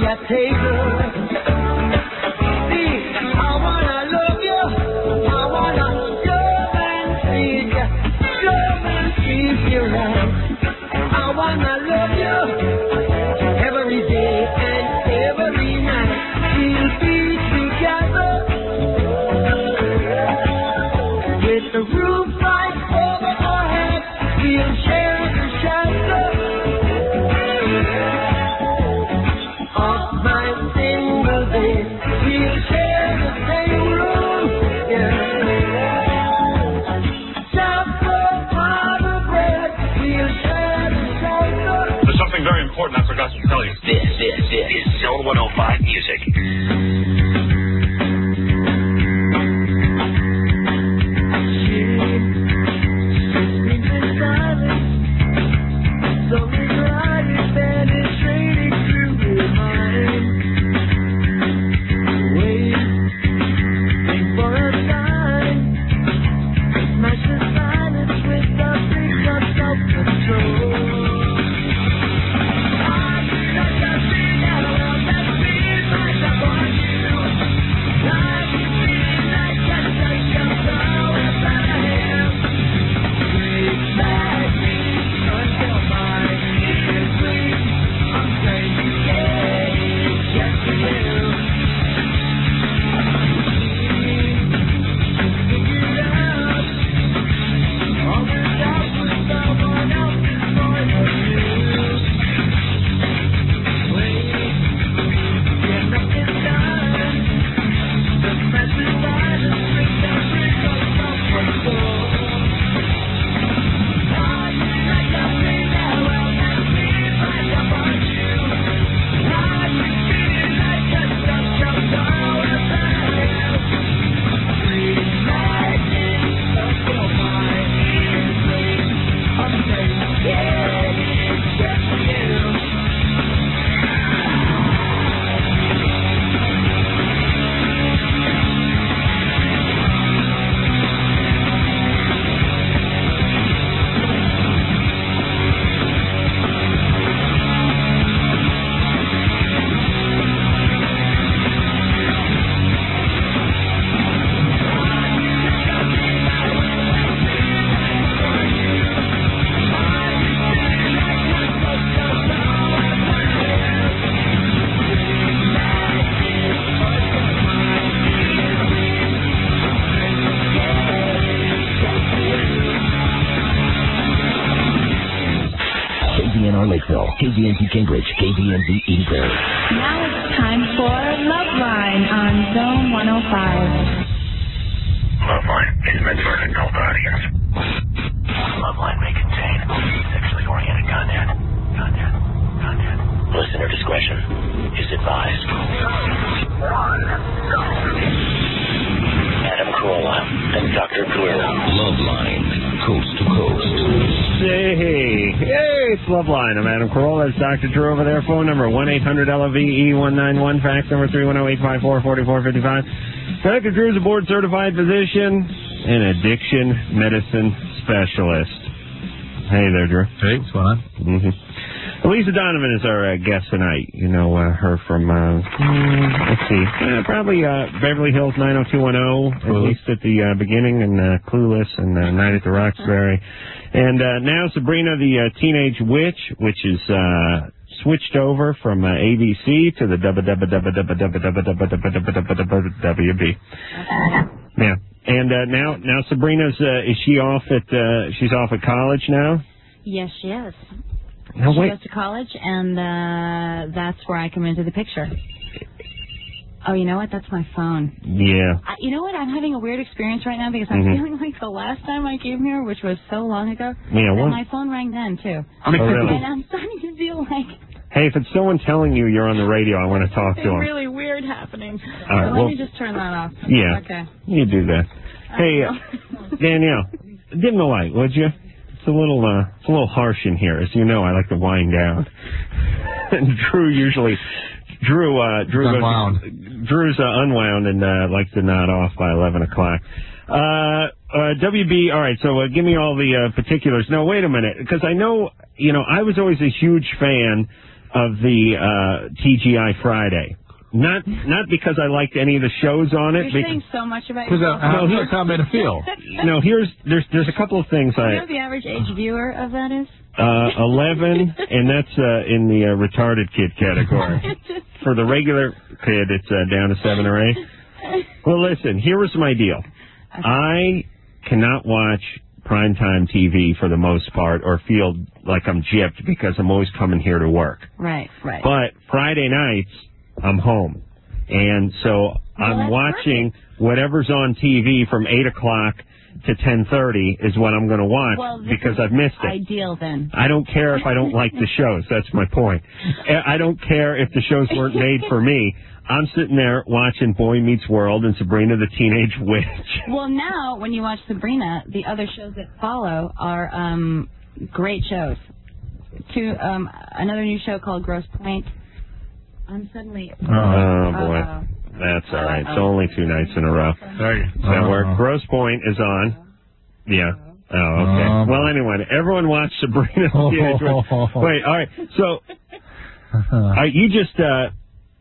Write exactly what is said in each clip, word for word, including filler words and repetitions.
that table. See, I wanna love you. I wanna love and treat you. Love and treat you right. I wanna love you every day and every night. We'll be together with the roof right over our heads. We'll share the shelter of my single bed. We'll share the same room, yeah. Supper, pot of bread. We'll share the shelter. There's something very important I forgot to tell you. This, this, this is Zone one oh five Music. K D N T Cambridge, K D N V Eden Prairie. Now it's time for Loveline on Zone one oh five. Loveline is meant for an adult audience. Loveline may contain sexually oriented content. Content. Content. Listener discretion is advised. Adam Carolla and Doctor Drew. Loveline, coast to coast. Hey, hey, it's Loveline. I'm Adam Carolla. It's Doctor Drew over there. Phone number one eight hundred L O V E one nine one. Fax number three one zero eight five four four four five five. Doctor Drew is a board-certified physician and addiction medicine specialist. Hey there, Drew. Hey, what's going on? Mm-hmm. Lisa Donovan is our uh, guest tonight. You know uh, her from, uh, let's see, uh, probably uh, Beverly Hills nine oh two one oh, at least at the uh, beginning, and uh, Clueless, and uh, Night at the Roxbury. And uh, now Sabrina the uh, Teenage Witch, which is uh, switched over from uh, A B C to the W B. Yeah. And uh, now, now Sabrina's, uh, is she off at, uh, she's off at college now? Yes, she is. Now, she wait. goes to college, and uh, that's where I come into the picture. Oh, you know what? That's my phone. Yeah. I, you know what? I'm having a weird experience right now because I'm Mm-hmm. feeling like the last time I came here, which was so long ago, Yeah, that well- my phone rang then, too. Oh, really? And I'm starting to feel like Hey, if it's someone telling you you're on the radio, I want to talk to something them. really weird happening. All right, Let well- me just turn that off. Yeah. Okay. You do that. Hey, uh, Danielle, dim the light, would you? It's a little, uh, it's a little harsh in here. As you know, I like to wind down. And Drew usually, Drew, uh, Drew, unwound. Drew's uh, unwound and uh, likes to nod off by eleven o'clock. Uh, uh, W B, all right, so uh, give me all the uh, particulars. No, wait a minute, because I know, you know, I was always a huge fan of the uh, T G I Friday. Not not because I liked any of the shows on it. You're saying so much about Because yourself. how, no, how it made it feel. No, here's there's there's a couple of things Do you I. know what the average age viewer of that is? Uh, eleven, and that's uh, in the uh, retarded kid category. For the regular kid, it's uh, down to seven or eight. Well, listen, here was my deal. Okay. I cannot watch primetime T V for the most part or feel like I'm gypped because I'm always coming here to work. Right, right. But Friday nights, I'm home. And so I'm well, watching perfect. whatever's on T V from eight o'clock to ten thirty is what I'm going to watch well, because I've missed it. Ideal, then. I don't care if I don't like the shows. That's my point. I don't care if the shows weren't made for me. I'm sitting there watching Boy Meets World and Sabrina the Teenage Witch. Well, now, when you watch Sabrina, the other shows that follow are um, great shows. To um, another new show called Grosse Pointe. I'm suddenly... Oh, oh boy. Uh-oh. That's all right. It's only two nights in a row. Network. Grosse Pointe is on. Yeah. Oh, okay. Um, well, anyway, everyone watched Sabrina the Teenage Witch. Wait, all right. So, all right, you just... Uh,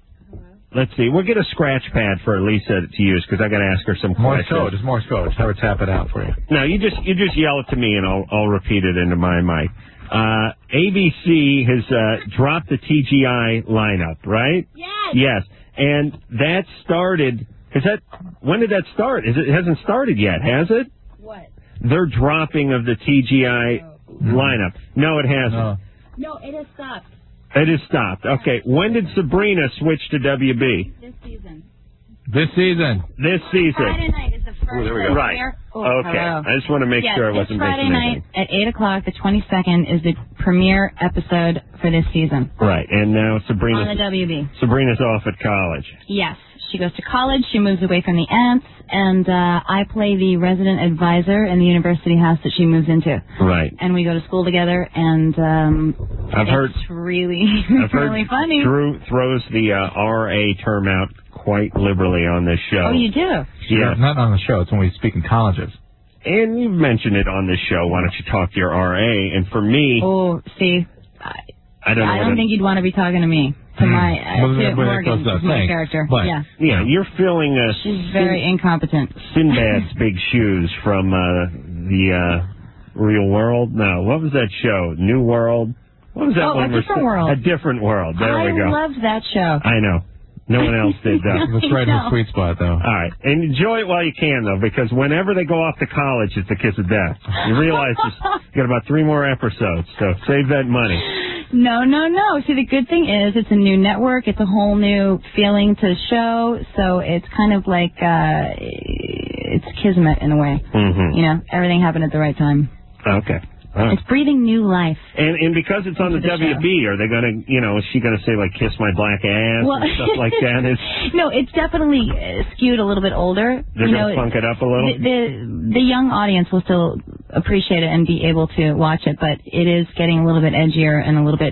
Let's see. We'll get a scratch pad for Lisa to use because I got to ask her some Morse questions. code. Just Morse code. Just have her tap it out for you. No, you just you just yell it to me and I'll I'll repeat it into my mic. Uh, A B C has uh, dropped the T G I lineup, right? Yes. Yes, and that started. Is that when did that start? Is it, it hasn't started yet, has it? What? Their dropping of the T G I no. lineup. No, it hasn't. No. no, it has stopped. It has stopped. Okay. When did Sabrina switch to W B? This season. This season. This season. Friday night is the first. Ooh, there we go. Right. Oh, okay. hello. I just want to make yes, sure I this wasn't Friday missing night anything. at eight o'clock, the twenty-second, is the premiere episode for this season. Right. And now Sabrina's, on the W B. Sabrina's off at college. Yes. She goes to college. She moves away from the aunts. And uh, I play the resident advisor in the university house that she moves into. Right. And we go to school together. And um, I've it's heard, really, I've really heard funny. Drew throws the uh, R A term out quite liberally on this show. Oh, you do? Yeah. Not on the show. It's when we speak in colleges. And you've mentioned it on this show. Why don't you talk to your R A? And for me... Oh, see, I, I don't, know I don't think you'd want to be talking to me. To my, uh, well, to but Morgan, that's is my thing. character. But, yeah. Yeah, you're filling a... She's very Sin- incompetent. Sinbad's big shoes from uh, the uh, Real World. No, what was that show? New World? What was that Oh, one? A Different World. A Different World. There I we go. I loved that show. I know. No one else did, though. That's right in the sweet spot, though. All right. And enjoy it while you can, though, because whenever they go off to college, it's the kiss of death. You realize you got about three more episodes, so save that money. No, no, no. See, the good thing is it's a new network. It's a whole new feeling to the show, so it's kind of like uh, it's kismet in a way. Mm-hmm. You know, everything happened at the right time. Okay. All right. It's breathing new life. And and because it's on the, the W B, show. are they gonna, you know, is she gonna say like "kiss my black ass" Well, and stuff like that? Is no, it's definitely uh, skewed a little bit older. they're you gonna know, funk it up a little? The, the the young audience will still appreciate it and be able to watch it, but it is getting a little bit edgier and a little bit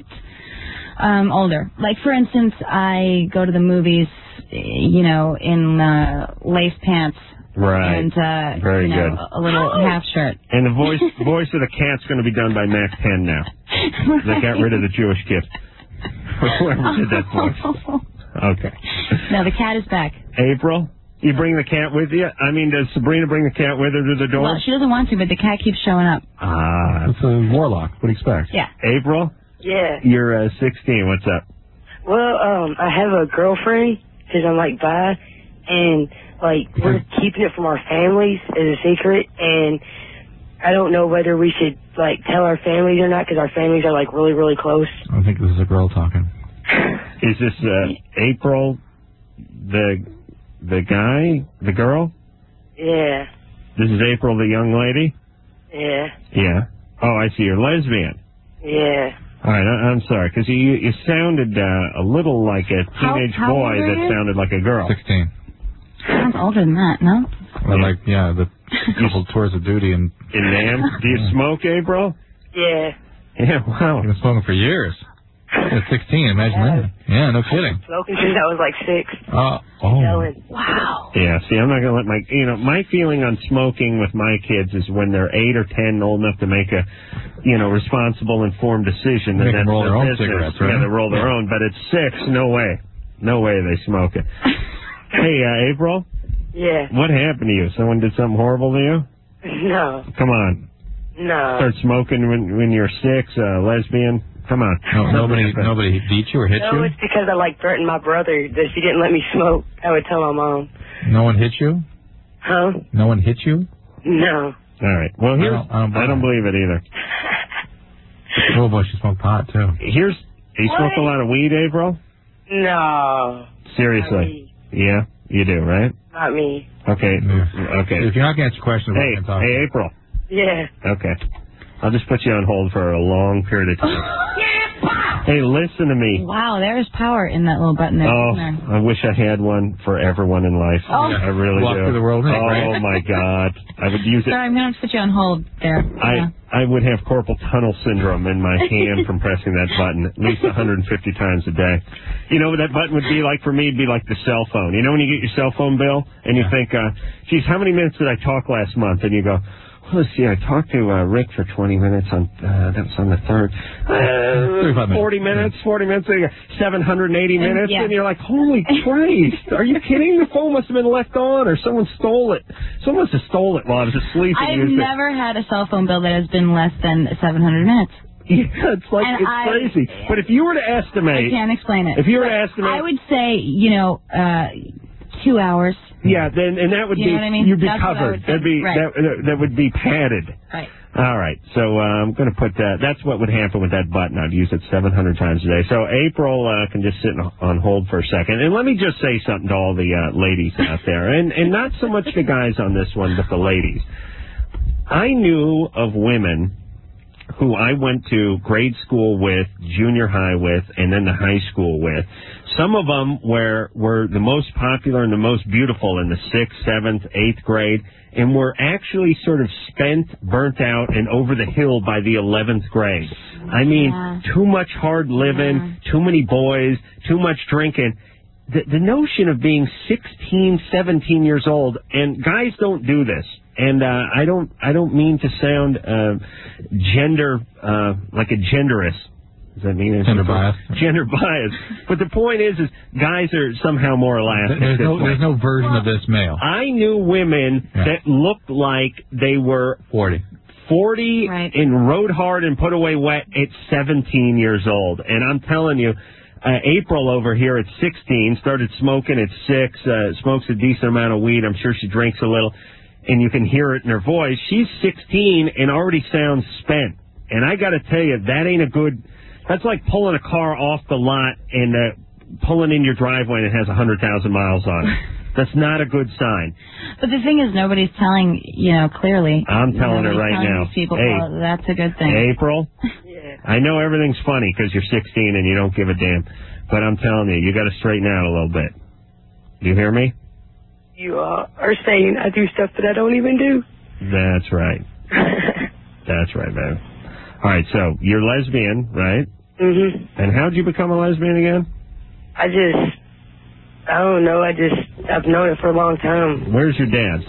um, older. Like for instance, I go to the movies, you know, in uh, lace pants. Right. And, uh, Very you know, good. a little half shirt. And the voice voice of the cat's going to be done by Mac Penn now. They got rid of the Jewish kid. Whoever did that voice. Okay. No, the cat is back. April, you bring the cat with you? I mean, does Sabrina bring the cat with her to the door? Well, she doesn't want to, but the cat keeps showing up. Ah. It's a warlock. What do you expect? Yeah. April? Yeah. You're uh, sixteen. What's up? Well, um, I have a girlfriend because I'm like bi, and like we're keeping it from our families as a secret, and I don't know whether we should like tell our families or not because our families are like really, really close. I think this is a girl talking. Is this uh, April, the the guy, the girl? Yeah. This is April, the young lady? Yeah. Yeah. Oh, I see. You're lesbian. Yeah. All right, I, I'm sorry, because you you sounded uh, a little like a teenage How- how boy old are that you? sounded like a girl. Sixteen. Sounds older than that, no? Well, like, yeah, the couple tours of duty and... In Nam. Do you smoke, April? Yeah. Yeah, wow. I've been smoking for years. At sixteen, imagine Yeah. that. Yeah, no kidding. Smoking since I was like six. Uh, oh. Telling. Wow. Yeah, see, I'm not going to let my, you know, my feeling on smoking with my kids is when they're eight or ten, old enough to make a, you know, responsible, informed decision. They and can that's roll their own business. cigarettes, right? Yeah, they roll their Yeah. own, but at six, no way. No way they smoke it. Hey, uh, April, Yeah. what happened to you? Someone did something horrible to you? No. Come on. No. Start smoking when when you're six, uh, lesbian? Come on. No, nobody, nobody beat you or hit No, you? it's because I like threatened my brother that if he didn't let me smoke, I would tell my mom. No one hit you? Huh? No one hit you? No. All right. Well, here's, I don't- I don't I don't believe it either. Oh boy, she smoked pot too. Here's, you smoke a lot of weed, April? No. Seriously? Yeah, you do, right? Not me. Okay. Yeah. Okay. If you're not going to answer questions, Hey, we're going to talk. hey, April. Yeah. Okay. I'll just put you on hold for a long period of time. Hey, listen to me. Wow, there's power in that little button there. Oh, isn't there? I wish I had one for everyone in life. Oh. I really Walk do. through the world, oh, right? my God. I would use it. Sorry, I'm going to put you on hold there. Yeah. I, I would have carpal tunnel syndrome in my hand from pressing that button at least one hundred fifty times a day. You know what that button would be like for me? It'd be like the cell phone. You know when you get your cell phone bill and you think, uh, geez, how many minutes did I talk last month? And you go, well, let's see, I talked to uh, Rick for twenty minutes on, uh, that was on the third. Uh, forty minutes, forty minutes, seven hundred eighty minutes, yeah. and you're like, holy Christ, are you kidding? The phone must have been left on or someone stole it. Someone must have stole it while I was asleep. and I've used it. never had a cell phone bill that has been less than seven hundred minutes. Yeah, it's like, And it's I- crazy. But if you were to estimate, I can't explain it. if you were to But estimate, I would say, you know, uh, two hours. yeah, then and that would You be know what I mean? you'd be That's what I covered. would think. That'd be Right. that that would be padded. Right. All right, so uh, I'm going to put that. That's what would happen with that button. I'd use it seven hundred times a day. So April uh, can just sit on hold for a second, and let me just say something to all the uh, ladies out there, and and not so much the guys on this one, but the ladies. I knew of women who I went to grade school with, junior high with, and then the high school with. Some of them were, were the most popular and the most beautiful in the sixth, seventh, eighth grade, and were actually sort of spent, burnt out, and over the hill by the eleventh grade. I mean, Yeah. too much hard living, too many boys, too much drinking. The, the notion of being sixteen, seventeen years old, and guys don't do this. And uh, I don't, I don't mean to sound uh, gender, uh, like a genderist. Does that mean Gender bias. Gender bias. But the point is, is guys are somehow more elastic. There's this no, way. there's no version of this male. I knew women Yeah. that looked like they were forty. forty Right. and rode hard and put away wet at seventeen years old. And I'm telling you, uh, April over here at sixteen started smoking at six, uh, smokes a decent amount of weed. I'm sure she drinks a little, and you can hear it in her voice. She's sixteen and already sounds spent. And I got to tell you, that ain't a good. That's like pulling a car off the lot and uh, pulling in your driveway and it has one hundred thousand miles on it. That's not a good sign. But the thing is, nobody's telling, you know, clearly. I'm telling her Nobody's right telling now. These people, Hey. well, that's a good thing. April, Yeah. I know everything's funny because you're sixteen and you don't give a damn. But I'm telling you, you got to straighten out a little bit. Do you hear me? You uh, are saying I do stuff that I don't even do. That's right. That's right, man. All right, so you're lesbian, right? Mhm. And how'd you become a lesbian again? I just, I don't know. I just, I've known it for a long time. Where's your dad?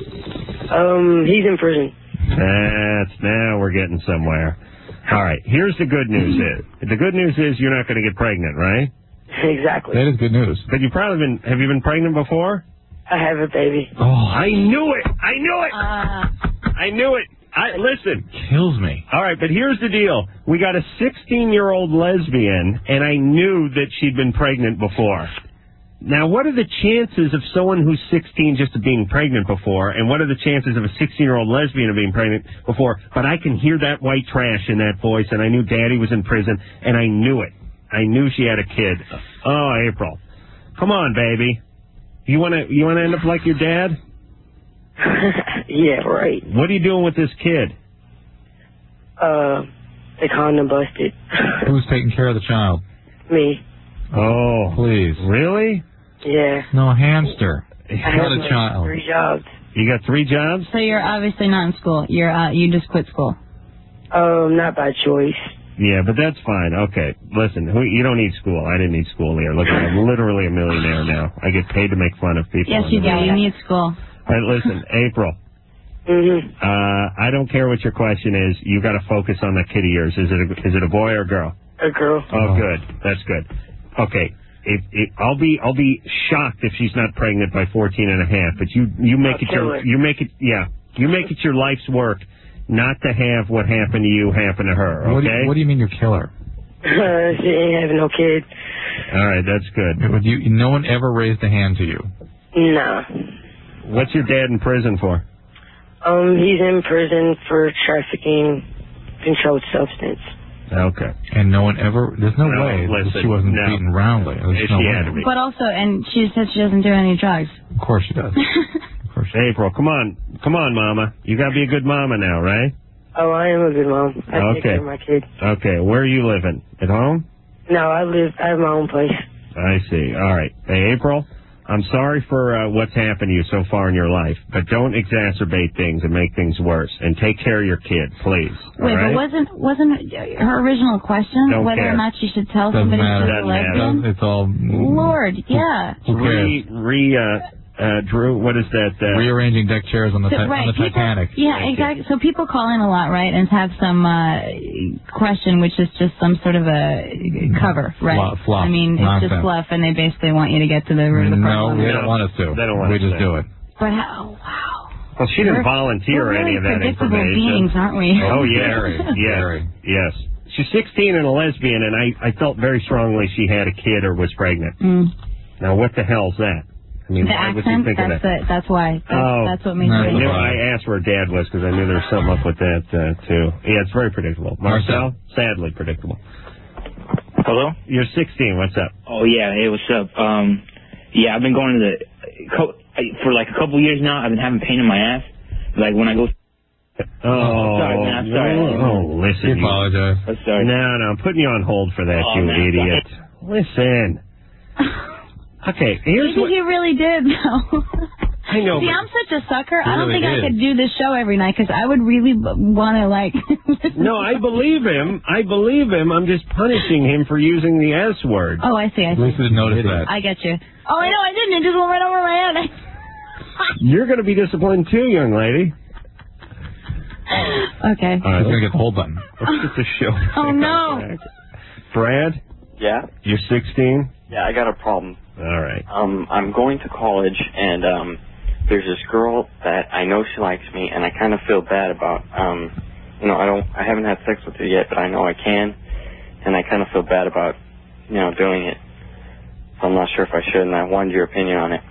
Um, he's in prison. That's, now we're getting somewhere. All right, here's the good news is. The good news is you're not going to get pregnant, right? Exactly. That is good news. But you've probably been, have you been pregnant before? I have a baby. Oh, I knew it. I knew it. Uh, I knew it. I listen. Kills me. All right, but here's the deal. We got a sixteen-year-old lesbian, and I knew that she'd been pregnant before. Now, what are the chances of someone who's sixteen just being pregnant before, and what are the chances of a sixteen-year-old lesbian of being pregnant before? But I can hear that white trash in that voice, and I knew Daddy was in prison, and I knew it. I knew she had a kid. Oh, April. Come on, baby. You want to you want to end up like your dad? Yeah, right. What are you doing with this kid? Uh, the condom busted. Who's taking care of the child? Me. Oh, Please. really? Yeah. No, a hamster. I Not have a like child. three jobs. You got three jobs? so you're obviously not in school. You're uh, you just quit school. Um, not by choice. Yeah, but that's fine. Okay, listen, who- you don't need school. I didn't need school here. Look, I'm literally a millionaire now. I get paid to make fun of people. Yes, on you the do. radio. You need school. All right, listen, April. Mm-hmm. Uh, I don't care what your question is. You got to focus on that kid of yours. Is it a, is it a boy or a girl? A girl. Oh, good. That's good. Okay. If, if, I'll be I'll be shocked if she's not pregnant by fourteen and a half. But you you make I'll it kill your her. you make it yeah you make it your life's work not to have what happened to you happen to her. What do, Okay. you, what do you mean you kill her? Uh, she ain't having no kid. All right. That's good. Would you, no one ever raised a hand to you. Nah. What's your dad in prison for? Um, he's in prison for trafficking controlled substance. Okay. And no one ever, there's no, No, way that listen, she wasn't no. beaten roundly. There's If no she way. had to be. But also, and she said she doesn't do any drugs. Of course she does. Of course she April, come on, come on, Mama. You got to be a good mama now, right? Oh, I am a good mom. I take Okay. care of my kid. Okay. Where are you living? At home? No, I live, I have my own place. I see. All right. Hey, April, I'm sorry for uh, what's happened to you so far in your life, but don't exacerbate things and make things worse. And take care of your kid, please. All Wait, right? but wasn't wasn't her original question Don't whether care. or not she should tell Doesn't somebody matter. she's a Doesn't matter. lesbian? It's all Lord, yeah. Who cares? Re, re, uh, uh, Drew, what is that? Uh, Rearranging deck chairs on the, So, ti- right, on the people- Titanic. Yeah, exactly. So people call in a lot, right, and have some uh, question, which is just some sort of a cover, right? Fluff, fluff, I mean, it's nonsense. just fluff, and they basically want you to get to the root of the No, problem. they don't want us to. They don't want we us just to. do it. But how? Wow. well, she didn't We're- volunteer we're any really of that predictable information. beings, aren't we? Oh, yes. Very, yes. very. Yes. She's sixteen and a lesbian, and I, I felt very strongly she had a kid or was pregnant. Mm. Now, what the hell's that? I mean, The why would you accent, think of that's that? it. That's why. That's, Oh. that's what makes No, I it. knew I asked where her dad was because I knew there was something up with that, uh, too. Yeah, it's very predictable. Marcel, sadly predictable. Hello? You're sixteen. What's up? Oh, yeah. Hey, what's up? Um, yeah, I've been going to the, co- for like a couple years now, I've been having pain in my ass. Like when I go, Oh, sorry, man, I'm sorry. Oh, listen. We you- apologize. I'm sorry. No, no, I'm putting you on hold for that, Oh, you man, idiot. Listen. Okay, here's Maybe what... he really did, though. I know, See, but- I'm such a sucker. He I don't really think I did. could do this show every night because I would really want to, like... No, I believe him. I believe him. I'm just punishing him for using the S word. Oh, I see, I see. Lisa didn't notice that. I get you. Oh, I know, I didn't. It just went right over my head. You're going to be disciplined too, young lady. Okay. All right, He's going to get the hold button. let's get the show. Oh, no. Brad, Yeah? you're sixteen? Yeah, I got a problem. All right. Um, I'm going to college, and um, there's this girl that I know she likes me, and I kind of feel bad about. Um, you know, I don't, I haven't had sex with her yet, but I know I can, and I kind of feel bad about, you know, doing it. So I'm not sure if I should, and I wanted your opinion on it.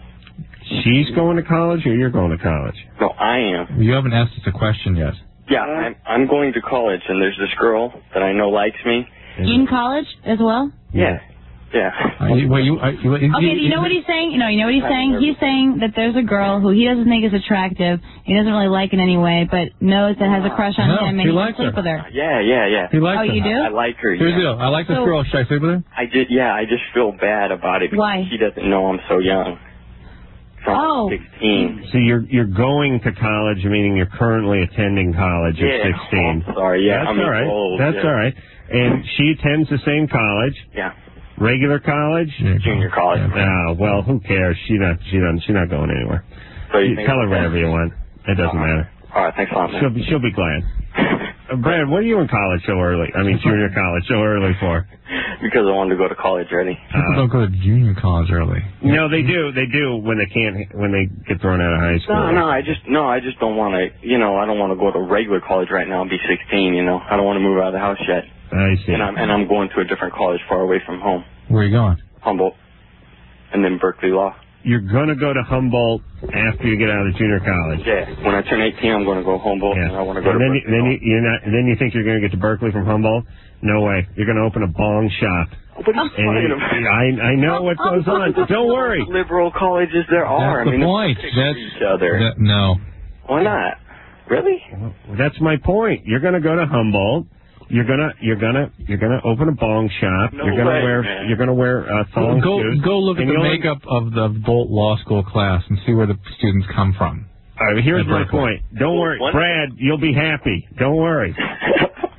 She's going to college or you're going to college? No, I am. You haven't asked us a question yet. Yeah, I'm, I'm going to college, and there's this girl that I know likes me. In college as well? Yeah. Yeah. Uh, you- wait, you, uh, you, you, Okay, do you know what he's saying? No, you know what he's saying? He's saying that there's a girl who he doesn't think is attractive, he doesn't really like in any way, but knows that has a crush on No, him and he he likes wants to sleep her. with her. Yeah, yeah, yeah. He likes Oh, her. you do? I like her, Here's the yeah. deal. I like this So- girl. Should I sleep with her? I did, yeah, I just feel bad about it because Why? she doesn't know I'm so young. From Oh. sixteen. So you're you're going to college, meaning you're currently attending college at Yeah. sixteen. Oh, sorry, yeah. That's I'm all right. old, That's yeah. all right. And she attends the same college, Yeah. regular college. Junior college. Ah, well, who cares? She not she not she's not going anywhere. So you You think tell her whatever you want. It doesn't matter. All right, thanks a lot, man. She'll be she'll be glad. Uh, Brad, what are you in college so early? I mean, junior college so early for? Because I wanted to go to college already. People don't go to junior college early. No, they do. They do when they can't when they get thrown out of high school. No, no, I just no, I just don't want to. You know, I don't want to go to regular college right now and be sixteen. You know, I don't want to move out of the house yet. I see. And I'm and I'm going to a different college far away from home, Where are you going? Humboldt, and then Berkeley Law. You're gonna go to Humboldt after you get out of junior college. Yeah, when I turn eighteen, I'm going to go Humboldt, Yeah. and I want to go And to then, Berkeley you, then Law. you, you're not. Then you think you're going to get to Berkeley from Humboldt? No way. You're going to open a bong shop. What are you And talking it- about? I I know what goes on. Don't worry. Liberal colleges there are. That's I mean, the they're point. picking That's each other. that, no. Why not? Really? That's my point. You're going to go to Humboldt. You're gonna you're gonna you're gonna open a bong shop. No you're gonna way, wear man. you're gonna wear uh, thong Go shoes. go look at and the you'll- makeup of the Bolt Law School class and see where the students come from. All right, here's At my Berkeley. point. Don't worry, What? Brad. You'll be happy. Don't worry.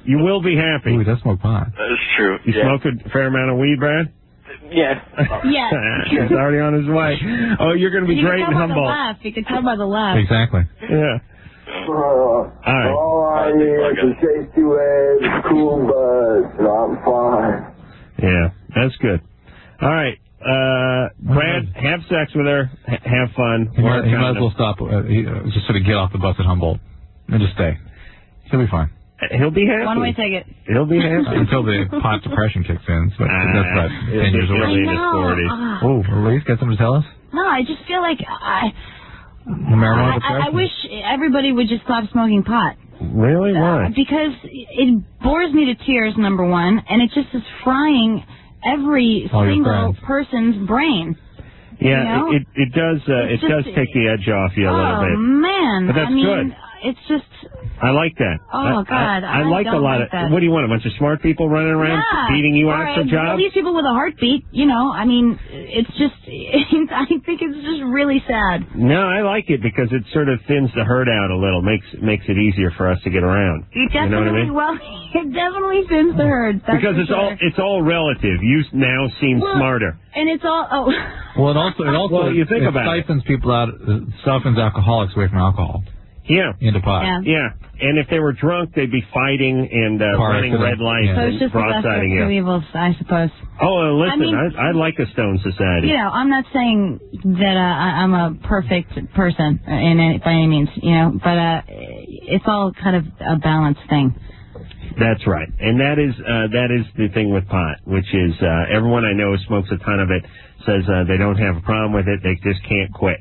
You will be happy. Ooh, he does smoke pot. That's true. You yeah. smoke a fair amount of weed, Brad? Yeah. Yeah. He's already on his way. Oh, you're going to be you great can in tell by the Humboldt. laugh. You can tell by the laugh. Exactly. Yeah. Oh, All right. all I need is a safety wedge, cool buzz, and I'm fine. Yeah, that's good. All right. Uh, Brad, have sex with her. H- have fun. He Wear might, he a might as condom. well stop, uh, he, uh, just sort of get off the bus at Humboldt and just stay. He'll be fine. He'll be happy. One way ticket. He'll be happy. Until the pot depression kicks in. So Ah, that's about ten years he'll away. be in his forties. Ah. Oh, Elise, got something to tell us? No, I just feel like I, The marijuana I, I depression? wish everybody would just stop smoking pot. Really? Why? Uh, because it bores me to tears, number one, and it just is frying every All your single friends. person's brain. Yeah, You know? it it does uh, It's it does just- take the edge off you a little Oh, bit. man. But that's I mean, good. it's just... I like that. Oh, I, God, I, I I like a don't lot like of. that. What do you want? A bunch of smart people running around Yeah. beating you Or, out for uh, jobs? These people with a heartbeat, you know, I mean, it's just... I think it's just really sad. No, I like it because it sort of thins the herd out a little, makes makes it easier for us to get around. It You know what I definitely, mean? well, it definitely thins the herd. That's Because for it's sure. all it's all relative. You now seem Well, smarter. And it's all... Oh. Well, it also, it also Well, you think it about it. siphons people out, uh, siphons alcoholics away from alcohol. Yeah. Into pot. Yeah. Yeah. And if they were drunk, they'd be fighting and uh, Car running accident. red lights So and it's just the lesser of broadsiding two you. evils, I suppose. Oh, uh, listen, I mean- I, I like a Stone Society. You know, I'm not saying that uh, I- I'm a perfect person in any, by any means, you know, but uh, it's all kind of a balanced thing. That's right, and that is uh, that is the thing with pot, which is uh, everyone I know who smokes a ton of it says uh, they don't have a problem with it, they just can't quit.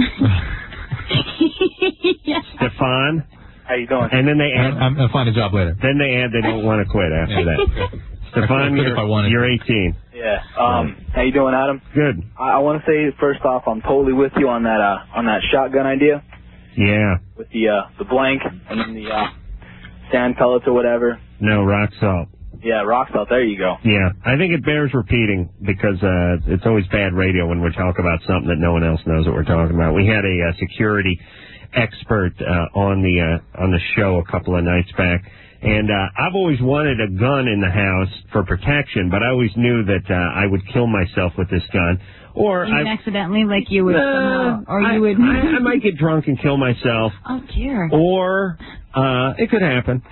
Stefan, How you doing? and then they add, I'm, I'll find a job later. then they add they don't want to quit after that. Stefan, I could if I you're, wanted you're eighteen. Yeah. Um. How you doing, Adam? Good. I, I want to say first off, I'm totally with you on that uh on that shotgun idea Yeah. with the uh the blank and then the uh sand pellets or whatever. No, rock salt. Yeah, rock salt. There you go. Yeah, I think it bears repeating because uh, it's always bad radio when we talk about something that no one else knows what we're talking about. We had a uh, security expert uh, on the uh, on the show a couple of nights back, and uh, I've always wanted a gun in the house for protection, but I always knew that uh, I would kill myself with this gun. Or You mean I, accidentally, like you would Uh, somehow, or I, you would... I, I might get drunk and kill myself. Oh, dear. Or uh it could happen.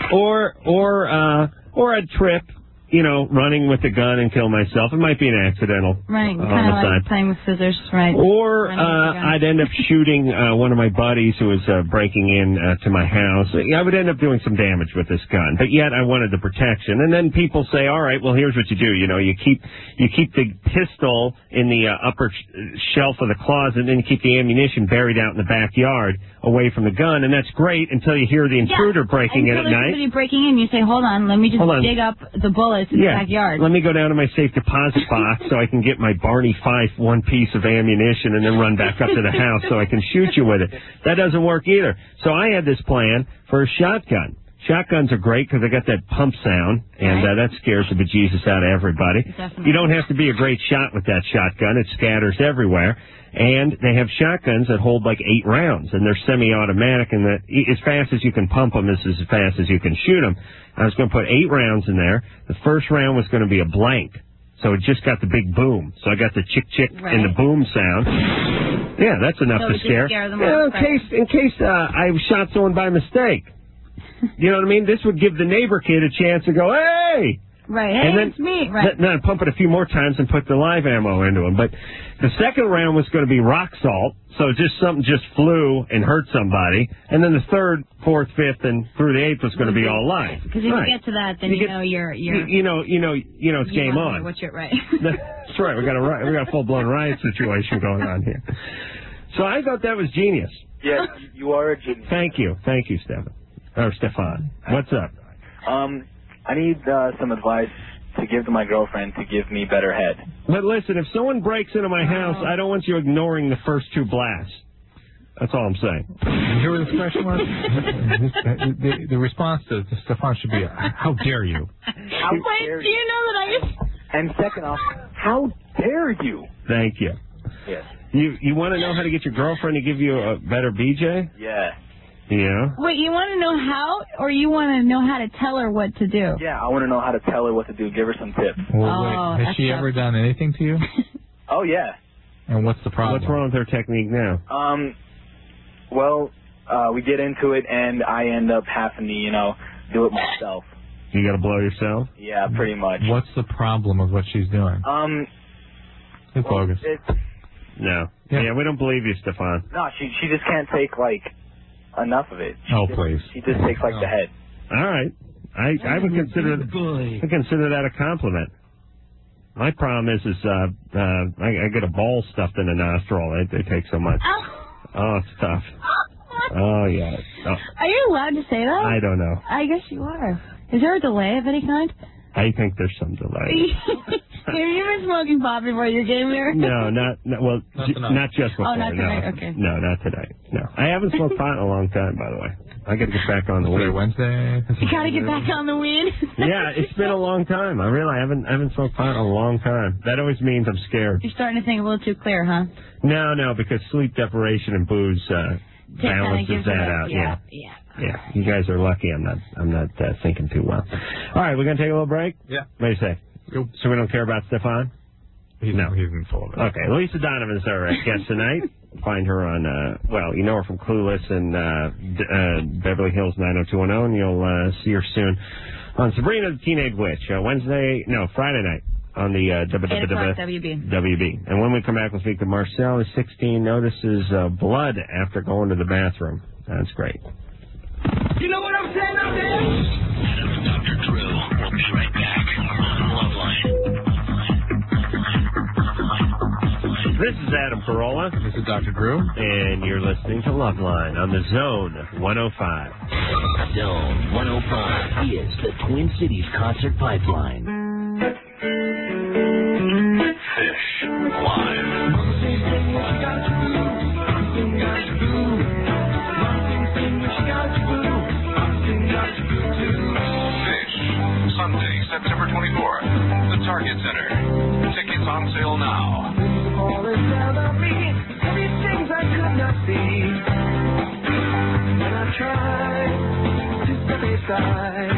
Or or uh or I'd trip, you know, running with the gun and kill myself. It might be an accidental Right, kind of homicide. like playing with scissors, right. Or Running with the uh, gun. I'd end up shooting uh, one of my buddies who was uh, breaking in uh, to my house. I would end up doing some damage with this gun, but yet I wanted the protection. And then people say, "All right, well, here's what you do. You know, you keep you keep the pistol in the uh, upper sh- shelf of the closet, and then you keep the ammunition buried out in the backyard, away from the gun, and that's great until you hear the intruder yeah. breaking in Until at there's night." somebody breaking in, you say, hold on, let me just Hold on. dig up the bullets in Yeah, the backyard. let me go down to my safe deposit box so I can get my Barney Fife one piece of ammunition and then run back up to the house so I can shoot you with it. That doesn't work either. So I had this plan for a shotgun. Shotguns are great because they got that pump sound, and uh, that scares the bejesus out of everybody. Definitely. You don't have to be a great shot with that shotgun. It scatters everywhere. And they have shotguns that hold like eight rounds, and they're semi-automatic, and that as fast as you can pump them is as fast as you can shoot them. I was going to put eight rounds in there. The first round was going to be a blank, so it just got the big boom. So I got the chick-chick Right. and the boom sound. Yeah, that's enough So to it just scare. scares them Yeah, off, in case, in case uh, I shot someone by mistake. You know what I mean? This would give the neighbor kid a chance to go, hey! Right, hey, and then, it's me. Right. Then I'd pump it a few more times and put the live ammo into them. But the second round was going to be rock salt, so just something just flew and hurt somebody. And then the third, fourth, fifth, and through the eighth was going to be all live. Because if Right. you get to that, then You you, get- know you're... you're You, you know, you know, you know, it's you game want to on. know what you're right. That's right. We got a ri- we got a full blown riot situation going on here. So I thought that was genius. Yeah, you- you are a genius. Thank you, thank you, Stefan or Stefan. What's up? Um, I need uh, some advice to give to my girlfriend to give me better head. But listen, if someone breaks into my house, I don't want you ignoring the first two blasts. That's all I'm saying. You hear where this question was? the, the, the response to, to Stefan should be, how dare you? How Wait, dare do you? you know that I... And second off, how dare you? Thank you. Yes. You you want to know how to get your girlfriend to give you a better B J? Yeah. Yeah. Wait, you want to know how, or you want to know how to tell her what to do? Yeah, I want to know how to tell her what to do. Give her some tips. Well, Oh, wait, has that's she tough. ever done anything to you? Oh, yeah. And what's the problem? What's wrong with her technique now? Um, well, uh, we get into it, and I end up having to, you know, do it myself. You got to blow yourself? Yeah, pretty much. What's the problem with what she's doing? Um, It's well, bogus. It, No. Yeah. Yeah, we don't believe you, Stefan. no, she she just can't take, like, enough of it. She Oh, just, please. She just takes, like, the head. All right. I I would consider I consider that a compliment. My problem is is uh uh I, I get a ball stuffed in the nostril. It, it takes so much. Oh, it's tough. Oh yeah. Oh, Are you allowed to say that? I don't know. I guess you are. Is there a delay of any kind? I think there's some delay. Have you been smoking pot before you came here? No, not, not well, Not j- tonight. not just before. Oh, not no. tonight, okay. No, not today. No, I haven't smoked pot in a long time, by the way. I got to get back on the Today weed. Wednesday. You gotta get back on the weed. Yeah, it's been a long time. I really I haven't I haven't smoked pot in a long time. That always means I'm scared. You're starting to think a little too clear, huh? No, no, because sleep deprivation and booze uh, balances gives that it a- out. Yeah. yeah. Yeah, you guys are lucky. I'm not. I'm not uh, thinking too well. All right, we're gonna take a little break. Yeah. What do you say? Yep. So we don't care about Stefan? He's, No. he's in full of it. Okay, Lisa Donovan's our uh, guest tonight. Find her on. Uh, well, you know her from Clueless and uh, D- uh, Beverly Hills nine oh two one oh, and you'll uh, see her soon on Sabrina the Teenage Witch. Uh, Wednesday, no, Friday night on the uh, eight o'clock W B. W B. And when we come back, we'll speak to Marcel, who's sixteen, notices uh, blood after going to the bathroom. That's great. You know what I'm saying out there? Adam and Doctor Drew will be right back on Loveline. This is Adam Carolla. This is Doctor Drew. And you're listening to Loveline on the Zone one oh five. Zone one oh five is the Twin Cities Concert Pipeline. Fish Live. Fish, Sunday, September twenty-fourth, the Target Center. Tickets on sale now. Falling down on me, heavy things I could not see. And I tried to step aside.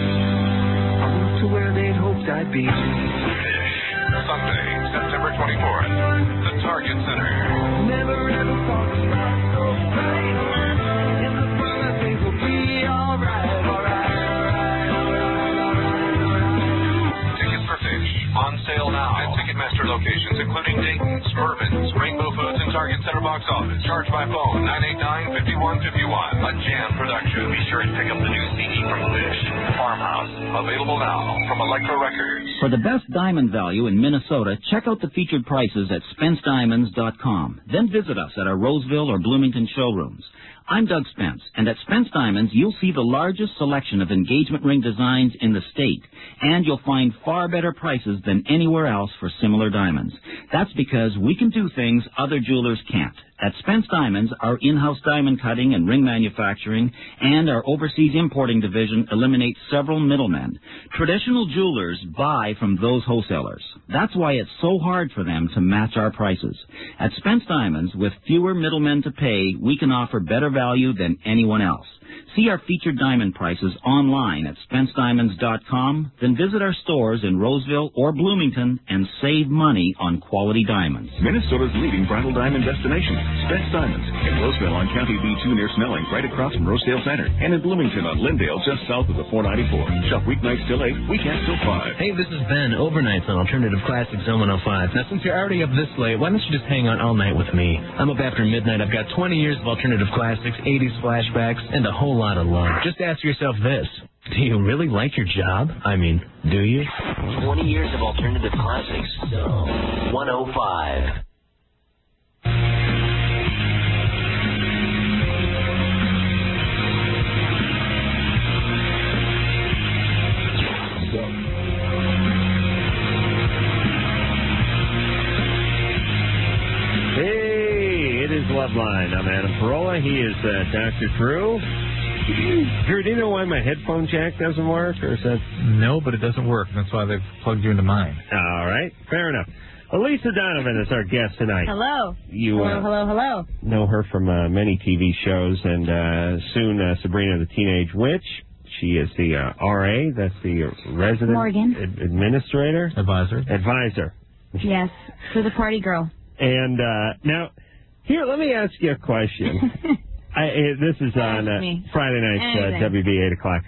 I moved to where they'd hoped I'd be. Fish, Sunday, September twenty-fourth, the Target Center. Never ever thought it was so bright. In the world, I think we'll be alright, alright, alright, alright, alright. Tickets for Fish on sale now at Ticketmaster locations including Dayton's, Mervyn's, Rainbow Foods, and Target Center box office. Charge by phone nine eight nine, five one five one. A Jam production. Be sure to pick up the new C D from Fish, Farmhouse. Available now from Electro Records. For the best diamond value in Minnesota, check out the featured prices at spence diamonds dot com. Then visit us at our Roseville or Bloomington showrooms. I'm Doug Spence, and at Spence Diamonds, you'll see the largest selection of engagement ring designs in the state, and you'll find far better prices than anywhere else for similar diamonds. That's because we can do things other jewelers can't. At Spence Diamonds, our in-house diamond cutting and ring manufacturing and our overseas importing division eliminates several middlemen. Traditional jewelers buy from those wholesalers. That's why it's so hard for them to match our prices. At Spence Diamonds, with fewer middlemen to pay, we can offer better value than anyone else. See our featured diamond prices online at spence diamonds dot com, then visit our stores in Roseville or Bloomington and save money on quality diamonds. Minnesota's leading bridal diamond destination, Spence Diamonds, in Roseville on County B two near Snelling, right across from Rosedale Center, and in Bloomington on Lindale, just south of the four ninety-four. Shop weeknights till eight, weekends till five. Hey, this is Ben, overnights on Alternative Classic Zone one oh five. Now, since you're already up this late, why don't you just hang on all night with me? I'm up after midnight. I've got twenty years of alternative classics, eighties flashbacks, and a whole lot of love. Just ask yourself this. Do you really like your job? I mean, do you? twenty years of alternative classics. Zone one oh five. Hey, it is Loveline. I'm Adam Carolla. He is uh, Doctor Drew. Drew, do you know why my headphone jack doesn't work? Or is that... No, but it doesn't work. That's why they've plugged you into mine. All right. Fair enough. Elisa Donovan is our guest tonight. Hello. You hello, uh, hello, hello. know her from uh, many T V shows, and uh, soon uh, Sabrina the Teenage Witch. She is the uh, R A, that's the resident Morgan. ad- administrator. Advisor. Advisor. Yes, for the party girl. And uh, now, here, let me ask you a question. I, uh, this is on uh, Friday nights, uh, Anything. W B eight o'clock.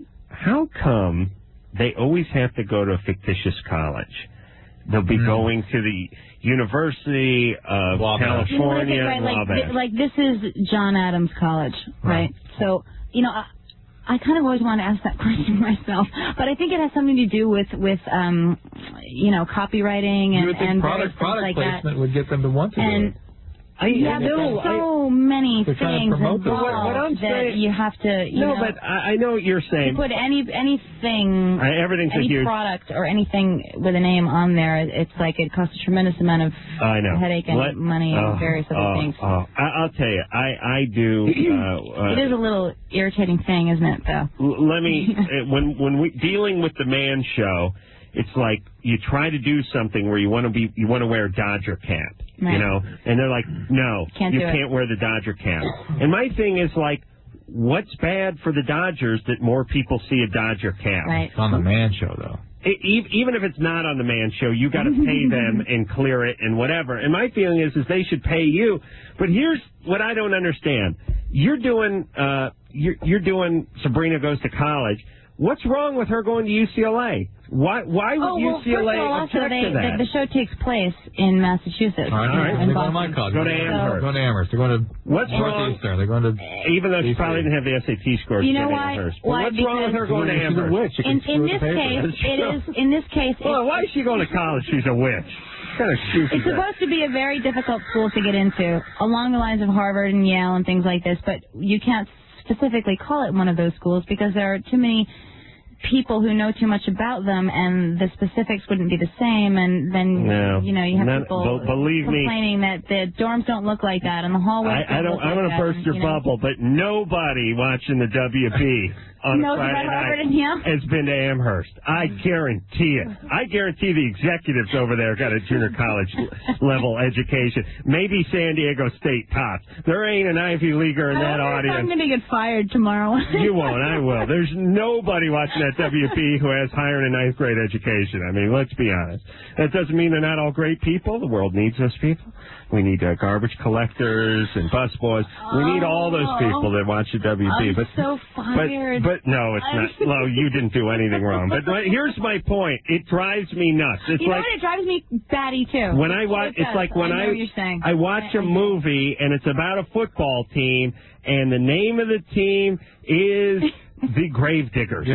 How come they always have to go to a fictitious college? They'll be Mm. going to the University of Wabash. You know what I think, California, right? Like, Wabash. th- like this is John Adams College, right? So, you know, I, I kind of always want to ask that question myself, but I think it has something to do with with um, you know, copywriting You and would think and product, various things product like that. placement would get them to want to And do it. I, yeah, no, there's so many They're trying things to promote involved this. What- what I'm that saying- you have to, you no, know, but I, I know what you're to saying. put any anything, I- everything's a any huge- product or anything with a name on there, it's like it costs a tremendous amount of I know. headache and Let- money oh, and various other oh, things. Oh, I, I'll tell you, I, I do. Uh, uh, It is a little irritating thing, isn't it, though? L- let me uh, when when we dealing with the man show, it's like you try to do something where you want to be you want to wear a Dodger cap, Right. you know, and they're like, no, Can't you do it. can't wear the Dodger cap. And my thing is like, what's bad for the Dodgers that more people see a Dodger cap? Right. It's on the man show, though. E- e- even if it's not on the man show, you got to pay them and clear it and whatever. And my feeling is, is they should pay you. But here's what I don't understand: you're doing, uh, you're, you're doing. Sabrina Goes to College. What's wrong with her going to U C L A? Why? Why would Oh, well, U C L A first of all, also, object they, to that? the, the show takes place in Massachusetts. All right, in they're going to my Boston. college. Go to They're Amherst. going to Amherst. They're going to What's wrong? Northeastern. They're going to. Even though she probably didn't have the S A T scores You to know get why? Amherst. Why? What's wrong with her Because- going to She's a Amherst? witch. She can In, screw in with this the case, paper. it is. In this case, Well, it's, why is she going to college? She's a witch. What kind of shoes it's is that? supposed to be a very difficult school to get into, along the lines of Harvard and Yale and things like this. But you can't specifically call it one of those schools because there are too many people who know too much about them, and the specifics wouldn't be the same. And then No. you know you have None- people be- believe me. complaining that the dorms don't look like that, and the hallways. I, I don't. look I'm like going to that, burst and, your you know. bubble, but nobody watching the W B on a Knows Friday about Harvard night and Yale? has been to Amherst. I guarantee it. I guarantee the executives over there got a junior college l- level education. Maybe San Diego State tops. There ain't an Ivy Leaguer in that I wonder if I'm audience. going to get fired tomorrow. You won't. I will. There's nobody watching that W B who has higher than ninth grade education. I mean, let's be honest. That doesn't mean they're not all great people. The world needs those people. We need uh, garbage collectors and busboys. We need all those people that watch the W B. I'm but so fired. But, but no, it's not. No, you didn't do anything wrong. But, but here's my point. It drives me nuts. It's you know like what? It drives me batty too. when I watch. It It's does. like when I I know what you're saying. I watch I- a I- movie and it's about a football team and the name of the team is the Gravediggers.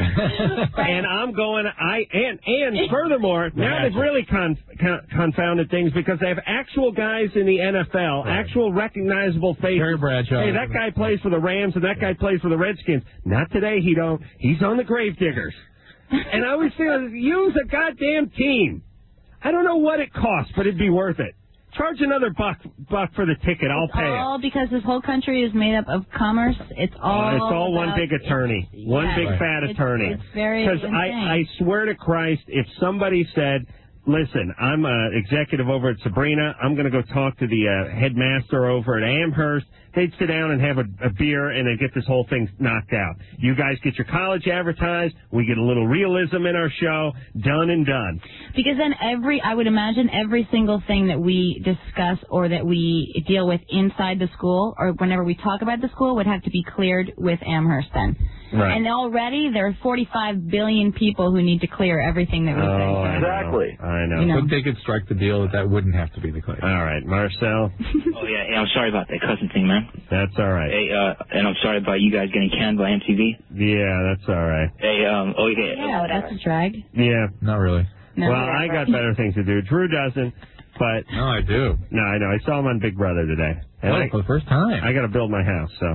And I'm going, I and and furthermore, now they've really con, con, confounded things because they have actual guys in the N F L, Right. actual recognizable faces. Terry Bradshaw. Hey, that guy plays for the Rams and that guy plays for the Redskins. Not today, he don't. He's on the Gravediggers. And I always feel, use a goddamn team. I don't know what it costs, but it'd be worth it. Charge another buck buck for the ticket. I'll It's pay it. all because this whole country is made up of commerce. It's all. Uh, it's all one about- big attorney, it's- one yeah, big it's- fat it's- attorney. It's very Because I, I insane. swear to Christ, if somebody said, "Listen, I'm an executive over at Sabrina. I'm going to go talk to the uh, headmaster over at Amherst," they'd sit down and have a, a beer and they'd get this whole thing knocked out. You guys get your college advertised. We get a little realism in our show. Done and done. Because then every, I would imagine every single thing that we discuss or that we deal with inside the school or whenever we talk about the school would have to be cleared with Amherst then. Right. And already there are forty-five billion people who need to clear everything that we Oh, say. I know. Exactly. I know. You know. But they could strike the deal that that wouldn't have to be the case. All right, Marcel. Oh yeah, hey, I'm sorry about that cussing thing, man. That's all right. Hey, uh, and I'm sorry about you guys getting canned by M T V. Yeah, that's all right. Hey, um, oh yeah. Yeah, that's a drag. Yeah. Not really. No, well, I got better things to do. Drew doesn't, but No, I do. no, I know. I saw him on Big Brother today. And Oh, I, for the first time. I got to build my house, so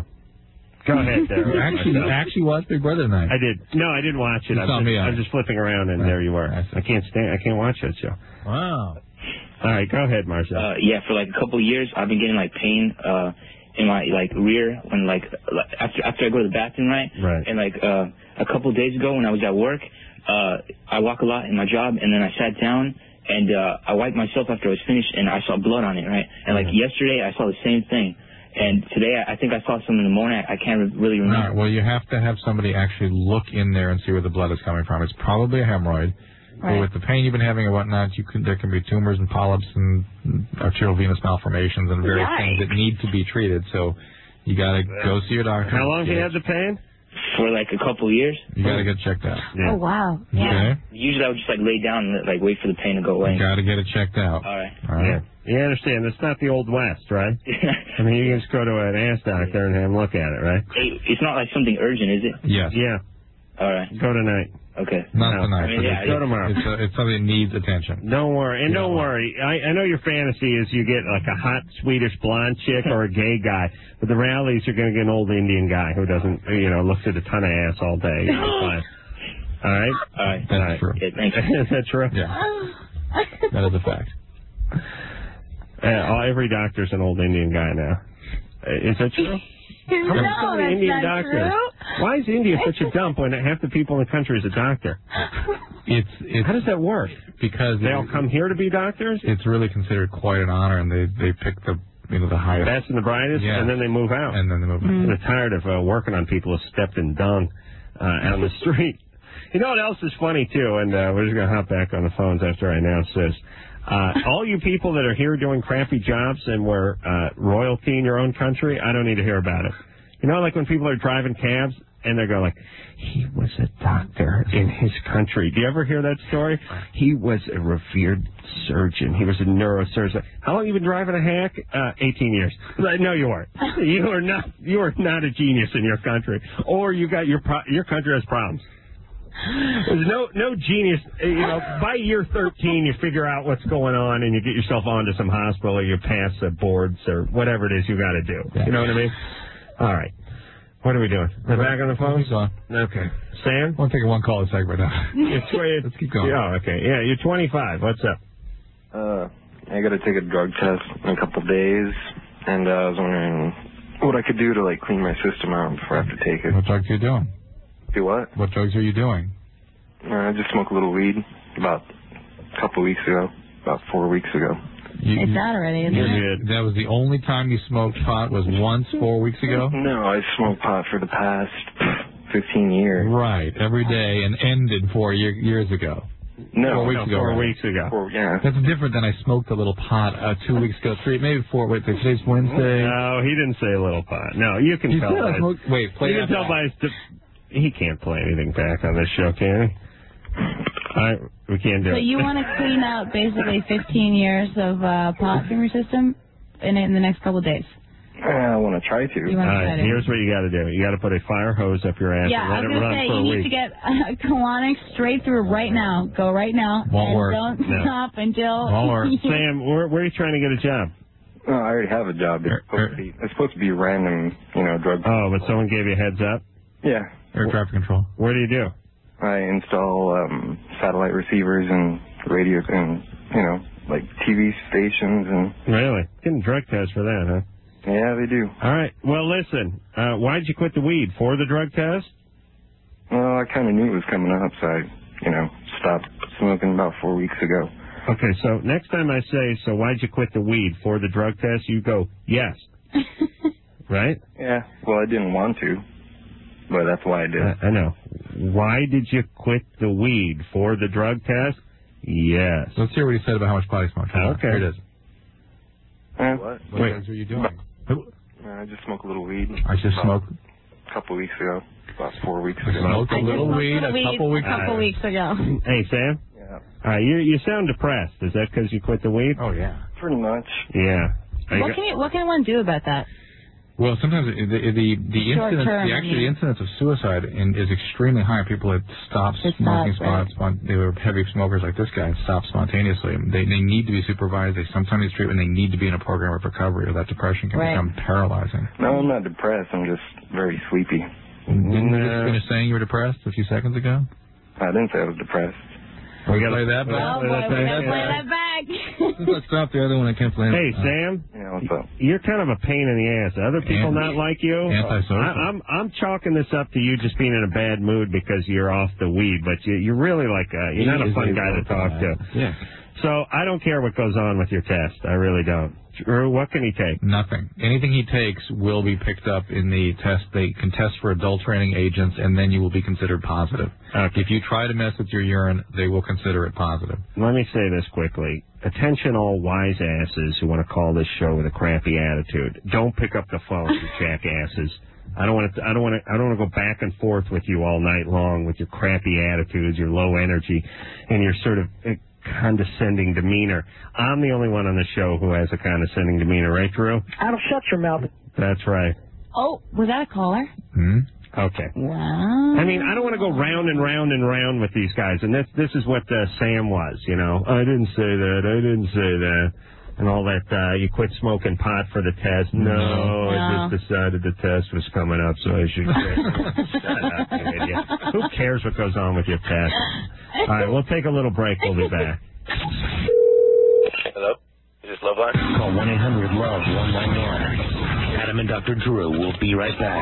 go ahead, there. You actually, you actually watched Big Brother tonight. I did. No, I didn't watch it. You I saw was, me just, on I it. was just flipping around, and Right. there you were. I see. I can't stand. I can't watch that show. Wow. All right, go ahead, Marcel. Uh, yeah, for like a couple of years, I've been getting like pain uh in my like rear when like, like after after I go to the bathroom, right? Right. And like uh a couple of days ago when I was at work, uh I walk a lot in my job, and then I sat down and uh, I wiped myself after I was finished, and I saw blood on it, right? And like Mm-hmm. yesterday, I saw the same thing, and today I, I think I saw some in the morning. I, I can't re- really All remember. right, well, you have to have somebody actually look in there and see where the blood is coming from. It's probably a hemorrhoid. Right. But with the pain you've been having and whatnot, you can, there can be tumors and polyps and arterial venous malformations and various Yikes. things that need to be treated. So you got to go see your doctor. How long have you had the pain? For like a couple years. You got to get checked out. Oh, wow. Okay? Usually I would just like lay down and like wait for the pain to go away. You got to get it checked out. All right. All right. Yeah. You understand, it's not the Old West, right? I mean, you can just go to an ass doctor and have him look at it, right? Hey, it's not like something urgent, is it? Yes. Yeah. All right. Go tonight. Okay. Not No. tonight. I mean, but yeah, it's, Go tomorrow. It's, a, it's something that needs attention. Don't worry. And You don't know. worry. I, I know your fantasy is you get like a hot Swedish blonde chick or a gay guy. But the reality is you're going to get an old Indian guy who doesn't, you know, looks at a ton of ass all day. You know, fine. All right? All right. That's All right. true. Yeah, thank you. Is that true? Yeah. That is a fact. Uh, all, every doctor's an old Indian guy now. Uh, is that true? How No, many so many that's Indian not doctors? true. Why is India such a dump when half the people in the country is a doctor? It's, it's How does that work? because They all it- come here to be doctors? it's really considered quite an honor, and they they pick the you know the highest, Best and the brightest, Yeah. and then they move out. and then they move. Mm. They're tired of uh, working on people who stepped in dung uh, out on the street. You know what else is funny, too? And uh, we're just going to hop back on the phones after I announce this. Uh, all you people that are here doing crappy jobs and were uh, royalty in your own country, I don't need to hear about it. You know, like when people are driving cabs and they're going like, he was a doctor in his country. Do you ever hear that story? He was a revered surgeon. He was a neurosurgeon. How long have you been driving a hack? Uh, eighteen years. Like, no, you weren't. You are not. You are not a genius in your country, or you got your pro- your country has problems. There's no no genius. You know, by year thirteen, you figure out what's going on, and you get yourself onto some hospital, or you pass the boards, or whatever it is you got to do. You know what I mean? All right. What are we doing? We're back on the phone? He's on. Okay. Sam? We'll take a one call a segment now. You're tw- Let's keep going. Yeah, okay. Yeah, you're twenty-five. What's up? Uh, I got to take a drug test in a couple days, and uh, I was wondering what I could do to like clean my system out before I have to take it. What drugs are you doing? Do what? What drugs are you doing? Uh, I just smoked a little weed about a couple weeks ago, about four weeks ago. You, It's out already, isn't it? That was the only time you smoked pot was once four weeks ago? No, I smoked pot for the past fifteen years. Right, every day, and ended four year, years ago. No, four weeks no, ago. four right? weeks ago. Four, yeah. That's different than I smoked a little pot uh, two weeks ago, three, maybe four. Wait, today's Wednesday. No, he didn't say a little pot. No, you can He tell said I by smoked. Wait, play you that can tell back. by his de- he can't play anything back on this show, can he? I, we can't do So it. you want to clean out basically fifteen years of uh, pot from your system in, in the next couple of days? I want to try to. You want All to try right, to? here's what you got to do. You got to put a fire hose up your ass Yeah, and I let was it going run to say, for you a need week. to get uh, colonic straight through right now. Go right now. Won't and work. Don't No. stop until... Won't work. Sam, where, where are you trying to get a job? No, I already have a job. It's supposed to be, it's supposed to be random, you know, drug. Oh, but someone gave you a heads up? Yeah. Air traffic control. What do you do? I install um, satellite receivers and radio and, you know, like T V stations and... Really? Getting drug tests for that, huh? Yeah, they do. All right. Well, listen, uh, why'd you quit the weed? For the drug test? Well, I kind of knew it was coming up, so I, you know, stopped smoking about four weeks ago. Okay, so next time I say, so why'd you quit the weed? For the drug test? You go, yes. Right? Yeah. Well, I didn't want to, but that's why I did. I, I know. Why did you quit the weed? For the drug test? Yes. Let's hear what he said about how much pot he smoked. Hold on. Okay. Here it is. Uh, what? What Wait. drugs are you doing? Uh, I just smoked a little weed. I just about smoked. A couple weeks ago. About four weeks I ago. smoked a I just little smoked weed a weed couple weeks a couple ago. weeks ago. Hey, Sam? Yeah. All right, you you sound depressed. Is that because you quit the weed? Oh, yeah. Pretty much. Yeah. Are you What go- can you, what can one do about that? Well, sometimes the the the, the Short incidence, term, the actually yeah. the incidence of suicide in, is extremely high. People that stop They smoking, stop, right. spon- spon- they were heavy smokers like this guy, stop spontaneously. They they need to be supervised. They sometimes need treatment. They need to be in a program of recovery, or that depression can Right. become paralyzing. No, I'm not depressed. I'm just very sleepy. Didn't you No. just finish saying you were depressed a few seconds ago? I didn't say I was depressed. We gotta- play that back. Oh, boy, we got to play that back. Since I stopped the other one, I can't play it. Hey, Uh, Sam? Yeah, what's up? You're kind of a pain in the ass. Other people Anti- not like you? antisocial. I, I'm I'm chalking this up to you just being in a bad mood because you're off the weed, but you, you're really like a, you're He not a is fun a guy to broken talk man. to. Yeah. So I don't care what goes on with your test. I really don't. Drew, what can he take? Nothing. Anything he takes will be picked up in the test. They can test for adulterating agents, and then you will be considered positive. Okay. If you try to mess with your urine, they will consider it positive. Let me say this quickly. Attention all wise asses who want to call this show with a crappy attitude. Don't pick up the phone, you jackasses. I don't want to. I don't want to. I don't want to go back and forth with you all night long with your crappy attitudes, your low energy, and your sort of uh, condescending demeanor. I'm the only one on the show who has a condescending demeanor, right, Drew? Adam, shut your mouth. That's right. Oh, was that a caller? Hmm. Okay. Wow. I mean, I don't want to go round and round and round with these guys, and this this is what uh, Sam was. You know, I didn't say that. I didn't say that. And all that, uh, you quit smoking pot for the test. No, No. I just decided the test was coming up, so I should quit. Shut up, you idiot. Who cares what goes on with your test? All right, we'll take a little break. We'll be back. Hello? Is this Loveline? Call one eight hundred love one nine one. Adam and Doctor Drew will be right back.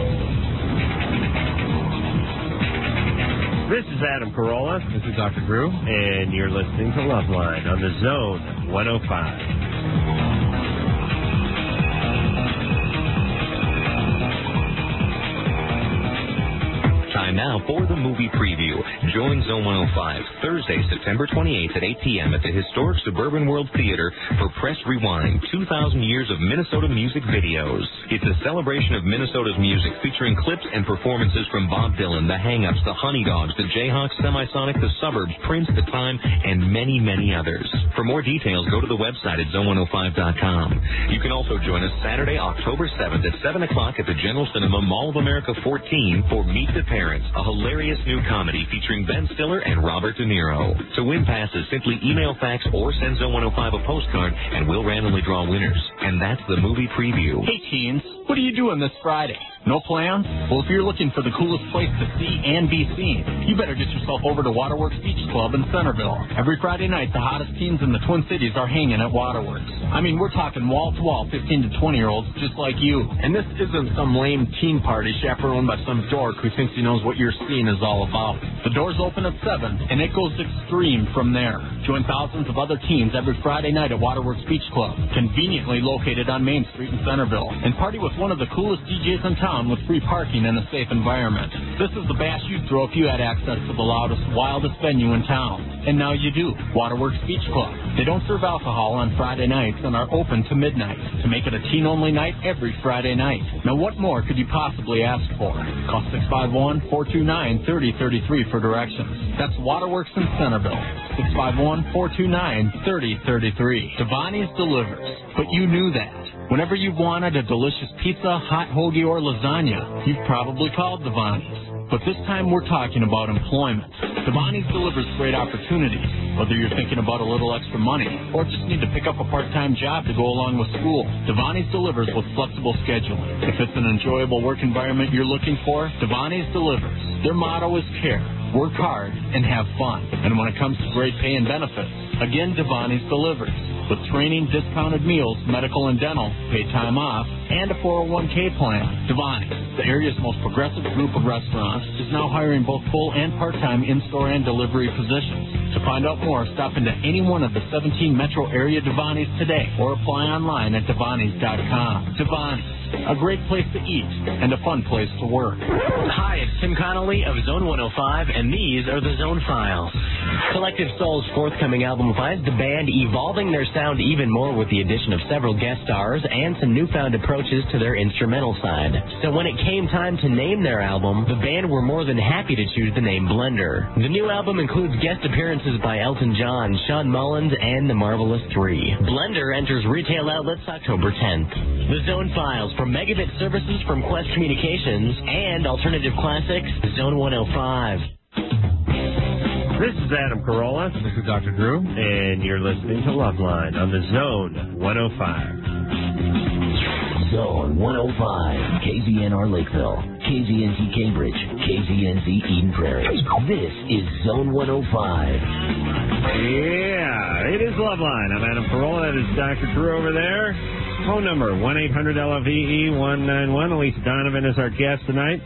This is Adam Carolla. This is Doctor Drew. And you're listening to Loveline on the Zone one oh five. Time now for the movie preview. Join Zone one oh five Thursday, September twenty-eighth at eight p.m. at the historic Suburban World Theater for Press Rewind, two thousand years of Minnesota music videos. It's a celebration of Minnesota's music featuring clips and performances from Bob Dylan, The Hang-Ups, The Honey Dogs, The Jayhawks, Semisonic, The Suburbs, Prince, The Time, and many, many others. For more details, go to the website at zone one oh five dot com. You can also join us Saturday, October seventh at seven o'clock at the General Cinema, Mall of America fourteen for Meet the Parents, a hilarious new comedy featuring Ben Stiller and Robert De Niro. To win passes, simply email, fax, or send Zone one oh five a postcard, and we'll randomly draw winners. And that's the movie preview. Hey, teens, what are you doing this Friday? No plans? Well, if you're looking for the coolest place to see and be seen, you better get yourself over to Waterworks Beach Club in Centerville. Every Friday night, the hottest teens in the Twin Cities are hanging at Waterworks. I mean, we're talking wall-to-wall fifteen to twenty-year-olds just like you. And this isn't some lame teen party chaperoned by some dork who thinks he knows what your scene is all about. The doors open at seven, and it goes extreme from there. Join thousands of other teens every Friday night at Waterworks Beach Club, conveniently located on Main Street in Centerville, and party with one of the coolest D Js in town with free parking and a safe environment. This is the bash you'd throw if you had access to the loudest, wildest venue in town. And now you do. Waterworks Beach Club. They don't serve alcohol on Friday nights and are open to midnight to make it a teen-only night every Friday night. Now what more could you possibly ask for? Call six five one, four two nine, three oh three three for directions. That's Waterworks in Centerville. six five one, four two nine, three oh three three. Devani's delivers. But you knew that. Whenever you've wanted a delicious pizza, hot hoagie, or lasagna, you've probably called Devani's. But this time we're talking about employment. Devani's delivers great opportunities, whether you're thinking about a little extra money or just need to pick up a part-time job to go along with school. Devani's delivers with flexible scheduling. If it's an enjoyable work environment you're looking for, Devani's delivers. Their motto is care, work hard, and have fun. And when it comes to great pay and benefits, again, Devani's delivers. With training, discounted meals, medical and dental, paid time off, and a four oh one k plan. Devani's, the area's most progressive group of restaurants, is now hiring both full and part-time in-store and delivery positions. To find out more, stop into any one of the seventeen metro area Devani's today or apply online at Devanis dot com. Devani's, a great place to eat and a fun place to work. Hi, it's Tim Connolly of Zone one oh five, and these are the Zone Files. Collective Soul's forthcoming album finds the band evolving their sound even more with the addition of several guest stars and some newfound approaches to their instrumental side. So when it came time to name their album, the band were more than happy to choose the name Blender. The new album includes guest appearances by Elton John, Sean Mullins, and the Marvelous Three. Blender enters retail outlets October tenth. The Zone Files from Megabit Services from Quest Communications and Alternative Classics, Zone one oh five. This is Adam Carolla. This is Doctor Drew. And you're listening to Loveline on the Zone one oh five. Zone one oh five, K Z N R Lakeville, K Z N Z Cambridge, K Z N Z Eden Prairie. This is Zone one oh five. Yeah, it is Loveline. I'm Adam Carolla. That is Doctor Drew over there. Phone number, one eight hundred L V E one nine one. Elise Donovan is our guest tonight.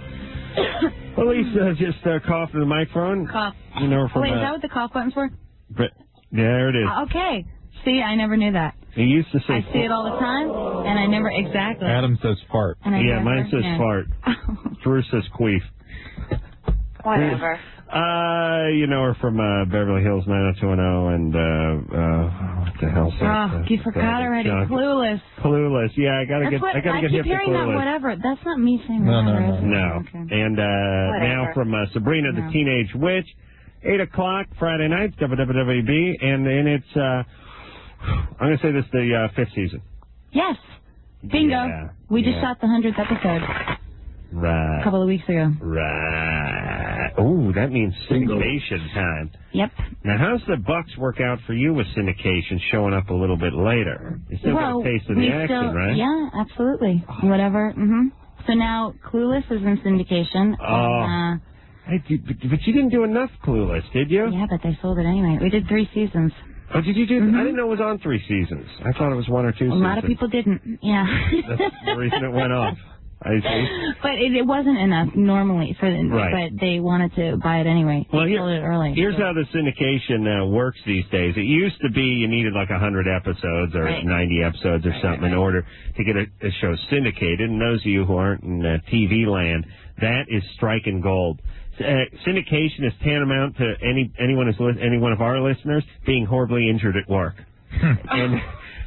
Elise uh, just uh, coughed in the microphone. Cough. You know, from, oh, wait, is uh, that what the cough button's for? But There it is. Okay. See, I never knew that. He used to say. I see it all the time, and I never exactly. Adam says fart. And I yeah, never, mine says yeah. fart. Drew says queef. Whatever. Uh, you know her from uh, Beverly Hills nine oh two one oh and uh, uh, what the hell's that? Oh, you forgot already. Junk. Clueless. Clueless. Yeah, I gotta That's get. what, I gotta I get keep hip to hearing that. Clueless. Whatever. That's not me saying No, no, whatever. no. No. Okay. And uh, now from uh, Sabrina the No. Teenage Witch, eight o'clock Friday nights, W W B, and then it's. Uh, I'm gonna say this is the uh, fifth season. Yes. Bingo. Yeah, we just yeah. shot the hundredth episode Right. a couple of weeks ago. Right. Oh, that means syndication time. Yep. Now, how's the Bucks work out for you with syndication showing up a little bit later? You still well, get a taste of we the action, still, right? Yeah, absolutely. Whatever. hmm So now Clueless is in syndication. Oh. And, uh, Hey, did- but but you didn't do enough Clueless, did you? yeah, but they sold it anyway. We did three seasons. Oh, did you do? Mhm. I didn't know it was on three seasons. I thought it was one or two A seasons. lot of people didn't. Yeah. That's the reason it went off. I see. But it, it wasn't enough normally for them. Right. But they wanted to buy it anyway. They Well, here- sold it early. Here's so. how the syndication uh, works these days. It used to be you needed like one hundred episodes or Right. ninety episodes or something in order to get a, a show syndicated. And those of you who aren't in uh, T V land, that is striking gold. Uh, syndication is tantamount to any anyone who's li- any one of our listeners being horribly injured at work. and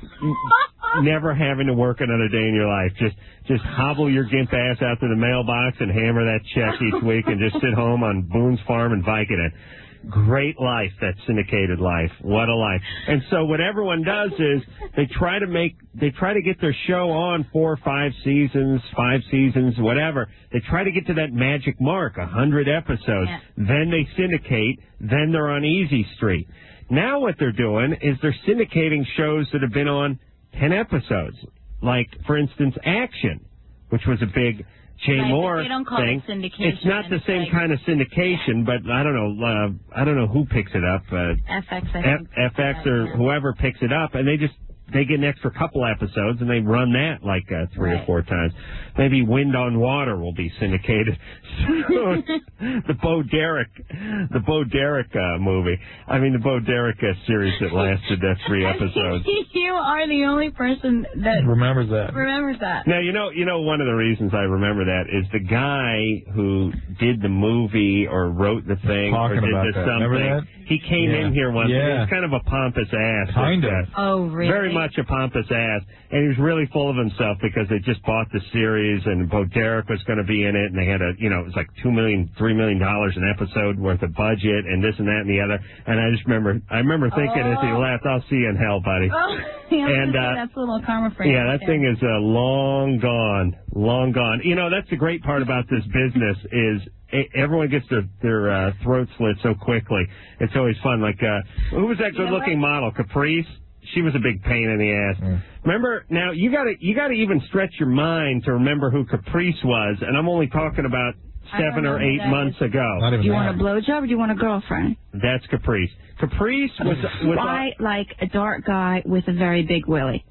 never having to work another day in your life. Just just hobble your gimp ass out to the mailbox and hammer that check each week and just sit home on Boone's Farm and Vicodin. Great life, that syndicated life. What a life. And so what everyone does is they try to make, they try to get their show on four or five seasons, five seasons, whatever. They try to get to that magic mark, a hundred episodes. Yeah. Then they syndicate, then they're on Easy Street. Now what they're doing is they're syndicating shows that have been on ten episodes. Like, for instance, Action, which was a big Jay Right, but Moore they don't call thing. it syndication. It's not the It's same like- kind of syndication, but I don't know. Uh, I don't know who picks it up. Uh, F X, I F- think. FX or Yeah. whoever picks it up, and they just they get an extra couple episodes and they run that like uh, three Right. or four times. Maybe Wind on Water will be syndicated soon. the Bo Derek, the Bo Derek uh, movie. I mean the Bo Derek uh, series that lasted uh, three episodes. You are the only person that Remembers that. remembers that. Now you know you know one of the reasons I remember that is the guy who did the movie or wrote the thing or Talking did about the that. something. Remember that? He came Yeah. in here once. And he Yeah. was kind of a pompous ass. Kind Like, of. uh, Oh, really? Very much a pompous ass, and he was really full of himself because they just bought the series, and Bo Derek was going to be in it, and they had a, you know, it was like two million, three million dollars an episode worth of budget, and this and that and the other. And I just remember, I remember thinking as he Oh. left, "I'll see you in hell, buddy." Oh, yeah, And, and, uh, that's a little karma for you. Yeah, that thing is uh, long gone, long gone. You know, that's the great part about this business is e- everyone gets their their uh, throat slit so quickly. It's always fun. Like, uh, who was that You know good-looking model? Caprice. She was a big pain in the ass. Mm. Remember, now you got to you got to even stretch your mind to remember who Caprice was, and I'm only talking about I don't seven know or who eight that months ago. Not even Do you that. want a blowjob or do you want a girlfriend? That's Caprice. Caprice was was. I like a dark guy with a very big willy.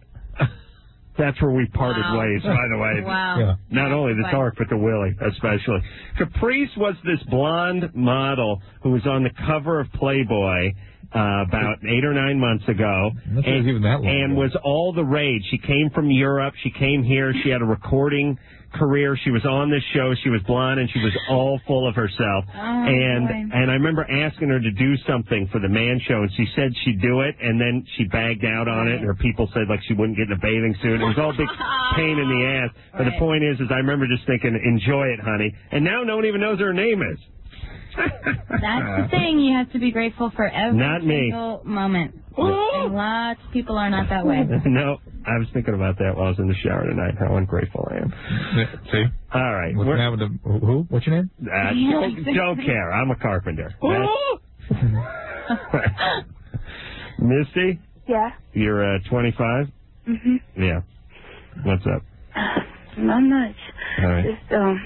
That's where we parted Wow. ways, by the way. Wow. Yeah. Not only the Fine. dark, but the willy, especially. Caprice was this blonde model who was on the cover of Playboy uh, about eight or nine months ago. I'm not sure it was even that long and ago. was all the rage. She came from Europe. She came here. She had a recording career. She was on this show. She was blonde, and she was all full of herself. Oh, and boy. and I remember asking her to do something for the Man Show, and she said she'd do it, and then she bagged out on it, and her people said like she wouldn't get in a bathing suit. It was all a big pain in the ass. But the Right. point is, is I remember just thinking, enjoy it, honey. And now no one even knows her name is. That's the thing. You have to be grateful for every Not me. single moment. And lots of people are not that way. No, I was thinking about that while I was in the shower tonight, how ungrateful I am. Yeah, see? All right. What's we're- happened to who? What's your name? Uh, don't, don't care. I'm a carpenter. That's- Misty, Yeah. you're uh, twenty-five? Mhm. Yeah. What's up? Not much. All right. Just um,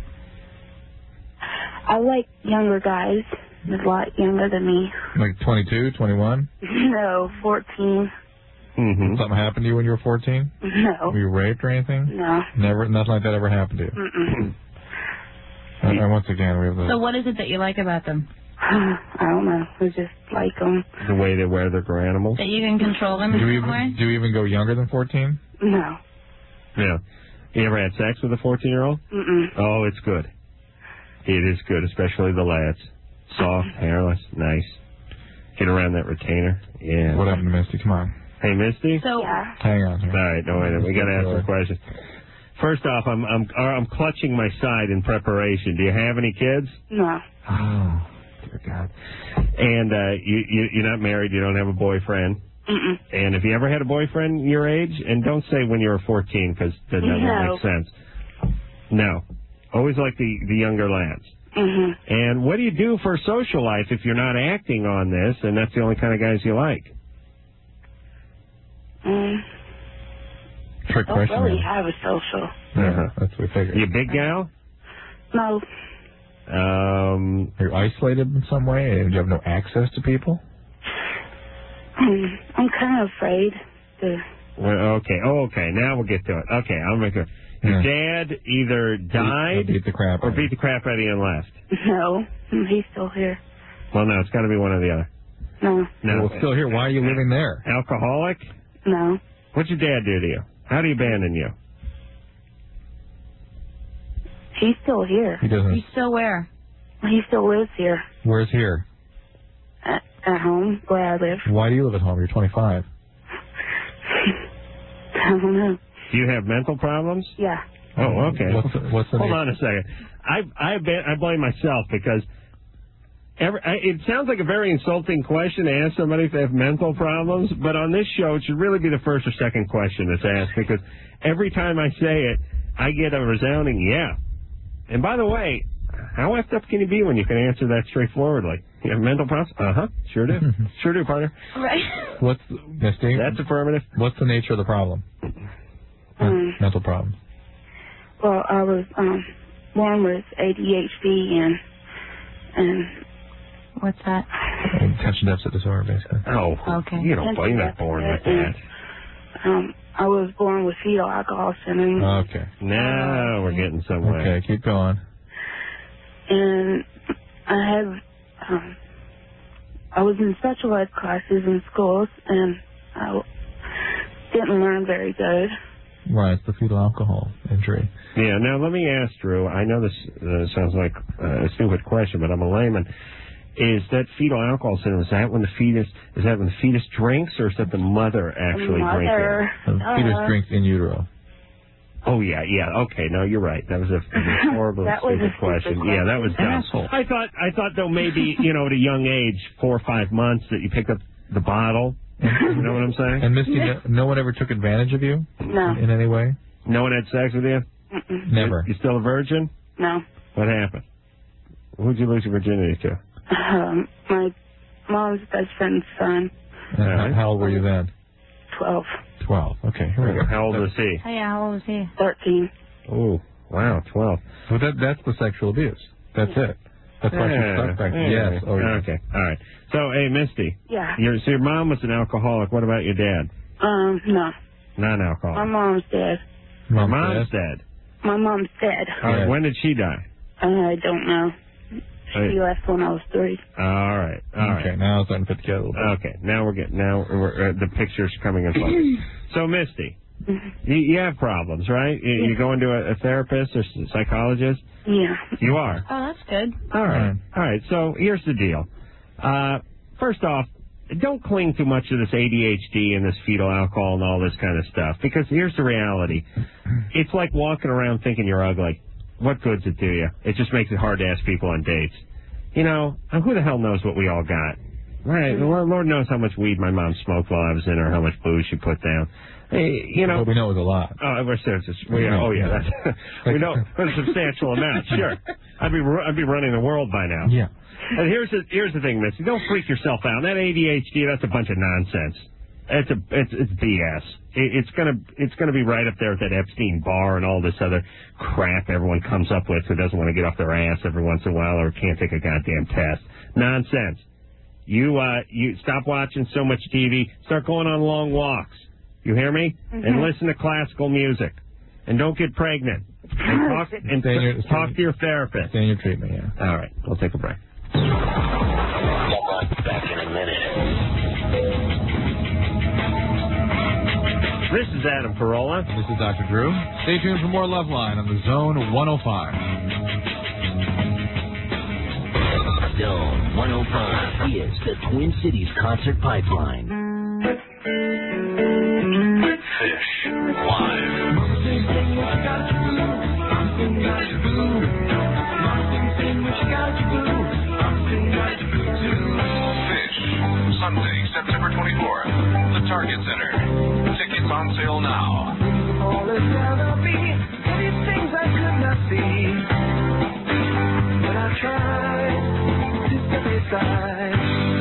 I like younger guys. He's a lot younger than me. Like twenty-two, twenty-one? No, fourteen. Mm-hmm. Something happened to you when you were fourteen? No. Were you raped or anything? No. Never, nothing like that ever happened to you. Mm-mm. And, and once again, we have the. So what is it that you like about them? I don't know. We just like them. The way they wear their animals? That you can control them in Do you some way? even, do you even go younger than fourteen? No. Yeah. You ever had sex with a fourteen-year-old? Mm-mm. Oh, it's good. It is good, especially the lads. Soft, hairless, nice. Get around that retainer. Yeah. What happened to Misty? Come on. Hey, Misty? So, Yeah. Hang on. All right, no, wait a minute. We got to ask some questions. First off, I'm I'm I'm clutching my side in preparation. Do you have any kids? No. Oh, dear God. And uh, you, you you're not married. You don't have a boyfriend. Mm-mm. And if you ever had a boyfriend your age, and don't say when you were fourteen because that doesn't No. make sense. No. Always like the the younger lads. Mm-hmm. And what do you do for social life if you're not acting on this, and that's the only kind of guys you like? Mm. Trick Don't question. really have a social. Uh-huh. That's what we figured. You a big gal? No. Um, Are you isolated in some way? And you have no access to people? Mm, I'm kind of afraid to... well, okay. Oh, okay. Now we'll get to it. Okay, I'll make it. Your dad either died beat the crap or out of beat the crap out of you and left. No. He's still here. Well, no, it's got to be one or the other. No. No. Well, still here. Why are you living there? Alcoholic? No. What'd your dad do to you? How do you abandon you? He's still here. He doesn't. He's still where? He still lives here. Where's here? At, at home, where I live. Why do you live at home? You're twenty-five. I don't know. Do you have mental problems? Yeah. Oh, okay. What's the, what's the Hold nature? on a second. I I ba- I blame myself because every, I, it sounds like a very insulting question to ask somebody if they have mental problems, but on this show it should really be the first or second question that's asked because every time I say it, I get a resounding yeah. And by the way, how effed up can you be when you can answer that straightforwardly? You have mental problems? Uh-huh. Sure do. Sure do, partner. Right. What's Misty? That's affirmative. What's the nature of the problem? Um, Mental problem. Well, I was um, born with A D H D and and What's that? Attention deficit disorder, basically. Oh, okay. You don't, you're not born with that. um, I was born with fetal alcohol syndrome. Okay. Now we're getting somewhere. Okay, keep going. And I have, um, I was in special ed classes in schools, and I w- didn't learn very good. Right, it's the fetal alcohol injury. Yeah, now let me ask Drew, I know this uh, sounds like uh, a stupid question, but I'm a layman. Is that fetal alcohol syndrome, is that when the fetus, is that when the fetus drinks, or is that the mother actually Mother. drinking? The fetus Uh, drinks in utero. Oh, yeah, yeah, okay, no, you're right. That was a, a horrible, That was stupid a stupid question. question. Yeah, that was dumb. Asshole. I thought, I thought though maybe, you know, at a young age, four or five months, that you picked up the bottle. You know what I'm saying? And Misty, no, no one ever took advantage of you? No. In any way? No one had sex with you? Mm-mm. Never. You still a virgin? No. What happened? Who'd you lose your virginity to? Um, my mom's best friend's son, And how, Alright. how old were you then? twelve, Twelve. Okay, here we go. How old was he? Oh, yeah, how old was he? thirteen. Oh, wow, twelve. So that that's the sexual abuse. That's it. That's why she's Yeah, stuck back. yeah. Yes. Oh, yeah. Okay, all right. So, hey, Misty, Yeah. your, so your mom was an alcoholic. What about your dad? Um, no. Non-alcoholic. My mom's dead. Your Mom's mom's dead. dead. My mom's dead. All right, Yeah. when did she die? I don't know. Hey. She left when I was three. All right, all right. Okay, now it's starting to fit together a little bit. Okay, now we're getting, now we're, uh, the picture's coming in focus. So, Misty, you, you have problems, right? You, you going to a, a therapist or s- psychologist? Yeah. You are? Oh, that's good. All right. All right. So here's the deal. Uh, first off, don't cling too much to this A D H D and this fetal alcohol and all this kind of stuff, because here's the reality. It's like walking around thinking you're ugly. What good's it do you? It just makes it hard to ask people on dates. You know, who the hell knows what we all got? Right. Lord, Lord knows how much weed my mom smoked while I was in her, how much booze she put down. Hey, you know. But we know it was a lot. Oh, we're serious. We, oh, yeah. That's, we know a substantial amount. Sure. I'd be I'd be running the world by now. Yeah. And here's the here's the thing, Missy. Don't freak yourself out. That A D H D, that's a bunch of nonsense. It's a it's it's B S. It, it's gonna it's gonna be right up there at that Epstein bar and all this other crap everyone comes up with who doesn't want to get off their ass every once in a while or can't take a goddamn test. Nonsense. You uh you stop watching so much T V. Start going on long walks. You hear me? Mm-hmm. And listen to classical music. And don't get pregnant. And talk and Stay in your- talk to your therapist. Stay in your treatment, yeah. All right, we'll take a break. Back in a minute. This is Adam Carolla. This is Doctor Drew. Stay tuned for more Love Line on the Zone one oh five. Zone one oh five is the Twin Cities Concert Pipeline. Fish Live. Fish, Sunday, September twenty-fourth, the Target Center. Tickets on sale now. All is gonna be many things I could not see, but I tried to step aside.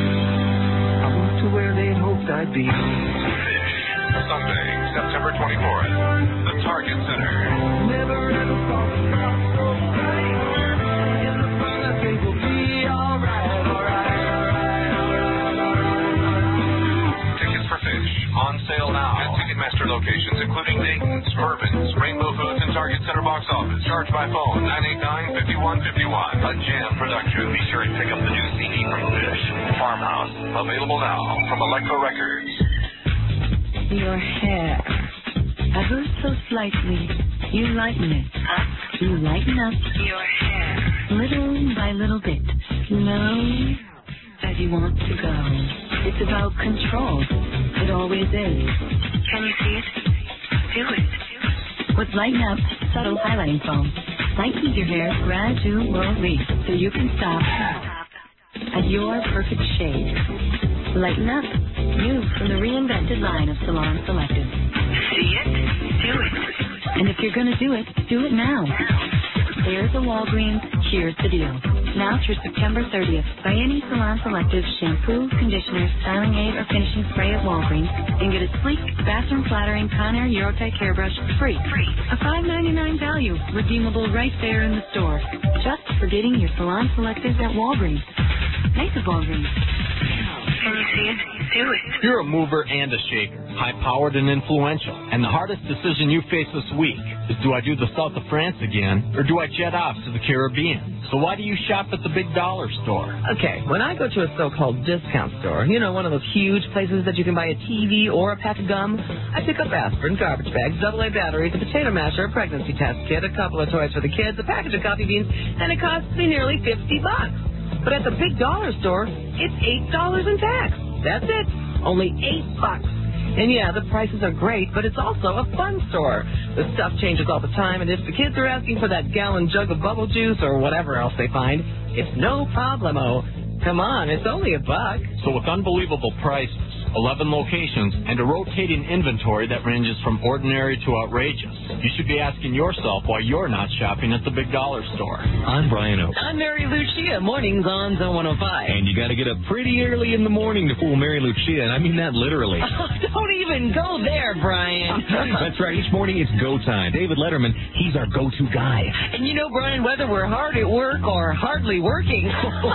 I moved to where they hoped I'd be. Fish, Sunday, September twenty-fourth, the Target Center. Never ever thought it felt so right. In the front I think we'll be alright, alright, alright, alright, alright. Tickets for Fish on sale now at Ticketmaster locations including Dayton's, Mervyn's, Rainbow Foods, and Target Center box office. Charge by phone nine eight nine, five one five one. A Jam production. Be sure and pick up the new C D from Fish, Farmhouse. Available now from Electro Records. Your hair, ever so slightly, you lighten it up. You lighten up your hair, little by little bit. You know, as you want to go. It's about control. It always is. Can you see it? Do it. With Lighten Up Subtle Highlighting Foam, lightens your hair gradually so you can stop at your perfect shade. Lighten Up, new from the reinvented line of Salon Selective. See it? Do it. And if you're going to do it, do it now. There's a Walgreens. Here's the deal. Now through September thirtieth, buy any Salon Selective shampoo, conditioner, styling aid, or finishing spray at Walgreens and get a sleek, bathroom-flattering Conair Eurotype hairbrush free. Free. A five ninety-nine value, redeemable right there in the store. Just for getting your Salon Selective at Walgreens. Nice of Walgreens. Can you see it? Do it. You're a mover and a shaker, high-powered and influential. And the hardest decision you face this week is, do I do the south of France again, or do I jet off to the Caribbean? So why do you shop at the big dollar store? Okay, when I go to a so-called discount store, you know, one of those huge places that you can buy a T V or a pack of gum, I pick up aspirin, garbage bags, double A batteries, a potato masher, a pregnancy test kit, a couple of toys for the kids, a package of coffee beans, and it costs me nearly fifty bucks. But at the big dollar store, it's eight dollars in tax. That's it. Only eight bucks. And yeah, the prices are great, but it's also a fun store. The stuff changes all the time, and if the kids are asking for that gallon jug of bubble juice or whatever else they find, it's no problemo. Come on, it's only a buck. So with unbelievable prices, eleven locations, and a rotating inventory that ranges from ordinary to outrageous, you should be asking yourself why you're not shopping at the big dollar store. I'm Brian Oak. I'm Mary Lucia. Mornings on Zone one oh five. And you got to get up pretty early in the morning to fool Mary Lucia, and I mean that literally. Don't even go there, Brian. That's right. Each morning it's go time. David Letterman, he's our go-to guy. And you know, Brian, whether we're hard at work or hardly working.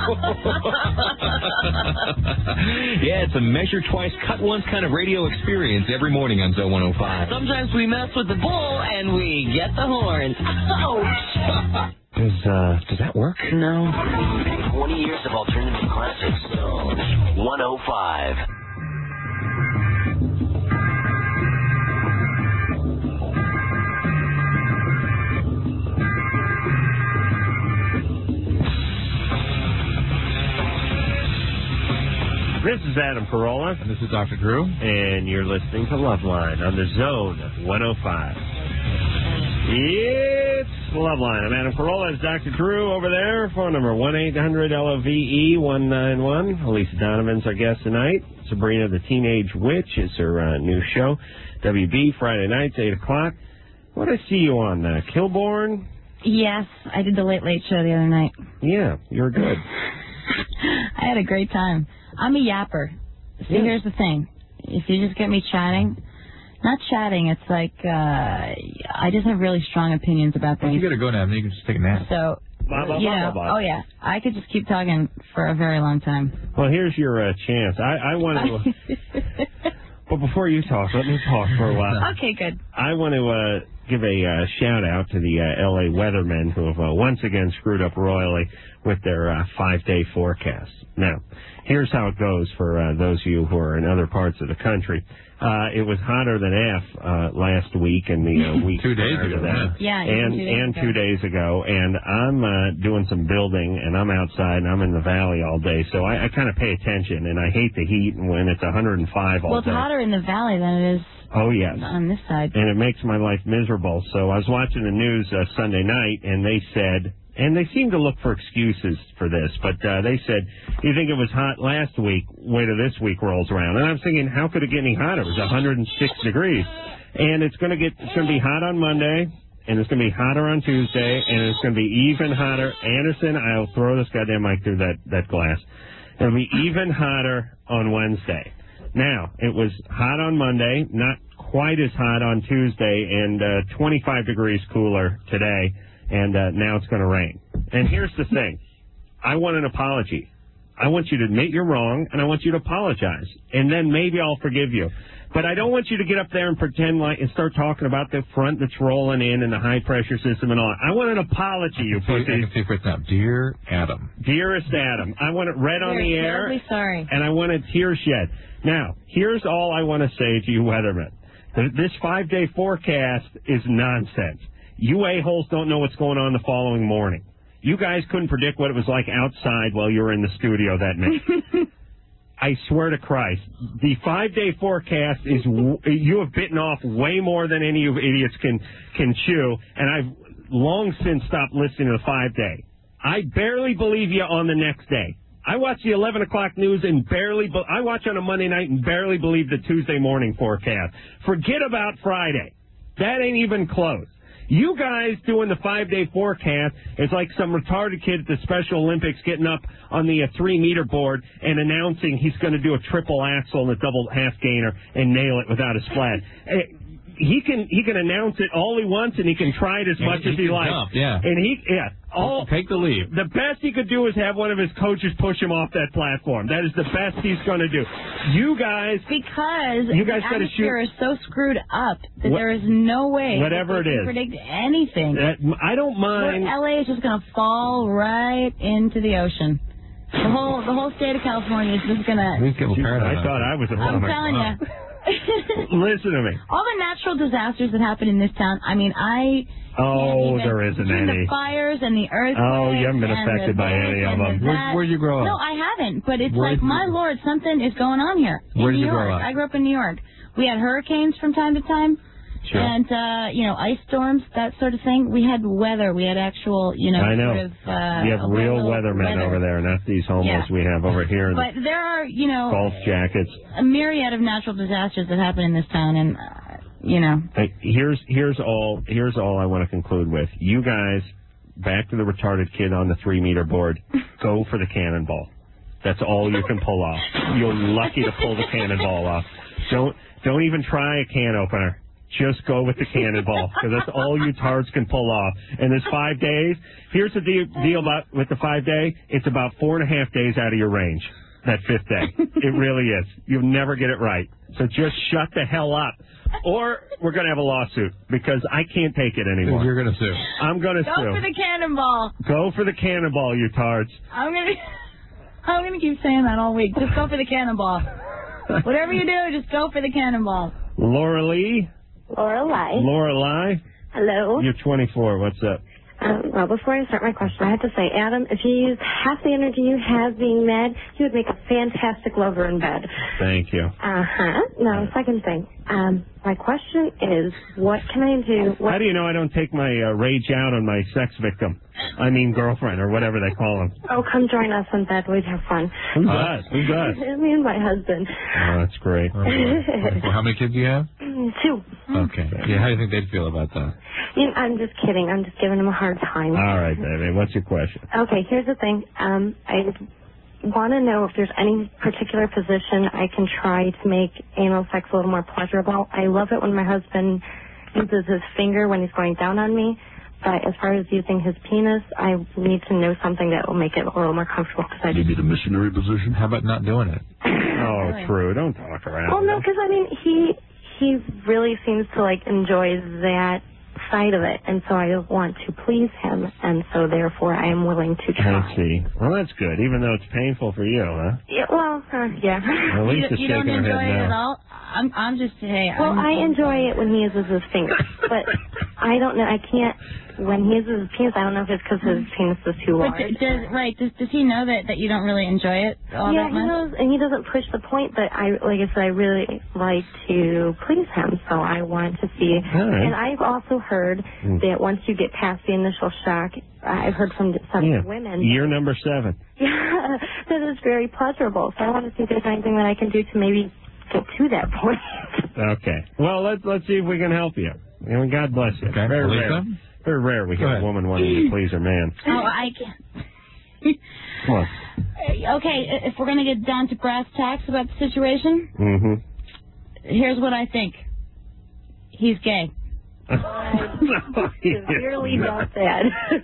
Yeah, it's a measure twice, cut once kind of radio experience every morning on Zone one oh five. Sometimes we mess with the bull and we get the horns. Ouch! Does, uh, does that work? No. twenty years of alternative classics. Zone one oh five. This is Adam Carolla. And this is Doctor Drew. And you're listening to Loveline on the Zone one oh five. It's Loveline. I'm Adam Carolla. It's Doctor Drew over there. Phone number one eight hundred L O V E one nine one. Elisa Donovan's our guest tonight. Sabrina the Teenage Witch is her uh, new show. W B, Friday nights, eight o'clock. What did I see you on? Uh, Kilborn? Yes, I did the Late Late Show the other night. Yeah, you were good. I had a great time. I'm a yapper. See, Yeah. here's the thing. If you just get me chatting, not chatting, it's like uh, I just have really strong opinions about Well, things. you got to go now, and you can just take a nap. So, Blah, blah, you blah, know, blah, blah. oh yeah, I could just keep talking for a very long time. Well, here's your uh, chance. I, I want to... But before you talk, let me talk for a while. Okay, good. I want to uh, give a uh, shout out to the uh, L A weathermen who have uh, once again screwed up royally with their uh, five-day forecast. Now, here's how it goes for uh, those of you who are in other parts of the country. Uh, it was hotter than F uh, last week and the uh, week two days prior to ago. that. Yeah, and two days and ago. two days ago. And I'm uh, doing some building, and I'm outside, and I'm in the valley all day, so I, I kind of pay attention. And I hate the heat when it's one hundred five all Well, it's day. hotter in the valley than it is Oh yes, on this side. and it makes my life miserable. So I was watching the news uh, Sunday night, and they said. And they seem to look for excuses for this, but uh, they said, you think it was hot last week, wait till this week rolls around. And I'm thinking, how could it get any hotter? It was one hundred six degrees. And it's going to get, it's going to be hot on Monday, and it's going to be hotter on Tuesday, and it's going to be even hotter. Anderson, I'll throw this goddamn mic through that, that glass. It'll be even hotter on Wednesday. Now, it was hot on Monday, not quite as hot on Tuesday, and uh, twenty-five degrees cooler today. And uh, now it's going to rain. And here's the thing. I want an apology. I want you to admit you're wrong, and I want you to apologize. And then maybe I'll forgive you. But I don't want you to get up there and pretend like and start talking about the front that's rolling in and the high-pressure system and all. I want an apology, you I can pussies. see if it's now. Dear Adam. Dearest Adam, I want it read on We're the air. terribly sorry. And I want a tear shed. Now, here's all I want to say to you weathermen. Th- This five-day forecast is nonsense. You a-holes don't know what's going on the following morning. You guys couldn't predict what it was like outside while you were in the studio that night. I swear to Christ, the five-day forecast is, w- you have bitten off way more than any of you idiots can, can chew, and I've long since stopped listening to the five-day. I barely believe you on the next day. I watch the eleven o'clock news and barely, be- I watch on a Monday night and barely believe the Tuesday morning forecast. Forget about Friday. That ain't even close. You guys doing the five-day forecast is like some retarded kid at the Special Olympics getting up on the uh, three-meter board and announcing he's going to do a triple axel and a double half gainer and nail it without a splat. Eh, He can he can announce it all he wants, and he can try it as And much he as he can likes. jump, yeah. And he yeah all Take the lead. The best he could do is have one of his coaches push him off that platform. That is the best he's going to do. You guys Because You guys the gotta atmosphere shoot- is so screwed up that What- there is no way Whatever that they it can is. predict anything. that, I don't mind. L A is just going to fall right into the ocean. The whole the whole state of California is just going to. I thought I was a I'm plumber. telling you. Listen to me. All the natural disasters that happen in this town. I mean, I. Oh, can't even- there isn't between any. The fires and the earthquakes. Oh, you haven't been and affected the by this any of and the them. that. Where- where'd you grow up? No, I haven't. But it's Where'd like, you- my Lord, something is going on here. Where in did New you grow York. up? I grew up in New York. We had hurricanes from time to time. Sure. And, uh, you know, ice storms, that sort of thing. We had weather. We had actual, you know, I know. sort of... Uh, you have a real little weathermen weather. over there, not these homos Yeah. we have over here in But there are, you know, golf jackets. a myriad of natural disasters that happen in this town, and, uh, you know. Hey, here's here's all here's all I want to conclude with. You guys, back to the retarded kid on the three meter board. Go for the cannonball. That's all you can pull off. You're lucky to pull the cannonball off. Don't don't even try a can opener. Just go with the cannonball, because that's all you tards can pull off. And this five days, here's the deal, deal about with the five day. It's about four and a half days out of your range. That fifth day, it really is. You'll never get it right. So just shut the hell up, or we're gonna have a lawsuit because I can't take it anymore. You're gonna sue. I'm gonna Go sue. for the cannonball. Go for the cannonball, you tards. I'm gonna, I'm gonna keep saying that all week. Just go for the cannonball. Whatever you do, just go for the cannonball. Laura Lee. Lorelei. Laura Lie. Hello. You're twenty-four. What's up? Um, well, before I start my question, I have to say, Adam, if you used half the energy you have being mad, you would make a fantastic lover in bed. Thank you. Uh-huh. Now, second thing. Um, my question is, what can I do? What How do you know I don't take my uh, rage out on my sex victim? I mean girlfriend, or whatever they call them. Oh, come join us in bed. We'd have fun. Who does? Who does? Me and my husband. Oh, that's great. Well, how many kids do you have? Two. Okay. Yeah, how do you think they'd feel about that? You know, I'm just kidding. I'm just giving him a hard time. All right, baby. What's your question? Okay, here's the thing. Um, I want to know if there's any particular position I can try to make anal sex a little more pleasurable. I love it when my husband uses his finger when he's going down on me, but as far as using his penis, I need to know something that will make it a little more comfortable. Cause I Maybe the missionary position? How about not doing it? Oh, true. Don't talk around. Well, no, because I mean, he he really seems to like enjoy that side of it, and so I want to please him, and so therefore I am willing to try. I see. Well, that's good, even though it's painful for you, huh? Yeah, well, uh, yeah. At least you it's you don't shaking her enjoy head it at no. all? I'm, I'm just, hey. Well, I'm, I enjoy it when he uses his finger, but I don't know. I can't. When he uses his penis, I don't know if it's because his penis is too But large. d- does, right, does, does he know that, that you don't really enjoy it all yeah, that he much? knows, and he doesn't push the point. But I, like I said, I really like to please him, so I want to see. All right. And I've also heard Mm. that once you get past the initial shock, I've heard from some Yeah. women. Year number seven. Yeah, that is very pleasurable. So I want to see if there's anything that I can do to maybe get to that point. Okay. Well, let's let's see if we can help you. And God bless you. Okay. Very Lisa? rare. Very rare we Go hear ahead. a woman wanting to please her man. Oh, I can't. Come on. Okay, if we're going to get down to brass tacks about the situation, Mm-hmm. here's what I think. He's gay. No, Severely doubt that.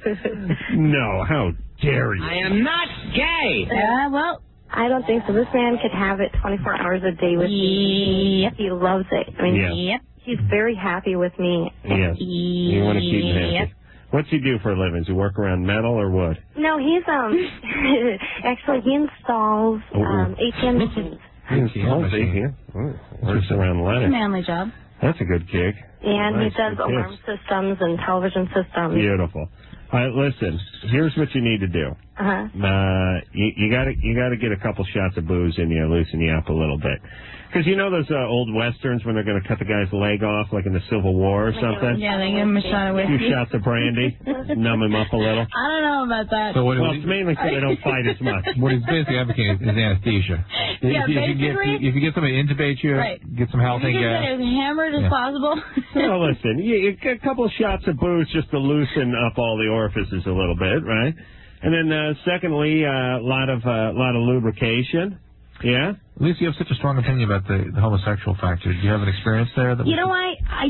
No, how dare you? I am not gay. Uh, well, I don't think so. This man could have it twenty-four hours a day with me. Yep. He loves it. I mean, Yeah. Yep. he's very happy with me. Yes. You want to keep him happy. What's he do for a living? Does he work around metal or wood? No, he's um actually he installs Oh, oh. um A T M machines. He installs it, yeah. Oh, works around It's a letters. manly job. That's a good gig. And Nice, he does good alarm tips. systems and television systems. Beautiful. All right, listen. Here's what you need to do. Uh-huh. Uh, you, you gotta you gotta get a couple shots of booze in you, loosen you up a little bit. Because you know those uh, old westerns when they're going to cut the guy's leg off, like in the Civil War or something. Yeah, they give him a shot of A few whiskey. shots of brandy, numb him up a little. I don't know about that. So what Well, is it's mainly so they don't fight as much. What he's basically advocating is anesthesia. Yeah, if, you, if, you get, basically- if you get somebody to intubate you, Right. get some health You and can gas. get as hammered as Yeah. possible. Well, listen, you, you get a couple of shots of booze just to loosen up all the orifices a little bit, right? And then, uh, secondly, a uh, lot of uh, lot of lubrication. Yeah. At least you have such a strong opinion about the, the homosexual factor. Do you have an experience there? That You know, I I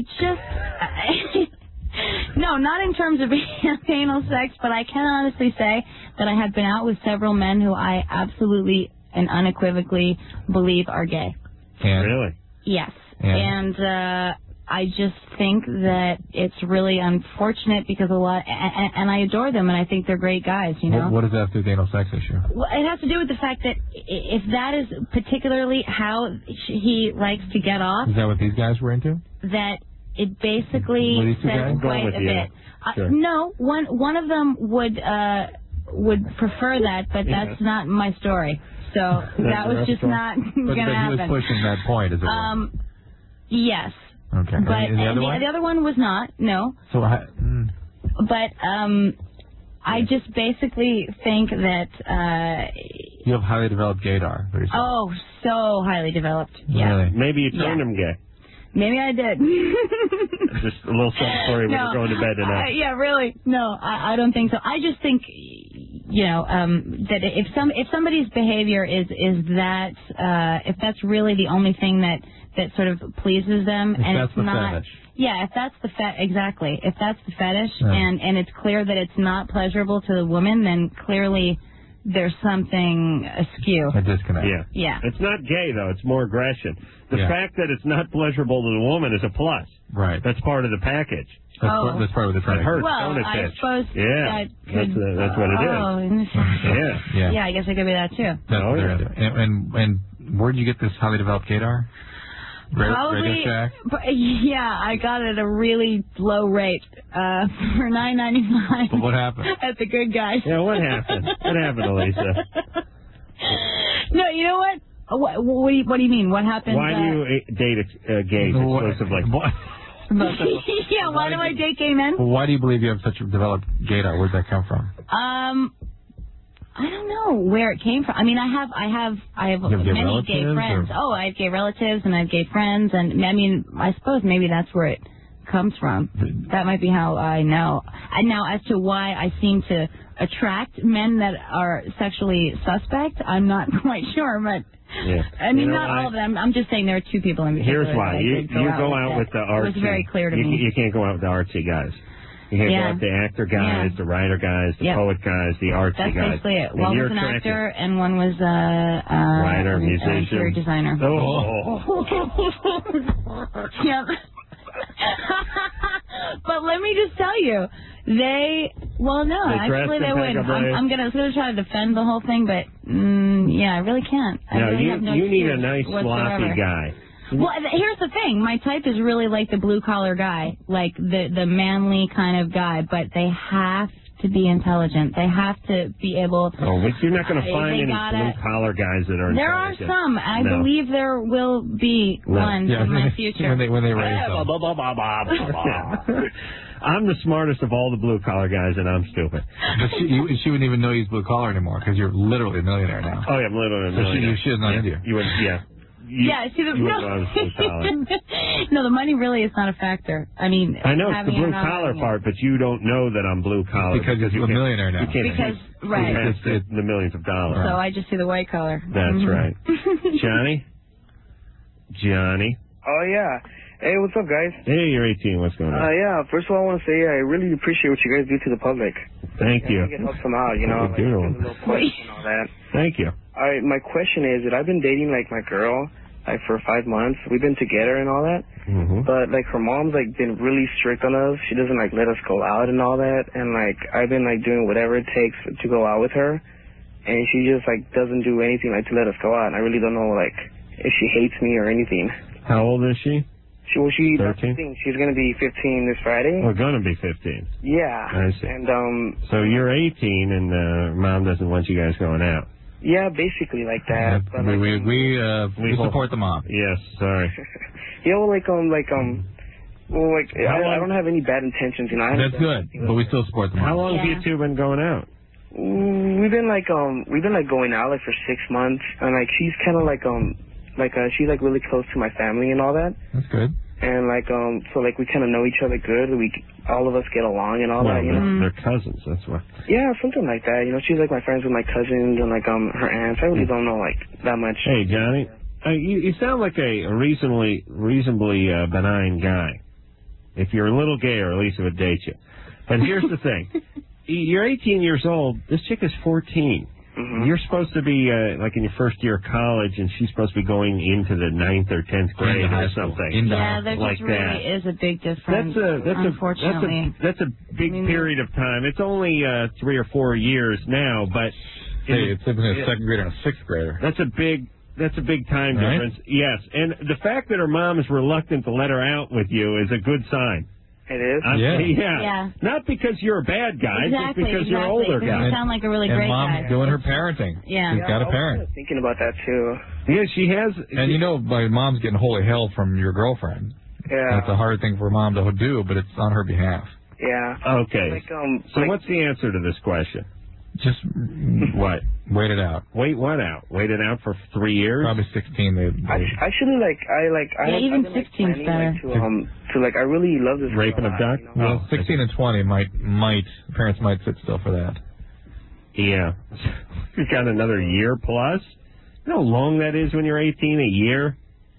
just no, not in terms of anal sex, but I can honestly say that I have been out with several men who I absolutely and unequivocally believe are gay. And, Really? Yes, And? and uh, I just think that it's really unfortunate because a lot, and, and I adore them, and I think they're great guys. You know. what, what does that have to do with the anal sex issue? Well, it has to do with the fact that i- if that is particularly how he likes to get off, Is that what these guys were into? that it basically Were these two says guys? I'm going quite with a you. bit. Uh, Sure. no, one one of them would uh, would prefer that, but Yeah. that's not my story. So that was your just story? not But, going but to he was happen. pushing that point, as it were. Um, yes, Okay. but and the other and one? the other one was not. No, So, I- mm, but um, I just basically think that. Uh, you have highly developed gaydar. very soon. oh, so highly developed. Yeah. Really? Maybe you turned Yeah. him gay. Maybe I did. Just a little something for you when No, you're going to bed tonight. I, yeah, really. No, I, I don't think so. I just think, you know, um, that if some if somebody's behavior is is that uh, if that's really the only thing that that sort of pleases them, If and that's it's the not. fetish. Yeah, if that's the fe- exactly. If that's the fetish, Yeah. and and it's clear that it's not pleasurable to the woman, then clearly there's something askew. A disconnect. Yeah. Yeah. It's not gay, though. It's more aggression. The Yeah. fact that it's not pleasurable to the woman is a plus. Right. That's part of the package. That's, Oh. part, that's part of the It thing. hurts, Well, don't it, I bitch? suppose Yeah. that That's, could, uh, that's what it is. oh, is. Yeah. Yeah. Yeah, I guess it could be that too. That's Oh, what they're yeah. into. And, and, and where did you get this highly developed gaydar? Ra- Probably, Radio Shack? but, yeah, I got it at a really low rate uh, for nine ninety nine. But what happened? At the Good Guys. Yeah, what happened? What happened, Elisa? No, you know what? Uh, What, what, do, you, what do you mean? What happened? Why do you uh, date uh, gays What- exclusively? what- yeah, why do I date gay men? Well, why do you believe you have such a developed gaydar? Where'd that come from? Um, I don't know where it came from. I mean, I have, I have, I have, You have gay many gay relatives, friends. or- Oh, I have gay relatives and I have gay friends, and I mean, I suppose maybe that's where it comes from. That might be how I know. And now, as to why I seem to attract men that are sexually suspect, I'm not quite sure, but. Yeah. I mean, You know not why? all of them. I'm just saying there are two people in particular. Here's why. that I You, did go you out go with out that. with the artsy. It was very clear to you, me. You can't go out with the artsy guys. You can't Yeah. go out with the actor guys, Yeah. the writer guys, the Yep. poet guys, the artsy That's guys. basically it. And One you're was an attracted- actor and one was a uh, uh, Writer, an musician. interior designer. Oh. Yep. But let me just tell you. They, well, no, They dress actually they wouldn't. impeccably. I'm, I'm gonna, gonna try to defend the whole thing, but mm, yeah, I really can't. I No, really you have no you need a excuse nice whatsoever. sloppy guy. Well, th- here's the thing. My type is really like the blue collar guy, like the the manly kind of guy, but they have to be intelligent. They have to be able. Oh, but you're not going to They- find they any gotta- blue collar guys that are. There are intelligent. some. I No. believe there will be No. one Yeah, in my future. when they when they raise Yeah, them. blah, blah, blah, blah, blah, blah. I'm the smartest of all the blue collar guys, and I'm stupid. But she, you, she wouldn't even know he's blue collar anymore because you're literally a millionaire now. Oh yeah, I'm literally a So she, millionaire. she is not yeah. into you. You would, yeah. You, yeah, see, the, you no. wouldn't know I was blue collar. no, the money really is not a factor. I mean, I know it's having the blue or not collar having it. part, but you don't know that I'm blue collar Because you you're a can't- millionaire now. You can't Because, hate- right. you can't hate the millions of dollars. So I just see the white collar. That's Mhm. right. Johnny? Johnny? Oh, yeah. Hey, what's up, guys? Hey, you're eighteen. What's going on? Uh, yeah, first of all, I want to say I really appreciate what you guys do to the public. Thank I you. think it helps them out, you know, We like, do. give a little push and all that. Thank you. All right, my question is that I've been dating, like, my girl, like, for five months. We've been together and all that. Mm-hmm. But, like, her mom's, like, been really strict on us. She doesn't, like, let us go out and all that. And, like, I've been, like, doing whatever it takes to go out with her. And she just, like, doesn't do anything, like, to let us go out. And I really don't know, like, if she hates me or anything. How old is she? She, well, she, that's the thirteen? thing. She's going to be fifteen this Friday. We're going to be fifteen. Yeah. I see. And, um, So you're eighteen, and uh, mom doesn't want you guys going out. yeah, basically like that. But, we like, we um, we, uh, we support the mom. Yes, sorry. you know, like, um, like, um, well, like, How I, long- I don't have any bad intentions, you know. I That's haven't good, but we still support the mom. How long have you two been going out? Mm, We've been like um we've been like going out like for six months and like she's kind of like um like uh she's like really close to my family and all that That's good. and like um so like we kind of know each other good, we all of us get along and all Well, that, you they're, know. they're cousins, that's why. Yeah, something like that, you know. She's like my friends with my cousins and like um her aunts. I really don't know like that much. Hey, Johnny, uh, you, you sound like a reasonably reasonably uh, benign guy. If you're a little gay, or at least it would date you. But here's the thing. You're eighteen years old. This chick is fourteen. Mm-hmm. You're supposed to be uh, like in your first year of college, and she's supposed to be going into the ninth or tenth grade Into high or school. something. Into Yeah, there like just really that. is a big difference. That's a that's a unfortunately. that's a that's a big period of time. It's only uh, three or four years now, but Hey, it's even a yeah. second grader and a sixth grader. That's a big that's a big time Right? difference. Yes, and the fact that her mom is reluctant to let her out with you is a good sign. It is? I- Yeah. yeah. Yeah. Not because you're a bad guy, Exactly, just because you're an exactly. older Because guy. you sound like a really and great mom's guy. doing her parenting. Yeah. She's got a I was parent. kinda thinking about that too. Yeah, she has. And you know, my mom's getting holy hell from your girlfriend. Yeah. That's a hard thing for mom to do, but it's on her behalf. Yeah. Okay. Like um So like, what's the answer to this question? Just What? wait it out. Wait what out? Wait it out for three years? Probably sixteen. They, I, they actually, like, I, like, I, Yeah, even I've been, like, sixteen's planning, like, to, um, to, like, I really love this Rape and girl a lot, abduct? you know? well, sixteen and twenty might might parents might sit still for that. Yeah. You've got another year plus? You know how long that is when you're eighteen? A year?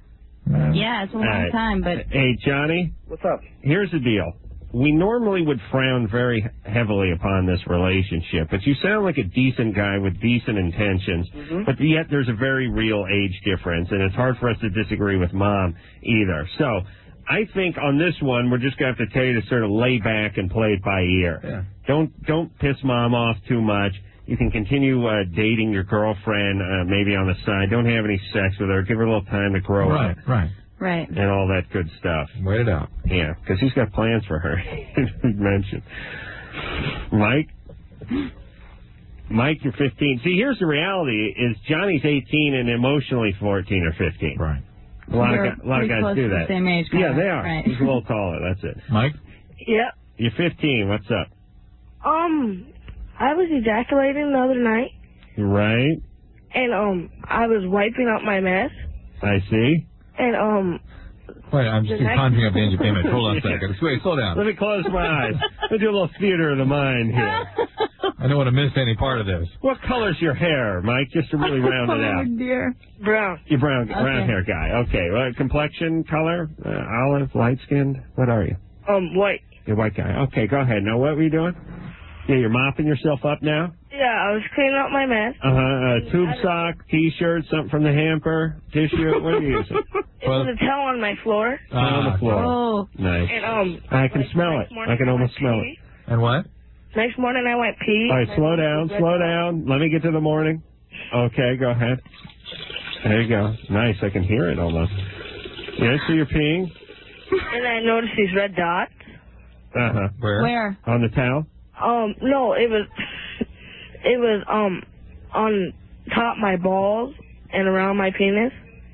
Yeah, it's a long All right. time, but Hey, Johnny, What's up? here's the deal. We normally would frown very heavily upon this relationship, but you sound like a decent guy with decent intentions, Mhm. but yet there's a very real age difference, and it's hard for us to disagree with Mom either. So I think on this one, we're just going to have to tell you to sort of lay back and play it by ear. Yeah. Don't don't piss Mom off too much. You can continue uh, dating your girlfriend, uh, maybe on the side. Don't have any sex with her. Give her a little time to grow Right, up right. right. and all that good stuff. Wait it out. Yeah, because he's got plans for her. He mentioned. Mike? Mike, you're fifteen. See, here's the reality: is Johnny's eighteen and emotionally fourteen or fifteen. Right. A lot They're of gu- a lot of pretty guys close do to the that. same age, yeah, kinda. they are. Right. He's a little taller. That's it. Mike? Yeah. You're fifteen. What's up? Um, I was ejaculating the other night, Right. and um, I was wiping out my mess, I see. and um, Wait, I'm just The next- conjuring up the Angie Payment. Hold on a second. Wait, slow down. Let me close my eyes. Let me do a little theater of the mind here. I don't want to miss any part of this. What color's your hair, Mike? Just to really round it out. Oh, dear. brown. You're brown, Okay. brown hair guy. Okay. Well, complexion, color, uh, olive, light skinned. What are you? Um, white. You're a white guy. Okay, go ahead. Now, what were you doing? Yeah, you're mopping yourself up now? Yeah, I was cleaning out my mess. Uh-huh. Uh, tube sock, T-shirt, something from the hamper, tissue. What are you using? was a towel on my floor. Ah, on the floor. Oh. Nice. And, um, I can like, smell it. next morning I can I almost went smell pee. it. And what? Next morning I went pee. All right, and slow I down, red slow dot. down. Let me get to the morning. Okay, go ahead. There you go. Nice. I can hear it almost. Yeah, so you're peeing? And I noticed these red dots. Uh-huh. Where? Where? On the towel? Um, no, it was, it was, um, on top my balls and around my penis.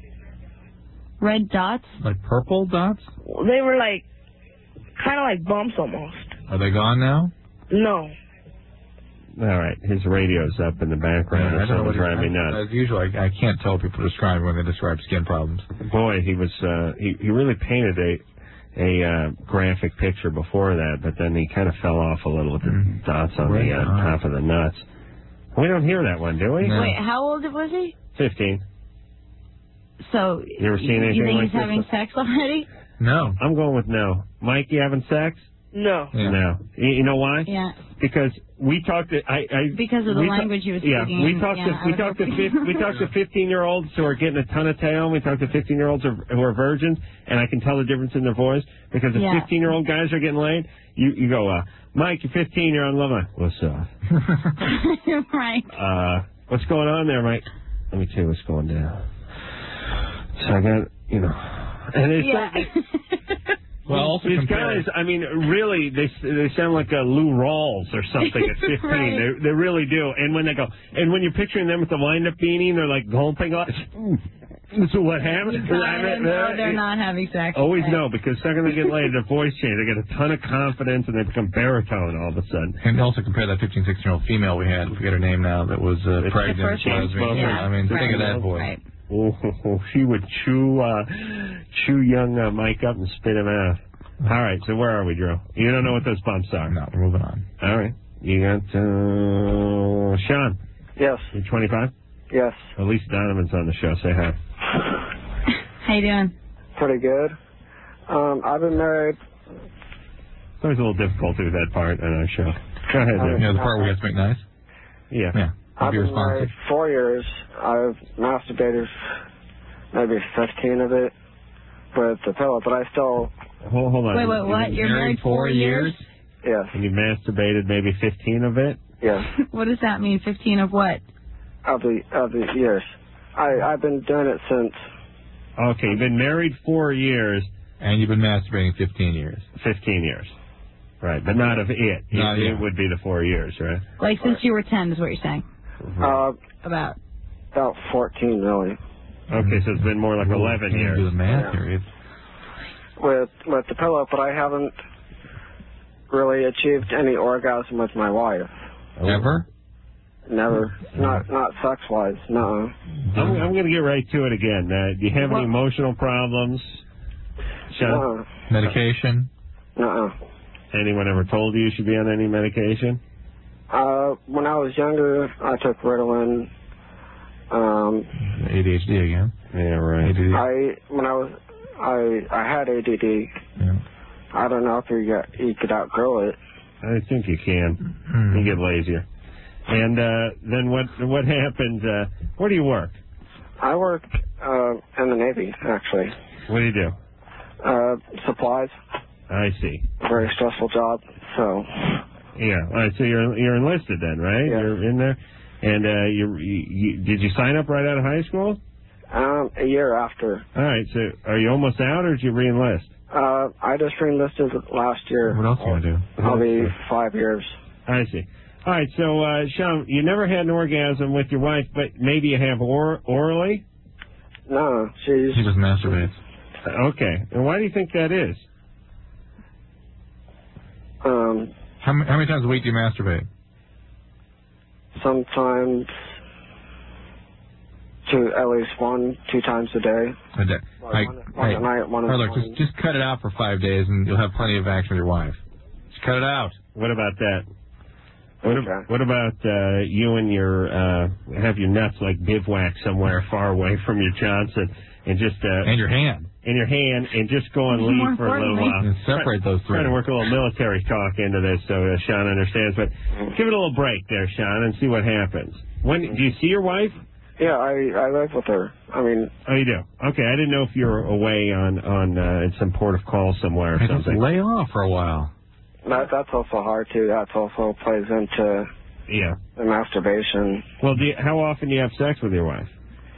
Red dots? Like purple dots? They were like, kind of like bumps almost. Are they gone now? No. All right. His radio's up in the background. Yeah, I or don't know what something's driving me I- nuts. As usual, I, I can't tell people describe when they describe skin problems. Boy, he was, uh, he, he really painted a, a, uh, graphic picture before that, but then he kind of fell off a little with the Mm-hmm. dots on Right the uh, on. top of the nuts. We don't hear that one, do we? Wait, how old was he? fifteen. So, You ever seen you anything think like he's this? having sex already? No. I'm going with no. Mike, you having sex? No. No. You, you know why? Yeah. Because we talked to I, I Because of the we ta- language he was yeah, speaking. we in, talked yeah, to I we would talked to hope- fif- we talked to fifteen year olds who are getting a ton of tail. And we talked to fifteen year olds who are virgins, and I can tell the difference in their voice because if Yeah. fifteen year old guys are getting laid, you you go, uh, Mike, you're fifteen, you're on Love Line. What's up? Right. Uh, what's going on there, Mike? Let me tell you what's going down. So I got, you know, and it's Yeah. like, Well, also these compare- guys, I mean, really, they they sound like uh, Lou Rawls or something at fifteen. Right. They they really do. And when they go, and when you're picturing them with the wind-up beanie, and they're like gulping on. So what happened? You gotta know they're not having sex. Always Okay. know, because the second they get laid, their voice changes. They get a ton of confidence, and they become baritone all of a sudden. And also compare that fifteen, sixteen year old female we had, I forget her name now, that was uh, It's pregnant. the first She one. was being- Yeah. I mean, Right. think of that voice. Right. Oh, she would chew, uh, chew young uh, Mike up and spit him out. All right, so where are we, Drew? You don't know what those bumps are. No, we're moving on. All right. You got, uh, Sean. Yes. You twenty-five? Yes. Elise Donovan's on the show. Say hi. How you doing? Pretty good. Um, I've been married. There's a little difficulty with that part on our show. Go ahead, Uh, Drew. You know, the part where we have to make nice? Yeah. Yeah. I've Be been responsive. married four years. I've masturbated maybe fifteen of it with the pillow, but I still. Hold, hold on. Wait, wait, You've what? been You're married four years? Yes. And you masturbated maybe fifteen of it? Yes. What does that mean? fifteen of what? Of the of the years. I I've been doing it since. Okay, you've been married four years. And you've been masturbating fifteen years. fifteen years. Right, but not of it. Not it, yet. it would be the four years, right? Like since you were ten is what you're saying. Uh, About. about fourteen really. Okay, so it's been more like Ooh, eleven can't years. do the math Yeah. here. It's- With with the pillow, but I haven't really achieved any orgasm with my wife. Ever? Never. Not not sex wise. No. I'm, I'm going to get right to it again. Uh, do you have any emotional problems? Sean? No. Medication? No. Anyone ever told you you should be on any medication? Uh, when I was younger, I took Ritalin. Um, A D H D again. Yeah, right. A D D. I when I was I I had A D D. Yeah. I don't know if you got you could outgrow it. I think you can. Hmm. You get lazier. And uh, then what What happened? Uh, where do you work? I work uh, in the Navy actually. What do you do? Uh, supplies. I see. Very stressful job. So. Yeah. All right. So you're you're enlisted then, right? Yeah. You're in there. And uh, you, you, you did you sign up right out of high school? Um, a year after. All right. So are you almost out, or did you reenlist? Uh, I just re-enlisted last year. What else do you want to do? I'll be five years. I see. All right. So uh, Sean, you never had an orgasm with your wife, but maybe you have or- orally. No, she's. He just masturbates. Okay. And why do you think that is? Um, How, m- how many times a week do you masturbate? sometimes two, at least one, two times a day. A day. Like Like, one, one hey, at night, one in or the look, morning. just, just cut it out for five days and you'll have plenty of action with your wife. Just cut it out. What about that? What, Okay. ab- what about uh, you and your uh, have your nuts like bivouac somewhere far away from your Johnson and just uh, And your hand. in your hand and just go on More leave for a little importantly- while. And separate those three. Trying to work a little military talk into this so uh, Sean understands, but give it a little break there, Sean, and see what happens. When do you see your wife? Yeah, I I live with her. I mean. Oh, you do? Okay, I didn't know if you were away on on uh, in some port of call somewhere or Hey, something. just lay off for a while. That that's also hard too. That also plays into Yeah. the masturbation. Well, do you, how often do you have sex with your wife?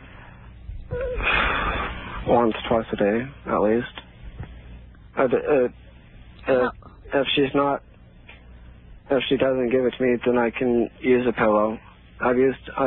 Once, twice a day, at least. Uh, uh, uh, if she's not, if she doesn't give it to me, then I can use a pillow. I've used, I.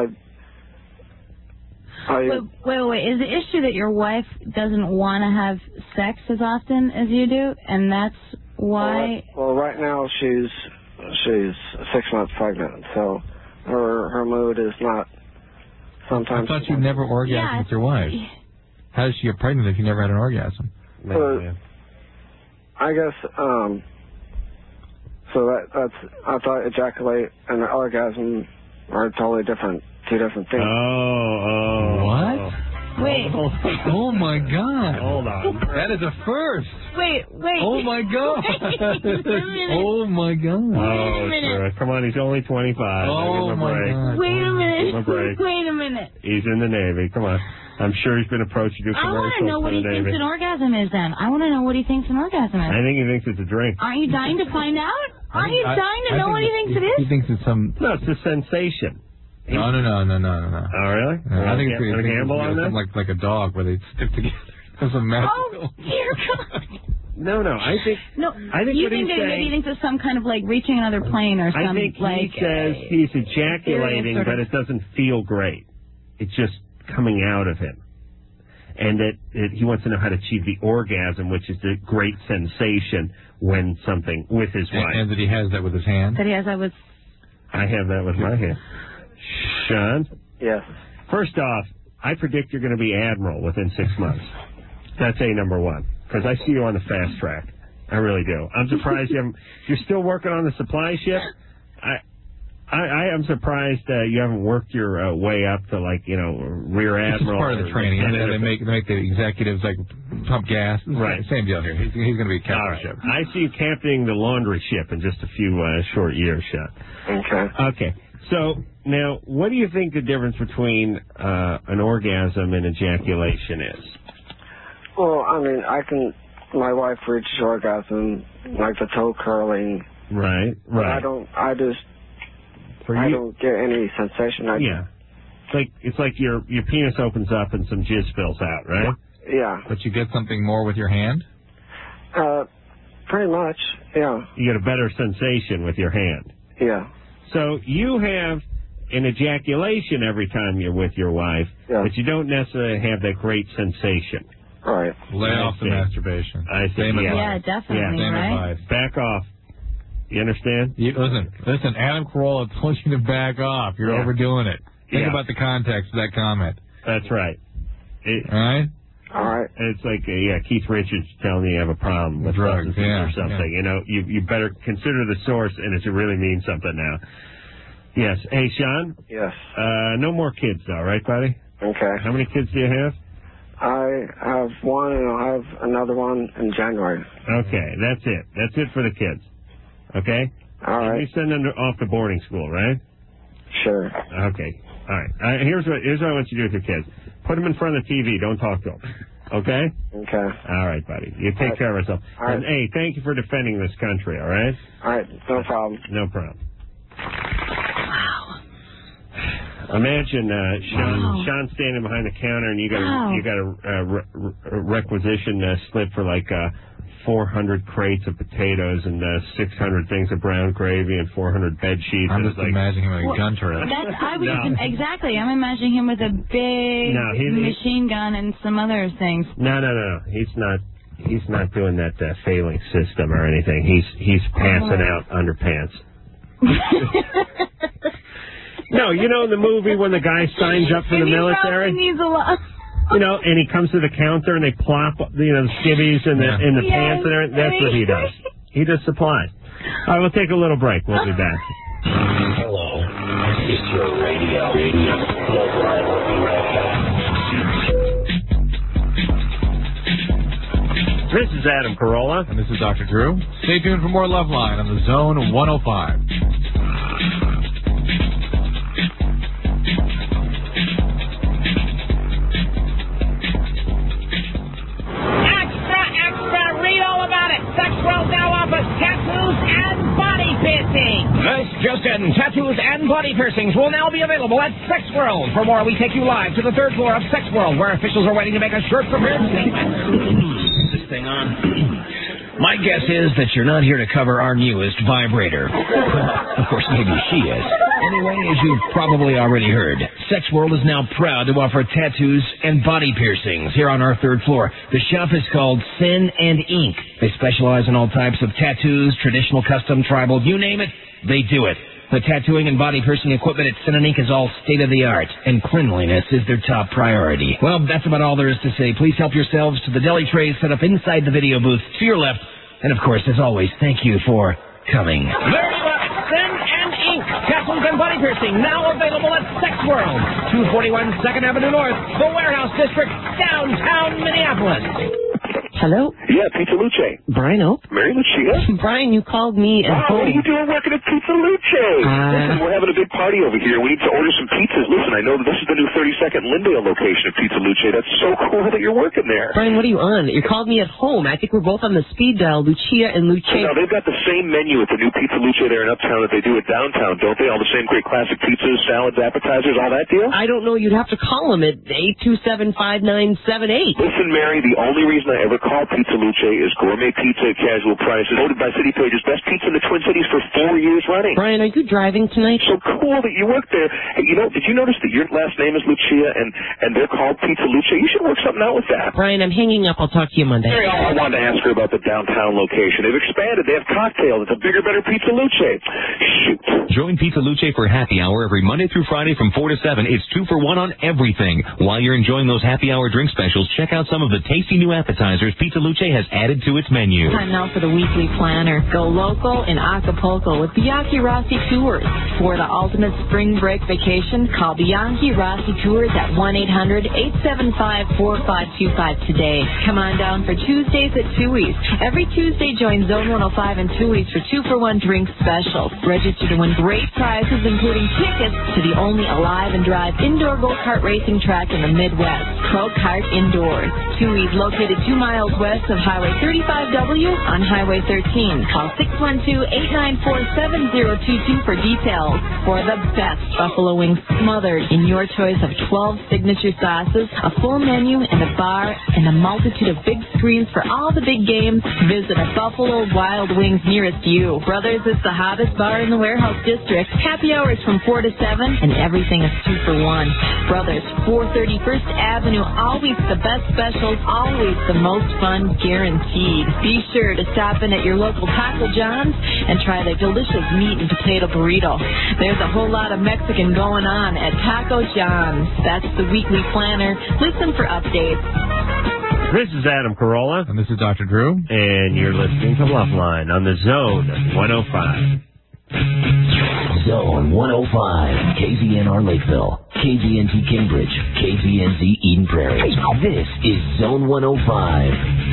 I Wait, wait, wait. Is the issue that your wife doesn't want to have sex as often as you do, and that's why? Well, right now she's she's six months pregnant, so her her mood is not. Sometimes. I thought you never orgasmed Yeah, with your wife. How does she get pregnant if you never had an orgasm? So, I guess. Um. So that that's. I thought ejaculate and orgasm are totally different, two different things. Oh, oh. What? Wait. Oh my God! Hold on. That is a first. Wait, wait. Oh my God! Wait a minute. Oh my God! Oh, minute. sure. Come on, he's only twenty-five. Oh, Give him a my break. God. Wait a minute. Give him a break. Wait a minute. He's in the Navy. Come on. I'm sure he's been approached to do I commercials want to know what for he the thinks Navy. an orgasm is then. I want to know what he thinks an orgasm is. I think he thinks it's a drink. Aren't you dying to find out? Aren't you I- dying to I know think what he thinks it He is? thinks it's some. No, it's a sensation. No, no, no, no, no, no, no. Oh, really? No, I think it's, Wanna I think gamble it's on that? something like like a dog where they stick together. It's a magical. Oh, dear God. No, no. I think. No, I think you what think he's that saying- maybe he thinks it's some kind of like reaching another plane or I some think he like. says uh, he's ejaculating, sort of- but it doesn't feel great. It's just coming out of him. And that, that he wants to know how to achieve the orgasm, which is the great sensation when something with his wife. And, and that he has that with his hand. That he has that with. I have that with my hand. Sean? Yes. First off, I predict you're going to be admiral within six months. That's A number one. Because I see you on the fast track. I really do. I'm surprised you haven't. You're still working on the supply ship. I, I, I am surprised uh, you haven't worked your uh, way up to like you know rear This is admiral. part of the or training. And lieutenant they or make they make the executives like pump gas. Right. Same deal here. He's, he's going to be captain All of right. the ship. I see you captaining the laundry ship in just a few uh, short years, Sean. Okay. Okay. So now, what do you think the difference between uh, an orgasm and ejaculation is? Well, I mean, I can. My wife reaches orgasm like the toe curling. Right. But Right. I don't. I just. For I you- don't get any sensation. I, Yeah. It's like it's like your your penis opens up and some jizz spills out, right? Yeah. But you get something more with your hand. Uh, pretty much. Yeah. You get a better sensation with your hand. Yeah. So you have an ejaculation every time you're with your wife, Yeah. but you don't necessarily have that great sensation. All right. Lay I off the see. masturbation. I see. Same Yeah. Yeah, advice. definitely, Same right? advice. Back off. You understand? You, listen, listen. Adam Carolla told you to back off. You're Yeah. overdoing it. Think Yeah. about the context of that comment. That's right. It, All right. All right. It's like, uh, yeah, Keith Richards telling you you have a problem with Drugs, substances yeah, or something. yeah. You know, you you better consider the source, and it should really mean something now. Yes. Hey, Sean? Yes. Uh, no more kids, though, right, buddy? Okay. How many kids do you have? I have one, and I'll have another one in January. Okay, that's it. That's it for the kids. Okay? All And right. you send them to, off to boarding school, right? Sure. Okay. All right. Uh, here's what here's what I want you to do with your kids. Put them in front of the T V. Don't talk to them. Okay? Okay. All right, buddy. You take All right. care of yourself. All right. And, hey, thank you for defending this country, all right? All right. No problem. No problem. Imagine uh, Sean, Wow. Sean standing behind the counter, and you got Wow. a, you got a, uh re- re- requisition uh, slip for like uh, four hundred crates of potatoes and uh, six hundred things of brown gravy and four hundred bed sheets. I'm and just it's like, imagining him like a Well, gun turret. That's I was No. just, exactly. I'm imagining him with a big No, he- he- machine gun and some other things. No, no, no. He's not. He's not doing that uh, failing system or anything. He's he's passing Oh. out underpants. No, you know in the movie when the guy signs up for the And he military, probably needs a lot. you know, and he comes to the counter and they plop, you know, the skivvies and the Yeah. in the Yes, pants and everything. That's what he does. He does supplies. All right, we'll take a little break. We'll be back. Hello. It's your radio. Radio. Love Line will be right back. This is Adam Carolla. And this is Doctor Drew. Stay tuned for more Love Line on the Zone one oh five. Again, tattoos and body piercings will now be available at Sex World. For more, we take you live to the third floor of Sex World, where officials are waiting to make a shirt-prepared statement. Is this thing on? My guess is that you're not here to cover our newest vibrator. Of course, maybe she is. Anyway, as you've probably already heard, Sex World is now proud to offer tattoos and body piercings here on our third floor. The shop is called Sin and Ink. They specialize in all types of tattoos, traditional, custom, tribal, you name it, they do it. The tattooing and body piercing equipment at Sin and Ink is all state-of-the-art, and cleanliness is their top priority. Well, that's about all there is to say. Please help yourselves to the deli trays set up inside the video booth to your left. And, of course, as always, thank you for coming. There you have it, Sin and Ink. Tattoos and body piercing now available at Sex World, two forty-one second Avenue North, the Warehouse District, downtown Minneapolis. Hello? Yeah, Pizza Luce. Brian Oak? Mary Lucia? Brian, you called me at wow, home. What are you doing working at Pizza Luce? Uh, Listen, we're having a big party over here. We need to order some pizzas. Listen, I know that this is the new thirty-second Lindale location of Pizza Luce. That's so cool that you're working there. Brian, what are you on? You called me at home. I think we're both on the speed dial, Lucia and Luce. No, they've got the same menu at the new Pizza Luce there in Uptown that they do at downtown, don't they? All the same great classic pizzas, salads, appetizers, all that deal? I don't know. You'd have to call them at eight two seven, five nine seven eight. Listen, Mary, the only reason I ever call Pizza Luce is gourmet pizza at casual prices, voted by City Pages best pizza in the Twin Cities for four years running. Brian, are you driving tonight? So cool that you work there. Hey, you know, did you notice that your last name is Lucia and, and they're called Pizza Luce? You should work something out with that. Brian, I'm hanging up. I'll talk to you Monday. Mary, I wanted to ask her about the downtown location. They've expanded. They have cocktails. It's a bigger, better Pizza Luce. Shoot. Join Pizza Luce for happy hour every Monday through Friday from four to seven. It's two for one on everything. While you're enjoying those happy hour drink specials, check out some of the tasty new appetizers Pizza Luce has added to its menu. Time now for the weekly planner. Go local in Acapulco with Bianchi Rossi Tours. For the ultimate spring break vacation, call Bianchi Rossi Tours at one eight hundred, eight seven five, four five two five today. Come on down for Tuesdays at Tui's. Every Tuesday, join Zone one oh five and Tui's for two for one drink specials. Register to win great prizes, including tickets to the only alive and drive indoor go-kart racing track in the Midwest, Pro Kart Indoors. Tui's located two miles west of Highway thirty-five W on Highway thirteen. Call six one two, eight nine four, seven zero two two for details. For the best buffalo wings smothered in your choice of twelve signature sauces, a full menu, and a bar, and a multitude of big screens for all the big games, visit a Buffalo Wild Wings nearest you. Brothers is the hottest bar in the Warehouse District. Happy hours from four to seven, and everything is two for one. Brothers, four thirty First Avenue, always the best specials, always the most fun, guaranteed. Be sure to stop in at your local Taco John's and try their delicious meat and potato burrito. There's a whole lot of Mexican going on at Taco John's. That's the weekly planner. Listen for updates. This is Adam Carolla. And this is Doctor Drew. And you're listening to Loveline on the Zone one oh five. Zone one oh five, K Z N R Lakeville, K Z N T Cambridge, K Z N Z Eden Prairie. This is Zone one oh five.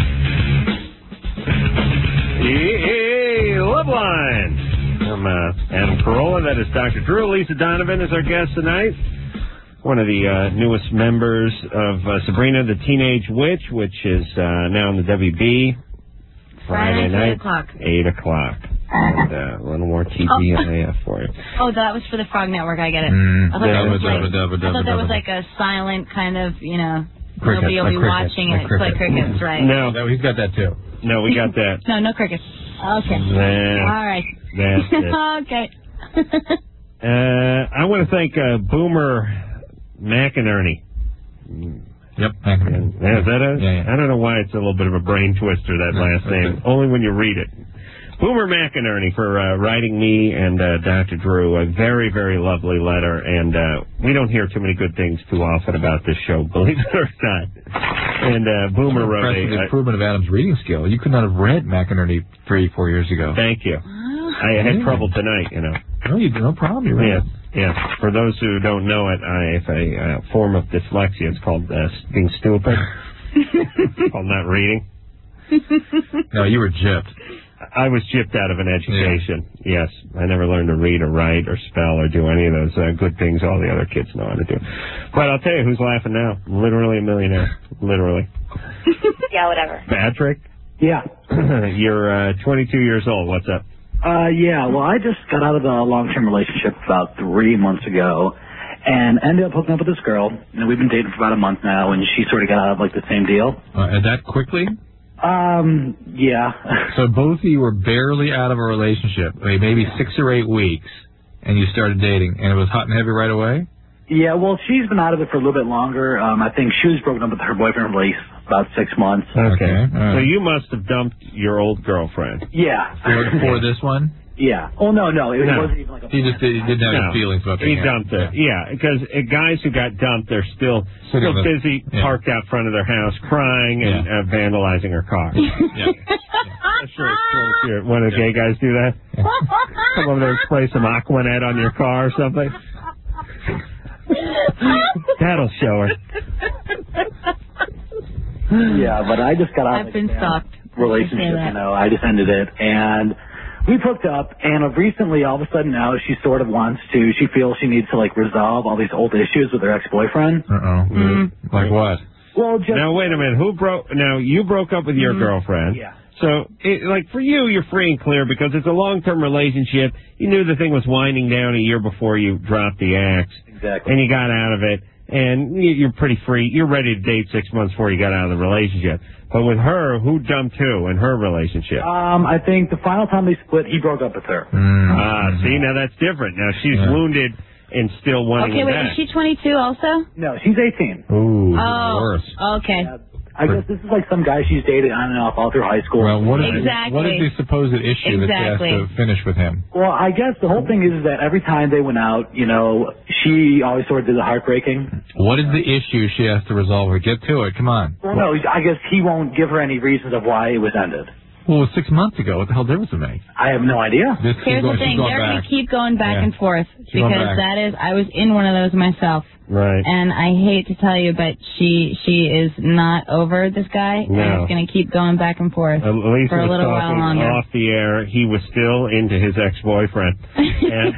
Hey, Loveline. I'm uh, Adam Carolla. That is Doctor Drew. Lisa Donovan is our guest tonight. One of the uh, newest members of uh, Sabrina the Teenage Witch, which is uh, now on the W B. Friday night, eight o'clock. eight o'clock. And uh, a little more T V Oh. I A F for you. Oh, that was for the Frog Network. I get it. Mm, I thought, that was, dabba, like, dabba, dabba, I thought that was dabba. like a silent kind of, you know, Crickets, nobody will like be crickets, watching like it. It's like crickets. crickets, right? No. no, he's got that too. No, we got that. No, no crickets. Okay. Nah, All right. That's it. Okay. uh, I want to thank uh, Boomer McInerney. Yep. McInerney. Yeah, is that a, yeah, yeah. I don't know why it's a little bit of a brain twister, that last name. Only when you read it. Boomer McInerney for uh, writing me and uh, Doctor Drew a very, very lovely letter, and uh, we don't hear too many good things too often about this show, believe it or not. And uh, Boomer wrote Impressed with the a... improvement of Adam's reading skill. You could not have read McInerney three, four years ago. Thank you. I had trouble tonight, you know. No, you no problem. You're Yeah, right. yeah. For those who don't know it, I have a uh, form of dyslexia. It's called uh, being stupid. It's called not reading. No, you were gypped. I was gypped out of an education. Yeah. Yes, I never learned to read or write or spell or do any of those uh, good things all the other kids know how to do. But I'll tell you who's laughing now. Literally a millionaire. Literally. Yeah, whatever. Patrick? Yeah. You're uh, twenty-two years old. What's up? Uh, yeah, well, I just got out of a long-term relationship about three months ago and ended up hooking up with this girl. And we've been dating for about a month now, and she sort of got out of, like, the same deal. Uh, and that quickly? Um, yeah. So both of you were barely out of a relationship, like maybe six or eight weeks, and you started dating, and it was hot and heavy right away? Yeah, well, she's been out of it for a little bit longer. Um, I think she was broken up with her boyfriend for at least about six months. Okay. So you must have dumped your old girlfriend. Yeah. For, for this one? Yeah. Oh, no, no. It No. wasn't even like a... He just did, he didn't have No. any feelings about He being dumped her. Yeah, because uh, guys who got dumped, they're still Sitting still on the- busy, yeah. parked out front of their house, crying and uh, vandalizing her car. Yeah. I'm sure, sure, sure. One of the gay guys do that. Come over there and spray some Aquanet on your car or something. That'll show her. Yeah, but I just got out I've of been like, a stalked. relationship, I say that. you know. I just ended it, and we hooked up, and recently, all of a sudden now, she sort of wants to, she feels she needs to, like, resolve all these old issues with her ex-boyfriend. Uh-oh. Mm. Like what? Well, just... Now, wait a minute. Who broke... Now, you broke up with your Mhm. girlfriend. Yeah. So, it, like, for you, you're free and clear because it's a long-term relationship. You knew the thing was winding down a year before you dropped the axe. Exactly. And you got out of it. And you- you're pretty free. You're ready to date six months before you got out of the relationship. But with her, who dumped who in her relationship? Um, I think the final time they split, he broke up with her. Ah, see, now that's different. Now she's Yeah. wounded and still wanting Okay, it wait, back. is she twenty-two also? No, she's eighteen. Ooh, Oh, okay. I guess this is like some guy she's dated on and off all through high school. Well, what is, Exactly. what is the supposed issue that Exactly. she has to finish with him? Well, I guess the whole thing is that every time they went out, you know, she always sort of did the heartbreaking. What is the issue she has to resolve? Or get to it. Come on. Well, no, I guess he won't give her any reasons of why it was ended. Well, it was six months ago. What the hell difference does it make? I have no idea. This Here's going, the thing, she's going they're going back. to keep going back Yeah. and forth She's going because back. that is, I was in one of those myself. Right. And I hate to tell you, but she she is not over this guy, No. and it's going to keep going back and forth Uh, Lisa for a was little while talking longer. off the air. He was still into his ex-boyfriend. And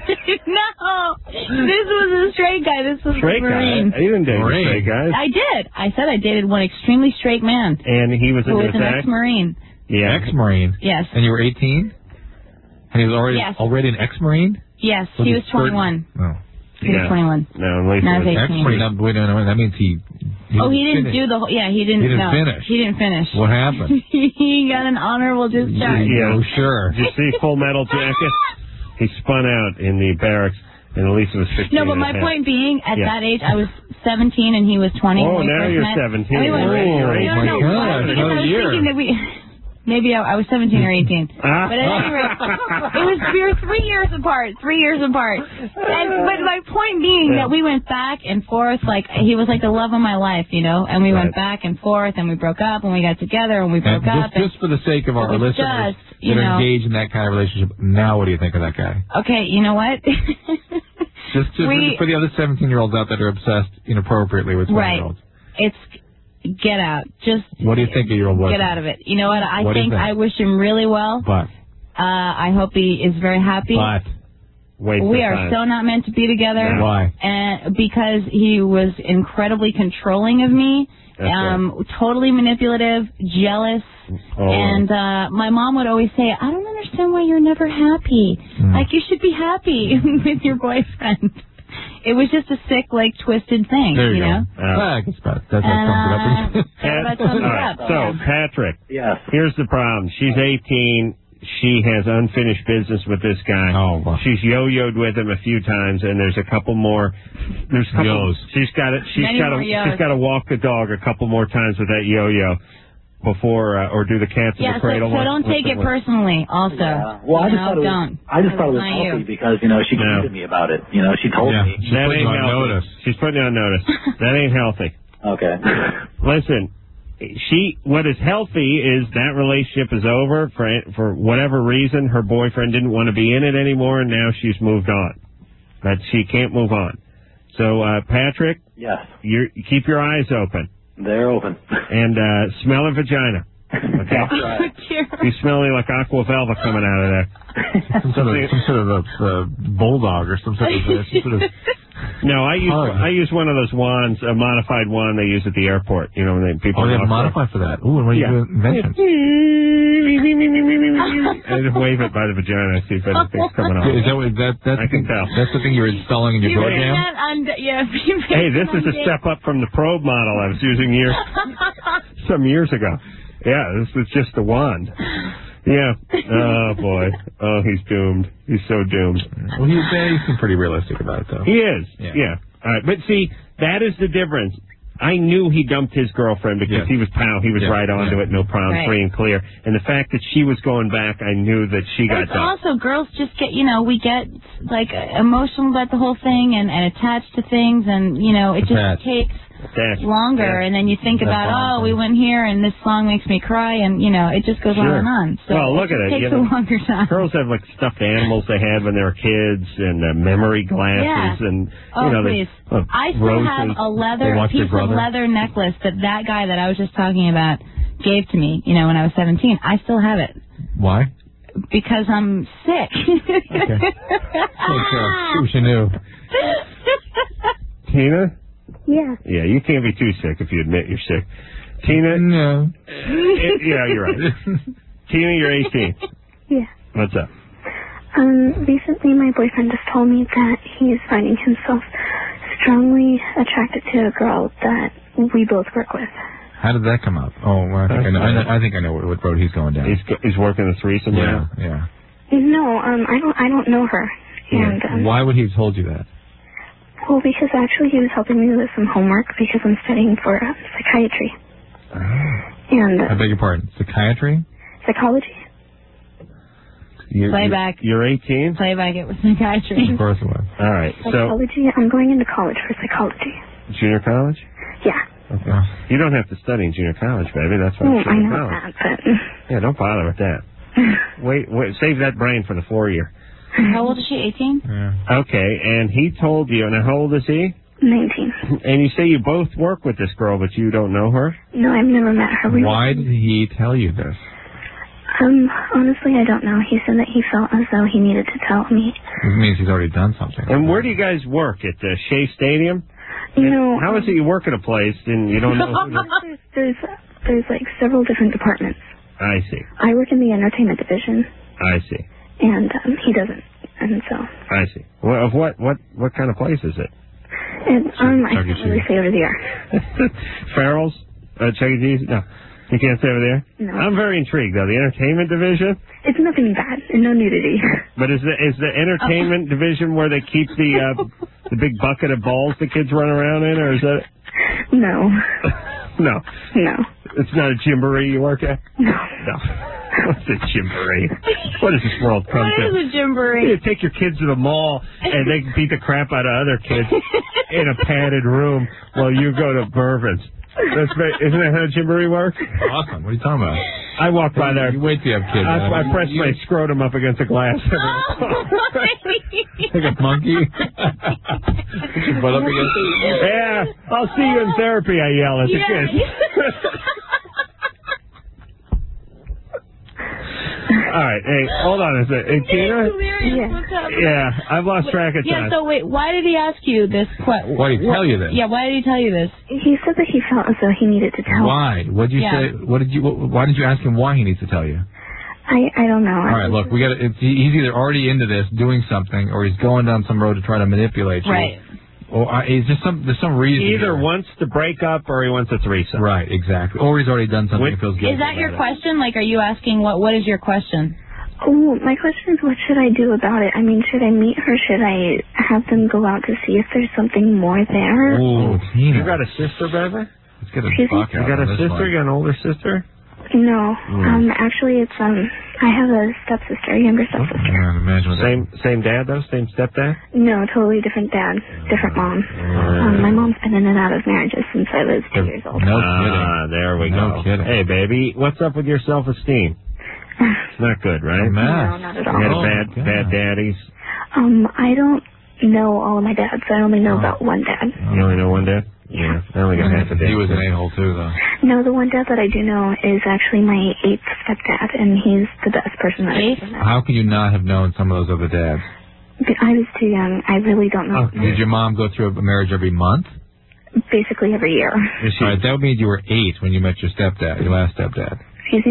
No, this was a straight guy. This was straight a guy. Marine. You didn't date Marine. straight guys. I did. I said I dated one extremely straight man And he was who into was his an ex. ex-Marine. Yeah. Ex-Marine. Yes. And you were eighteen? And he was already Yes. already an ex-Marine? Yes, Was he he was twenty-one. Oh. He was twenty-one. No, Lisa Now was he's eighteen. Ex-Marine. Now, wait, no, no, that means he... he Oh, he didn't finished. do the whole. Yeah, he didn't. He didn't no, finish. He didn't finish. What happened? He got an honorable discharge. Yeah, Oh, sure. Did you see Full Metal Jacket? He spun out in the barracks, and Lisa was fifteen. No, but and my a half. point being, at Yeah. that age, I was seventeen and he was twenty. Oh, when we now first you're met. seventeen. And we went, Oh, no, my no, God, because another I was year. thinking that we. Maybe I, I was seventeen or eighteen. Ah. But at any rate, it was we were three years apart. Three years apart. And but my point being Yeah. that we went back and forth. Like he was like the love of my life, you know. And we Right. went back and forth, and we broke up, and we got together, and we broke And up. just, just for the sake of our it was listeners just, you that are know- engaged in that kind of relationship, now what do you think of that guy? and, okay, you know what? Just to, We- for the other seventeen-year-olds out that are obsessed inappropriately with Right. twenty-year-olds. It's get out. Just What do you think of your old boyfriend? get out of it. You know what? I What do you think, think? I wish him really well. But, Uh, I hope he is very happy. but, Wait we for are time. so not meant to be together. No. why? And because he was incredibly controlling of me, That's um, totally manipulative, jealous, Oh. and uh, my mom would always say, "I don't understand why you're never happy. Hmm. Like you should be happy with your boyfriend." It was just a sick, like twisted thing, There you, go. know. Ah, I guess that, that, that And, sums it up. uh, that about sums it All right, up, so, yeah. Patrick, Yes. here's the problem. She's eighteen. She has unfinished business with this guy. Oh, wow. She's yo-yoed with him a few times, and there's a couple more. There's a couple. Yos. She's got to. She's Many got to. more yos. She's got to walk the dog a couple more times with that yo-yo before, uh, or do the cats in Yeah, the so, cradle. so one- don't with take the- it personally. Also, Yeah. Well, I you just know, thought it was, don't. I just thought it was It's not healthy you. because, you know, she No. confronted me about it. You know, she told Yeah. me. She's That putting ain't you on healthy. notice. She's putting you on notice. That ain't healthy. Okay. Listen, she. What is healthy is that relationship is over for for whatever reason. Her boyfriend didn't want to be in it anymore, and now she's moved on. But she can't move on. So, uh, Patrick, Yes. you keep your eyes open They're open. and uh, smell her vagina. Okay. Right. She's smelling like aqua velva coming out of there. some sort of, some sort of a, uh, bulldog or some sort of, uh, some sort of No, I use Hug. I use one of those wands, a modified wand they use at the airport. You know, when they, people Oh, they have walk modified for that. Ooh, and what do you Yeah. do? Inventions. and They just wave it by the vagina, see if anything's coming off. Is that, what- that that's I can tell. That's the thing you're installing in your You door made jam? that on, yeah, you made Hey, this it is on a step up from the probe model I was using years, some years ago. Yeah, this is just a wand. Yeah. Oh, boy. Oh, he's doomed. He's so doomed. Well, he's, uh, he's been pretty realistic about it, though. He is. Yeah. Yeah. All right. But see, that is the difference. I knew he dumped his girlfriend because Yes. he was pow. He was Yeah. right onto Yeah. it, no problem, Right. free and clear. And the fact that she was going back, I knew that she But got it's dumped. also, girls just get, you know, we get, like, emotional about the whole thing and, and attached to things, and, you know, it just Attached. takes Attached. longer, Yeah. and then you think That's about, fine. oh, we went here, and this song makes me cry, and, you know, it just goes on Sure. and on. So well, look it at it. takes You a know, longer time. girls have like stuffed animals they had when they were kids, and uh, memory glasses, Yeah. and Oh, you know, please. they, uh, I still roses. have a They leather watch their piece of brother. leather necklace that that guy that I was just talking about gave to me, you know, when I was seventeen. I still have it Why? because I'm sick. Okay. I wish I knew. Tina? Yeah. Yeah, you can't be too sick if you admit you're sick. Tina? No. Yeah, you're right. Tina, you're eighteen. Yeah. What's up? Um, recently my boyfriend just told me that he is finding himself strongly attracted to a girl that we both work with. How did that come up? Oh, well, I think I know. I, know, I think I know what, what road he's going down. He's go- he's working the threesome yeah, now? yeah. No, um, I don't, I don't know her. And, um, Why would he have told you that? well, because actually he was helping me with some homework because I'm studying for uh, psychiatry. And I uh, beg your pardon. Psychiatry? psychology. You're, Playback. You're eighteen? Playback it with psychiatry. Of course it was. All right. So, Psychology, I'm going into college for psychology. junior college? Yeah. Okay. You don't have to study in junior college, baby. That's why Mm, it's I junior know college. that, but Yeah, don't bother with that. Wait, wait, save that brain for the four year. How old is she, eighteen? Yeah. Okay, and he told you, and how old is he? nineteen. And you say you both work with this girl, but you don't know her? No, I've never met her. We Why did he tell you this? Um, honestly, I don't know. He said that he felt as though he needed to tell me. It means he's already done something. And where do you guys work? At the Shea Stadium? You know, How is it you work at a place and you don't know who the... there's, there's, there's like several different departments. I see. I work in the entertainment division, I see. and um, he doesn't. And so, I see. Well, of what, what, what kind of place is it? and um, I Chuck E. can't really Cheese. say over the air. Farrell's? Uh, Chuck E. Cheese? No. You can't say over there? No. I'm very intrigued, though. The entertainment division? It's nothing bad, and no nudity. But is the is the entertainment division where they keep the uh, the big bucket of balls the kids run around in, or is that... No. No. No. It's not a gymboree you work at? No. No. What's a gymboree? What does this world come What to? is a gymboree? You take your kids to the mall and they beat the crap out of other kids in a padded room while you go to Mervin's. That's very, isn't that how a gymboree works? Awesome. What are you talking about? I walk by there. You wait till you have kids. I, I man. press You- my scrotum up against a glass. Like a monkey? Put your butt up against it? Yeah, I'll see you in therapy, I yell at the Yeah. kids. All right, hey, hold on a second. Hey, Tina? Hilarious. What's up? Yeah, I've lost track of Yeah, time. so wait, why did he ask you this question? Why did he tell you this? Yeah, why did he tell you this? He said that he felt as though he needed to tell. Why? What did you Yeah. say? What did you? Why did you ask him why he needs to tell you? I I don't know. All right, look, we got. It's he's either already into this, doing something, or he's going down some road to try to manipulate you. Right. Or uh, is just some there's some reason. Either here. wants to break up or he wants a threesome. Right, exactly. Or he's already done something Wait, and feels guilty. Is that your about it. question? Like, are you asking what? What is your question? Oh, my question is, what should I do about it? I mean, should I meet her? Should I have them go out to see if there's something more there? Oh, Tina. You got a sister, baby? Let's get a Excuse me? fuck You out got on a this sister? one. You got an older sister? No. Hmm. Um, actually, it's um, I have a stepsister, a younger stepsister. I can't imagine what that- Same same dad, though? Same stepdad? No, totally different dad, different mom. Um, my mom's been in and out of marriages since I was two years old. No Ah, kidding. there we No go. kidding. Hey, baby, what's up with your self-esteem? It's not good, right? A mess. No, not at all. You had Oh, bad, God. bad daddies. Um, I don't know all of my dads. I only know about one dad. You only know one dad? Yeah, I only got half a dad. He was an a-hole too, though. No, the one dad that I do know is actually my eighth stepdad, and he's the best person that I've ever met. How can you not have known some of those other dads? I was too young. I really don't know. Did your mom go through a marriage every month? Basically every year. All right, that would mean you were eight when you met your stepdad, your last stepdad. Excuse me?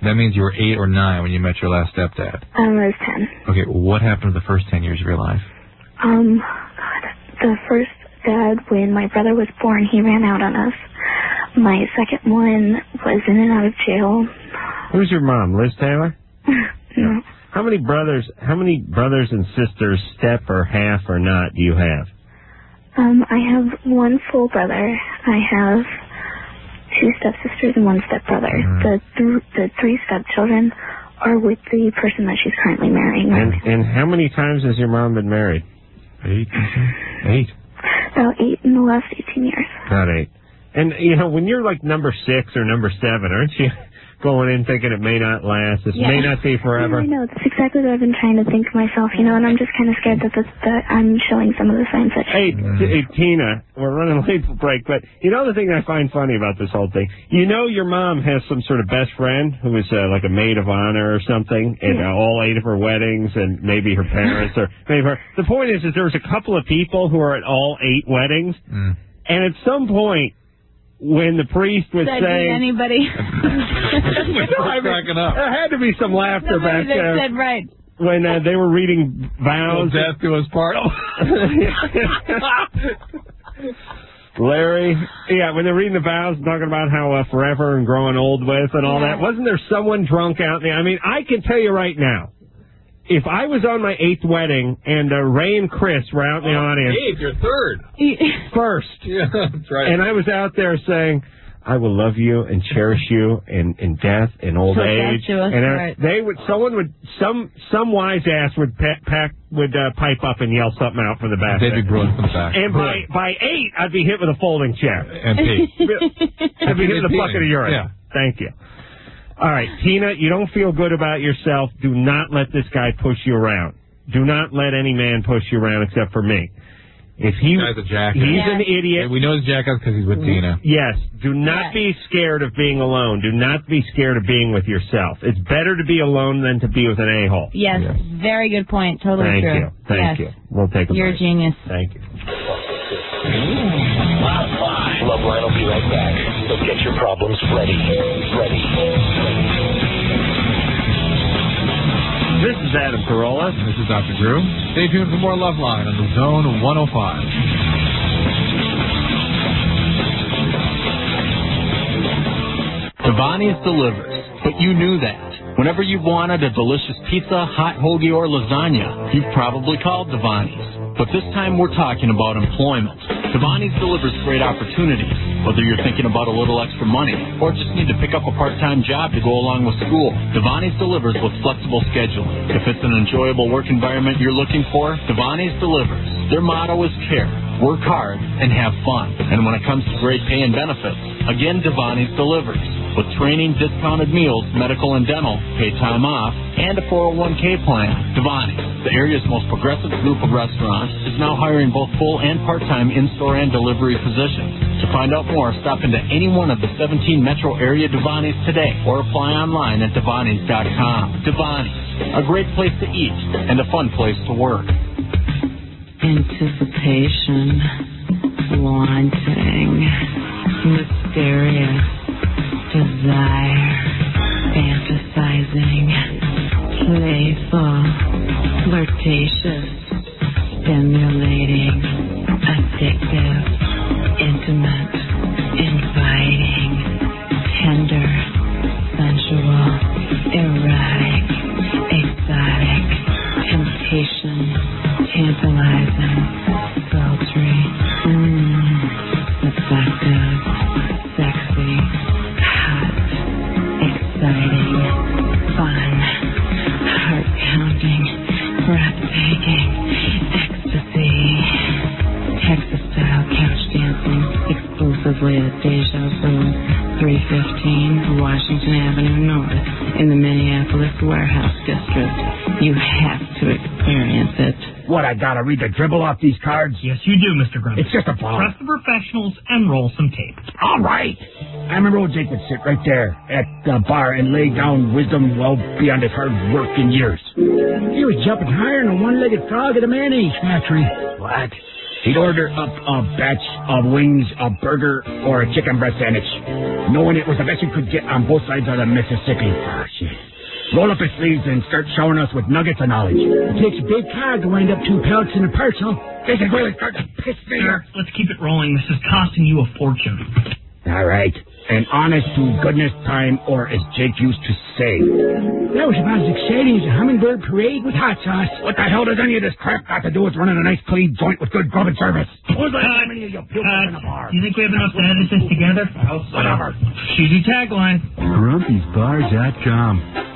That means you were eight or nine when you met your last stepdad. Um, I was ten. Okay, what happened to the first ten years of your life? Um, God, the first dad, when my brother was born, he ran out on us. My second one was in and out of jail. Who's your mom, Liz Taylor? No. How many brothers, how many brothers and sisters, step or half or not, do you have? Um, I have one full brother. I have two stepsisters and one stepbrother. Mm. The th- the three stepchildren are with the person that she's currently marrying. And, and how many times has your mom been married? Eight. Eight. About eight in the last eighteen years. About eight. And, you know, when you're like number six or number seven, aren't you going in thinking it may not last, this Yeah. may not be forever? Yeah, I know. That's exactly what I've been trying to think myself, you know, and I'm just kind of scared that, this, that I'm showing some of the signs that... Hey, t- hey, Tina, we're running late for break, but you know the thing I find funny about this whole thing? You know your mom has some sort of best friend who is uh, like a maid of honor or something at uh, all eight of her weddings, and maybe her parents, or maybe her... The point is that there was a couple of people who are at all eight weddings, mm. and at some point, when the priest was Said saying... anybody. I mean, cracking up. There had to be some laughter Somebody back that there. said right. When uh, they were reading vows. Till death do us part. Larry, yeah, when they're reading the vows and talking about how uh, forever and growing old with and all Yeah. that, wasn't there someone drunk out there? I mean, I can tell you right now, if I was on my eighth wedding and uh, Ray and Chris were out in the Oh, audience... Eighth, you're third. First. Yeah, that's right. And I was out there saying, I will love you and cherish you in, in death, in old Till age. death do us And uh, part. they would, someone would, some some wise ass would pa- pack, would uh, pipe up and yell something out from the back. David Bruin from the back. And by by eight, I'd be hit with a folding chair. And pee. I'd be hit with a bucket of urine. Yeah. Thank you. All right, Tina, you don't feel good about yourself. Do not let this guy push you around. Do not let any man push you around except for me. If he, This guy's a jackass. he's Yeah. an idiot. And we know he's a jackass because he's with Tina. Yes. Do not Yes. be scared of being alone. Do not be scared of being with yourself. It's better to be alone than to be with an a-hole. Yes, very good point. Totally Thank true. you. Thank yes. you. We'll take a You're break. a genius. Thank you. Loveline will be right back. So get your problems ready. Ready. This is Adam Carolla. This is Doctor Drew. Stay tuned for more Loveline on the Zone one oh five. Devani's delivers, but you knew that. Whenever you wanted a delicious pizza, hot hoagie, or lasagna, you've probably called Devani's. But this time we're talking about employment. Devani's delivers great opportunities, whether you're thinking about a little extra money or just need to pick up a part-time job to go along with school. Devani's delivers with flexible scheduling. If it's an enjoyable work environment you're looking for, Devani's delivers. Their motto is care. Work hard and have fun. And when it comes to great pay and benefits, again, Devani's delivers. With training, discounted meals, medical and dental, paid time off, and a four oh one k plan, Devani's, the area's most progressive group of restaurants, is now hiring both full and part-time in-store and delivery positions. To find out more, stop into any one of the seventeen metro area Devani's today or apply online at Devani's dot com. Devani's, a great place to eat and a fun place to work. Anticipation, wanting, mysterious, desire, fantasizing, playful, flirtatious, stimulating, addictive, intimate, inviting, tender, sensual, erotic, exotic, temptation, tantalizing, sultry, mm, seductive, sexy, hot, exciting, fun, heart-pounding, breathtaking, ecstasy, Texas-style couch dancing exclusively at Deja Vu, three fifteen Washington Avenue North in the Minneapolis Warehouse District. You have to experience it. What, I gotta read the dribble off these cards? Yes, you do, Mister Grundy. It's just a ball. Trust the professionals and roll some tape. All right. I remember old Jake would sit right there at the bar and lay down wisdom well beyond his hard work in years. He was jumping higher than a one-legged frog at a mayonnaise factory. What? She'd order up a batch of wings, a burger, or a chicken breast sandwich, knowing it was the best you could get on both sides of the Mississippi. Oh, she roll up his sleeves and start showing us with nuggets of knowledge. It takes a big car to wind up two pellets in a purse, huh? This is really starting to piss me off. Let's keep it rolling. This is costing you a fortune. All right. An honest-to-goodness time, or as Jake used to say. That was about as exciting as a hummingbird parade with hot sauce. What the hell does any of this crap got to do with running a nice, clean joint with good grub and service? Who's like how many of you puke in the bar? Do you think we have enough to edit this together? Whatever. Cheesy tagline. grumpy's bar dot com.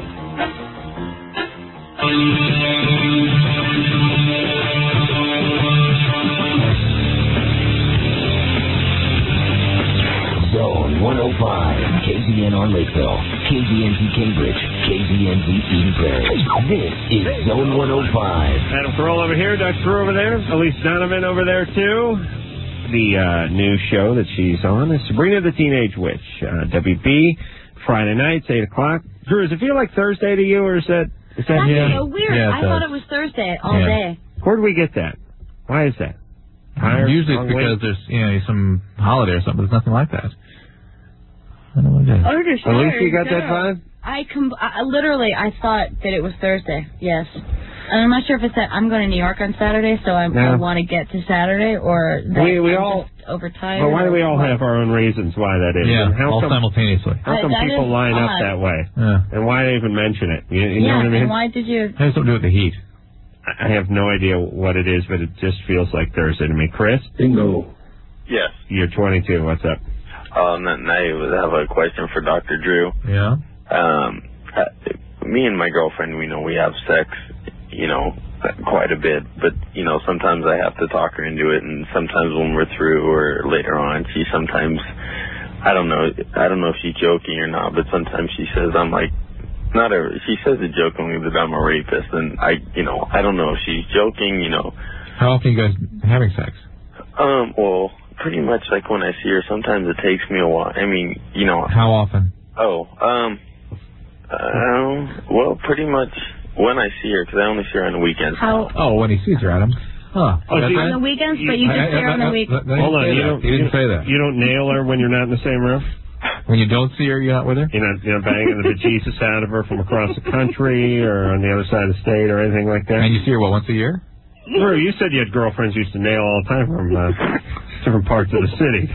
Zone one oh five, K Z N R Lakeville, K Z N Z Cambridge, K Z N Z Eden Prairie. This is Zone one oh five. Adam Carolla over here, Doctor Drew over there, Elise Donovan over there too. The uh, new show that she's on is Sabrina the Teenage Witch. Uh, W B, Friday nights, eight o'clock. Drew, does it feel like Thursday to you, or is that... Is that That's yeah. so weird. Yeah, I thought it was Thursday all Yeah. day. Where do we get that? Why is that? Tired, Usually it's long because week? there's you know some holiday or something. There's nothing like that. I don't know what it is. Oh, just At least you tired, got that girl. vibe? I, com- I literally, I thought that it was Thursday. Yes. And I'm not sure if it's that I'm going to New York on Saturday, so I, No. I want to get to Saturday, or that We- we I'm all- just overtired. But why do we or all what. have our own reasons why that is? Yeah, And how all come, simultaneously. How come Uh, that people is line up odd. that way? Yeah. And why even mention it? You, you Yeah, know what I mean? and why did you... It has something to do with the heat. I have no idea what it is, but it just feels like Thursday to me. Chris? Bingo. Yes. You're twenty-two. What's up? Um, and I have a question for Doctor Drew. Yeah. Um, uh, me and my girlfriend, we know we have sex, you know, quite a bit, but, you know, sometimes I have to talk her into it, and sometimes when we're through or later on, she sometimes, I don't know, I don't know if she's joking or not, but sometimes she says, I'm like, not a, she says it jokingly that I'm a rapist, and I, you know, I don't know if she's joking, you know. How often are you guys having sex? Um, well, pretty much like when I see her, sometimes it takes me a while. I mean, you know. How often? Oh, um, um, well, pretty much when I see her, because I only see her on the weekends. How? Oh, when he sees her, Adam. Huh. Oh, That's see, On it? the weekends, but you I- just I- there on I- the week. I- I- Hold on. say You that. don't, He didn't you, say that. You don't nail her when you're not in the same room? When you don't see her, you're not with her? You're not, you're not banging the bejesus out of her from across the country or on the other side of the state or anything like that? And you see her, what, once a year? Drew, you said you had girlfriends you used to nail all the time from uh, different parts of the city.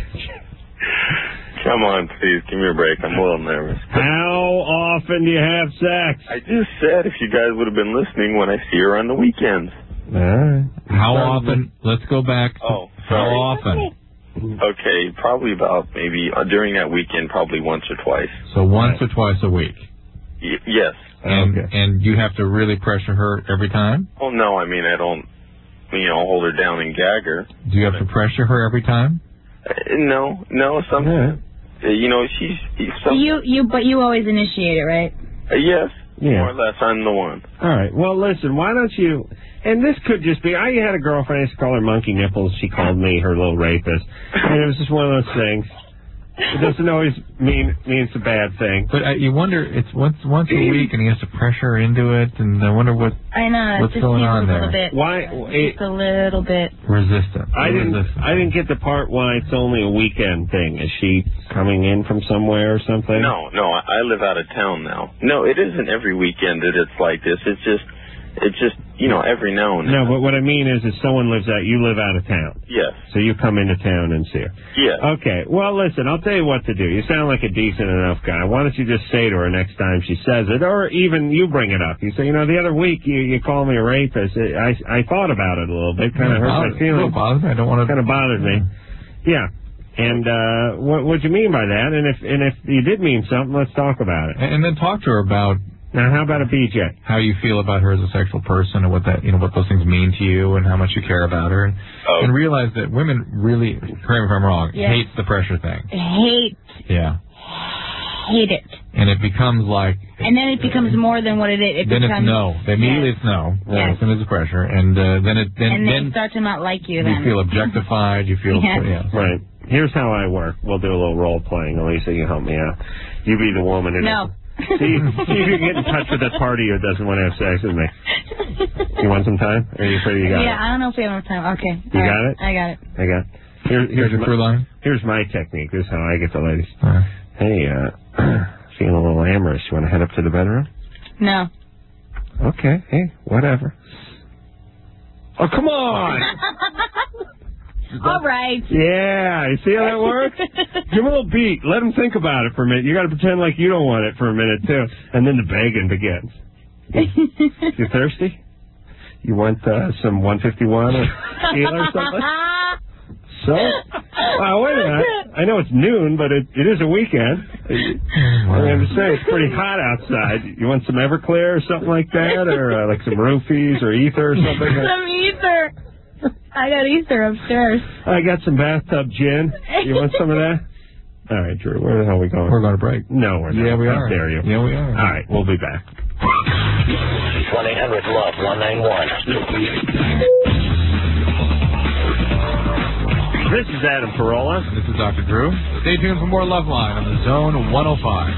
Come on, please, give me a break. I'm a little nervous. How often do you have sex? I just said if you guys would have been listening when I see her on the weekends. All right. How often? Let's go back. To Oh, how sorry. often? Okay, probably about maybe uh, during that weekend, probably once or twice. So once or twice a week. Y- yes. And and you have to really pressure her every time? Oh no, I mean I don't, you know, hold her down and gag her. Do you have to pressure her every time? Uh, no, no, sometimes. Uh, you know, she's. Some, You, you, but you always initiate it, right? uh, yes, Yeah. more or less, I'm the one. All right. Well, listen, why don't you... And this could just be... I had a girlfriend, I used to call her Monkey Nipples. She called me her little rapist. And it was just one of those things. It doesn't always mean mean it's a bad thing. But uh, you wonder, it's once once a week, and he has to pressure her into it, and I wonder what I know. what's it just going seems on a little there. bit. Why? Just a little bit. Resistant. I didn't. Resistant. I didn't get the part why it's only a weekend thing. Is she coming in from somewhere or something? No, no, I, I live out of town now. No, it isn't every weekend that it's like this. It's just, it's just, you know, every now and then. No, but what I mean is, if someone lives out, you live out of town, Yes, so you come into town and see her. yes. Okay. Well, listen, I'll tell you what to do. You sound like a decent enough guy. Why don't you just say to her next time she says it, or even you bring it up. You say, you know, the other week you you called me a rapist. I I thought about it a little bit. Kind of hurt my feelings. Bothers me. I don't want to. Kind of bothered me. Yeah. And uh, what what you mean by that? And if and if you did mean something, let's talk about it. And then talk to her about. Now, how about a B J? How you feel about her as a sexual person, and what that, you know, what those things mean to you, and how much you care about her, and, Oh. and realize that women really, correct me if I'm wrong, Yes. hate the pressure thing. Hate, Yeah, hate it. and it becomes like. And then it becomes more than what it is. It then becomes, it's no. Immediately Yes. it's no. Yes. As soon as it's pressure, and uh, then it then and then they start to not like you you then. feel objectified. You feel Yes. yeah. Right. Here's how I work. We'll do a little role playing. Elisa, you help me out. You be the woman. And No. See, see if you can get in touch with that party who doesn't want to have sex with me. You want some time? Or are you afraid you got yeah, it? I don't know if we have enough time. Okay. You All got right. it? I got it. I got it. Here, here's, your my, here's my technique. This is how I get the ladies. Right. Hey, uh, feeling a little amorous. You want to head up to the bedroom? No. Okay. Hey, whatever. Oh, come on! All right. Yeah, you see how that works? Give him a little beat. Let him think about it for a minute. You got to pretend like you don't want it for a minute, too. And then the begging begins. You thirsty? You want uh, some one fifty-one or tequila or something? So? Wow, wait a minute. I know it's noon, but it, it is a weekend. I have to say, it's pretty hot outside. You want some Everclear or something like that? Or uh, like some roofies or ether or something? Some ether. I got ether upstairs. I got some bathtub gin. You want some of that? All right, Drew, where the hell are we going? We're going to break. No, we're not. Yeah, we How are. dare you? Yeah, we are. All right, we'll be back. one eight hundred love one nine one. This is Adam Carolla. This is Doctor Drew. Stay tuned for more Love Line on the Zone one oh five.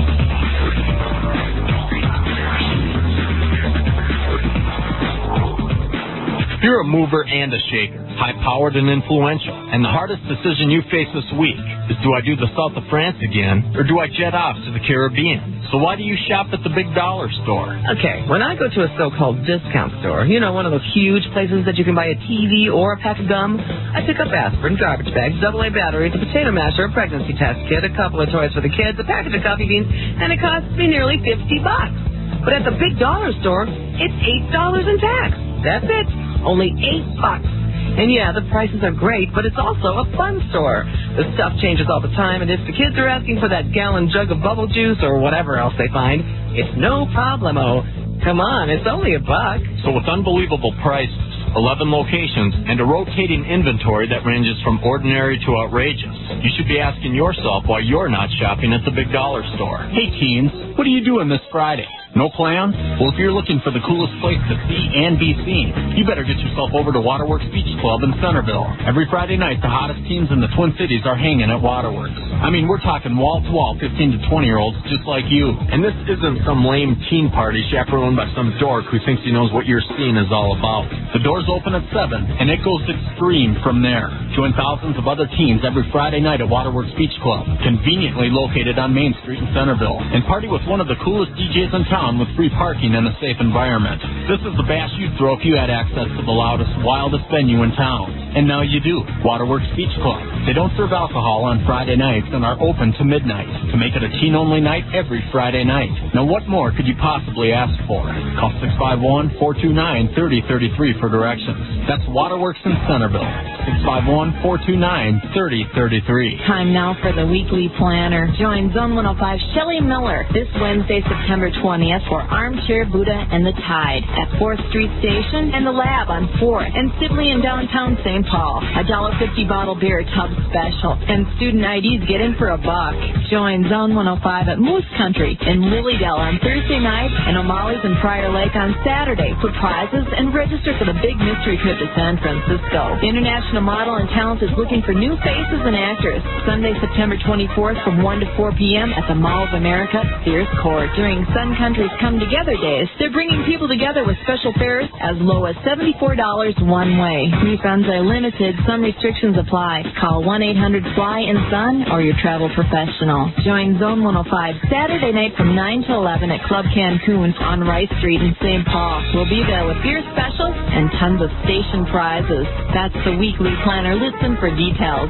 You're a mover and a shaker, high-powered and influential. And the hardest decision you face this week is, do I do the south of France again, or do I jet off to the Caribbean? So why do you shop at the big dollar store? Okay, when I go to a so-called discount store, you know, one of those huge places that you can buy a T V or a pack of gum, I pick up aspirin, garbage bags, double A batteries, a potato masher, a pregnancy test kit, a couple of toys for the kids, a package of coffee beans, and it costs me nearly fifty bucks. But at the big dollar store, it's eight dollars in tax. That's it. Only eight bucks. And yeah, the prices are great, but it's also a fun store. The stuff changes all the time, and if the kids are asking for that gallon jug of bubble juice or whatever else they find, it's no problemo. Come on, it's only a buck. So with unbelievable prices, eleven locations, and a rotating inventory that ranges from ordinary to outrageous, you should be asking yourself why you're not shopping at the big dollar store. Hey, teens, what are you doing this Friday? No plans? Well, if you're looking for the coolest place to see and be seen, you better get yourself over to Waterworks Beach Club in Centerville. Every Friday night, the hottest teens in the Twin Cities are hanging at Waterworks. I mean, we're talking wall-to-wall fifteen to twenty-year-olds just like you. And this isn't some lame teen party chaperoned by some dork who thinks he knows what your scene is all about. The doors open at seven, and it goes extreme from there. Join thousands of other teens every Friday night at Waterworks Beach Club, conveniently located on Main Street in Centerville, and party with one of the coolest D Js in town with free parking and a safe environment. This is the bash you'd throw if you had access to the loudest, wildest venue in town. And now you do. Waterworks Beach Club. They don't serve alcohol on Friday nights and are open to midnight to make it a teen-only night every Friday night. Now what more could you possibly ask for? Call six five one, four two nine, three oh three three for directions. That's Waterworks in Centerville. six five one, four two nine, three oh three three. Time now for the weekly planner. Join Zone one oh five Shelley Miller this Wednesday, September twentieth for Armchair Buddha and the Tide at fourth Street Station and the Lab on fourth and Sibley in downtown Saint Paul. A one dollar fifty bottle beer tub special and student I Ds get in for a buck. Join Zone one oh five at Moose Country in Lilydale on Thursday night and O'Malley's in Prior Lake on Saturday for prizes and register for the big mystery trip to San Francisco. International Model and Talent is looking for new faces and actors. Sunday, September twenty-fourth from one to four p.m. at the Mall of America, Sears Court. During Sun Country's Come Together Days, they're bringing people together with special fares as low as seventy-four dollars one way. Refunds are limited. Some restrictions apply. Call one eight hundred fly in Sun or your travel professional. Join Zone one oh five Saturday night from nine to eleven at Club Cancun on Rice Street in Saint Paul. We'll be there with beer specials and tons of station prizes. That's the weekly planner. Listen for details.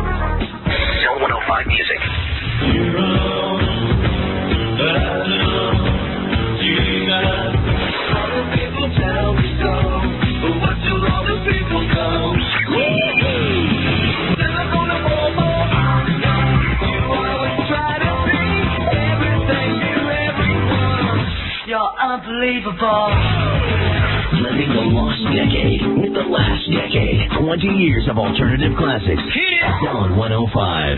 Zone one oh five Music. You're unbelievable. Blending the lost decade with the last decade. twenty years of alternative classics. Zone one oh five.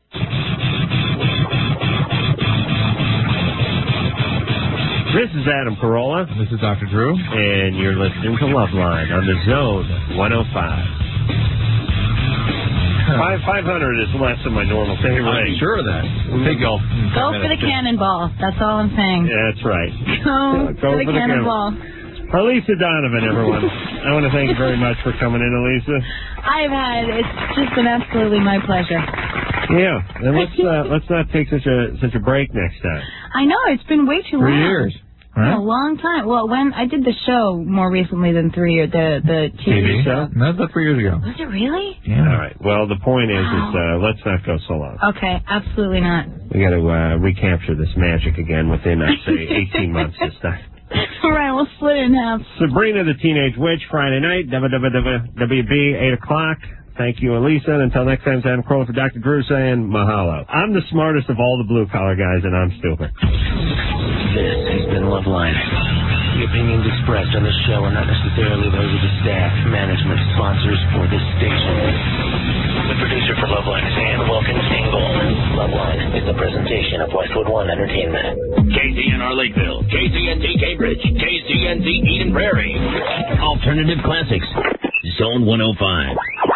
This is Adam Carolla. This is Doctor Drew. And you're listening to Love Line on the Zone one oh five. Five five hundred is less than my normal favorite. I'm sure of that. Big golf. Go for the cannonball. That's all I'm saying. Yeah, that's right. Go, Go for the for the cannonball. Elisa Donovan, everyone. I want to thank you very much for coming in, Elisa. I've had, it's just been absolutely my pleasure. Yeah, and let's uh, let's not take such a such a break next time. I know, it's been way too long. Three years. Huh? A long time. Well, when I did the show more recently than three years, the the T V, T V show? No, that's three years ago. Was it really? Yeah. All right. Well, the point is, is uh, let's not go so long. Okay, absolutely not. We got to uh, recapture this magic again within, I'd say, eighteen months this time. All right, we'll split it in half. Sabrina the Teenage Witch, Friday night, W W B, eight o'clock. Thank you, Elisa. And until next time, Adam Crowley for Doctor Drew saying mahalo. I'm the smartest of all the blue-collar guys, and I'm stupid. This has been Loveline. The opinions expressed on this show are not necessarily those of the staff, management, sponsors, or this station. The producer for Loveline is Ann Wilkins Engel. Loveline is a presentation of Westwood One Entertainment. K Z N R Lakeville, K Z N T Cambridge, K Z N Z Eden Prairie. Alternative Classics, Zone one oh five.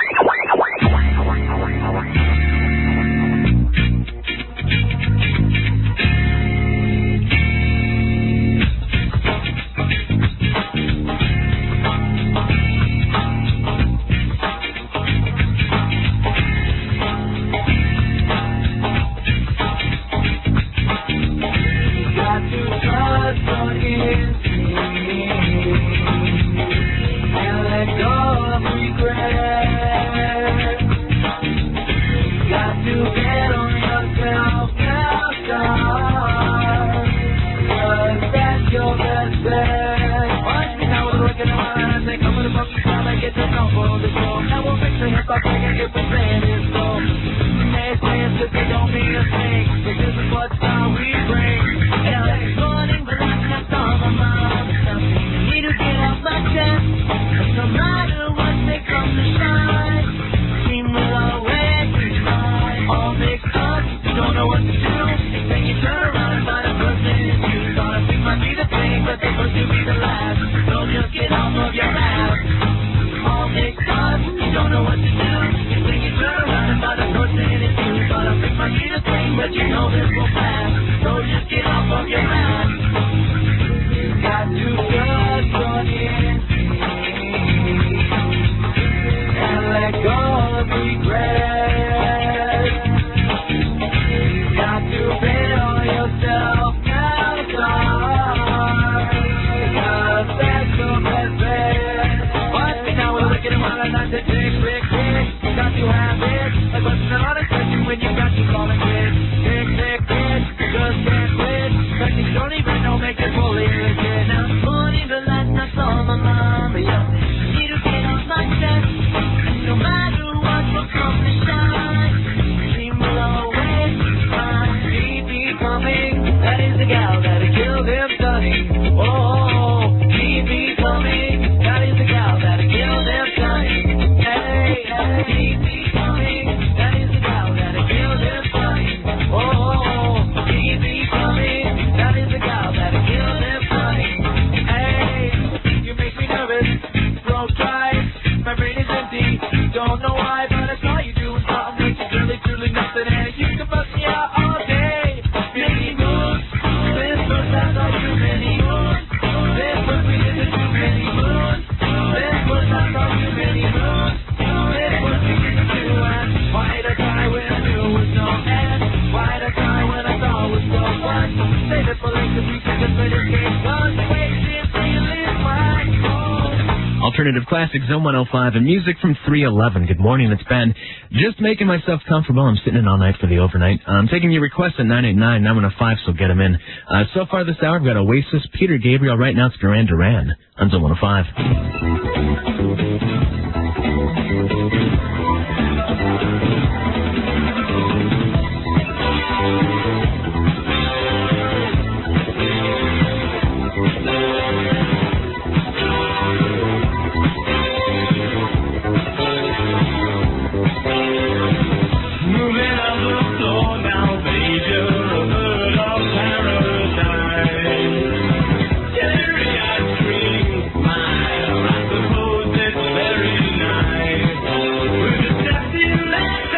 Alternative Classic, Zone one oh five, and music from three eleven. Good morning, it's Ben. Just making myself comfortable. I'm sitting in all night for the overnight. I'm taking your requests at nine eight nine, nine one oh five, so get them in. Uh, so far this hour, I've got Oasis, Peter Gabriel. Right now, it's Duran Duran on Zone one oh five. Very nice. We're just stepping back.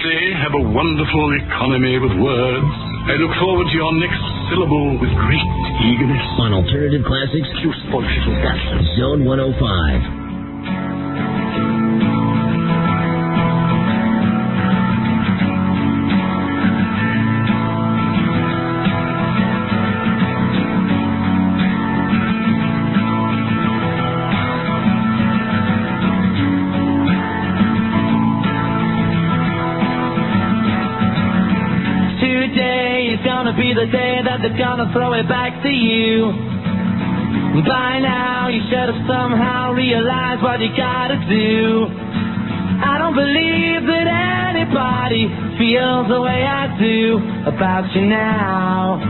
say, have a wonderful economy with words. I look forward to your next syllable with great eagerness. On Alternative Classics, Zone one oh five. Be the day that they're gonna throw it back to you. By now you should have somehow realized what you gotta do. I don't believe that anybody feels the way I do about you now.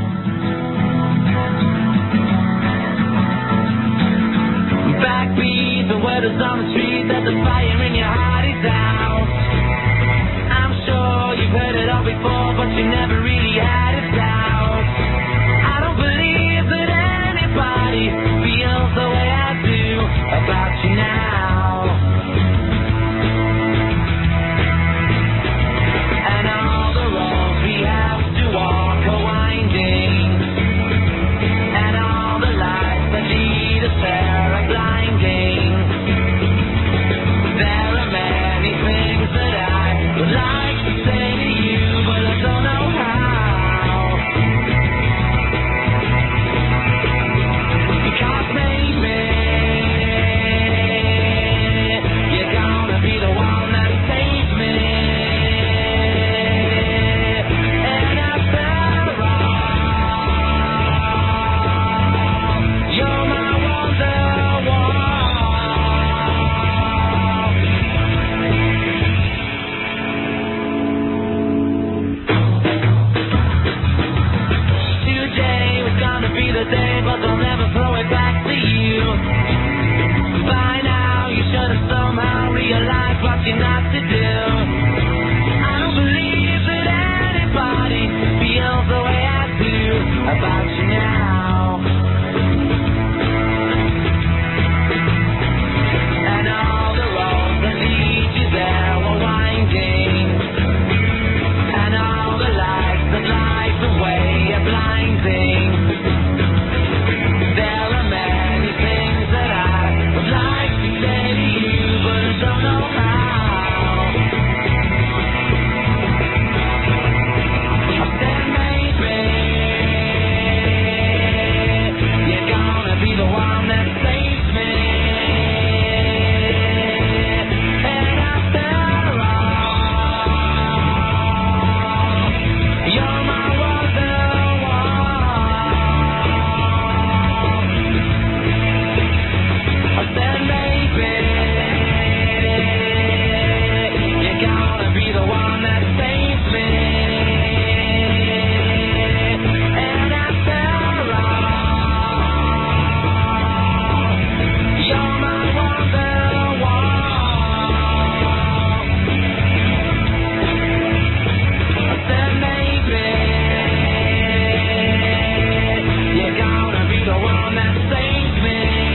Backbeat, the word is on the street that the fire in your heart is out. I'm sure you've heard it all before, but you never really had it down. I don't believe that anybody feels the way I do about you now. And all the roads we have to walk are winding, and all the lights that lead us there are blinding. There are many things that I would like to say to you, but I don't know how. Because maybe you're gonna be the one that saves me. And after all, you're my wonderwall. Today was gonna be the day, but they'll never throw it back to you. By now you should have somehow realized what you're not to do. I don't believe that anybody feels the way I do about you now. And all the roads that lead you there were winding, and all the lights that light the way are blinding. There are many things that I would like to say to you, but I don't know how. I said maybe you're gonna be the one that saves me. And after all, you're my I said maybe you're gonna be the one that saves me. And after all, you're my wonderwall. I said maybe you're gonna be the one that saves me.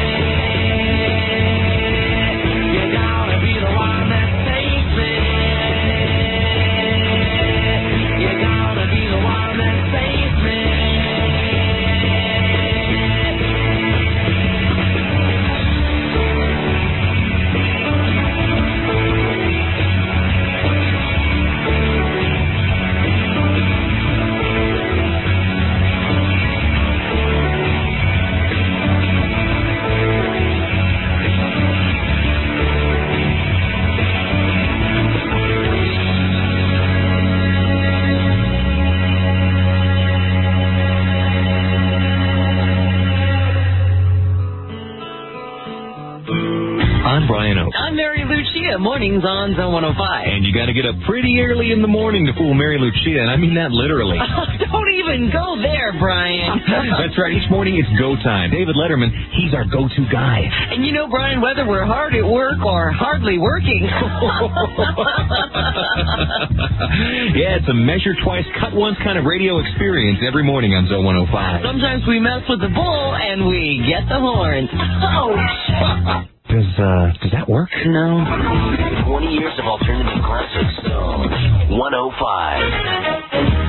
I'm Brian Oak. I'm Mary Lucia. Mornings on Zone one oh five. And you got to get up pretty early in the morning to fool Mary Lucia, and I mean that literally. Don't even go there, Brian. That's right. Each morning it's go time. David Letterman, he's our go-to guy. And you know, Brian, whether we're hard at work or hardly working. Yeah, it's a measure twice, cut once kind of radio experience every morning on Zone one oh five. Sometimes we mess with the bull and we get the horns. Oh, Does uh, does that work? No. twenty years of alternative classics. Zone one oh five.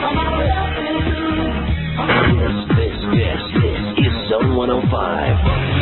one oh five.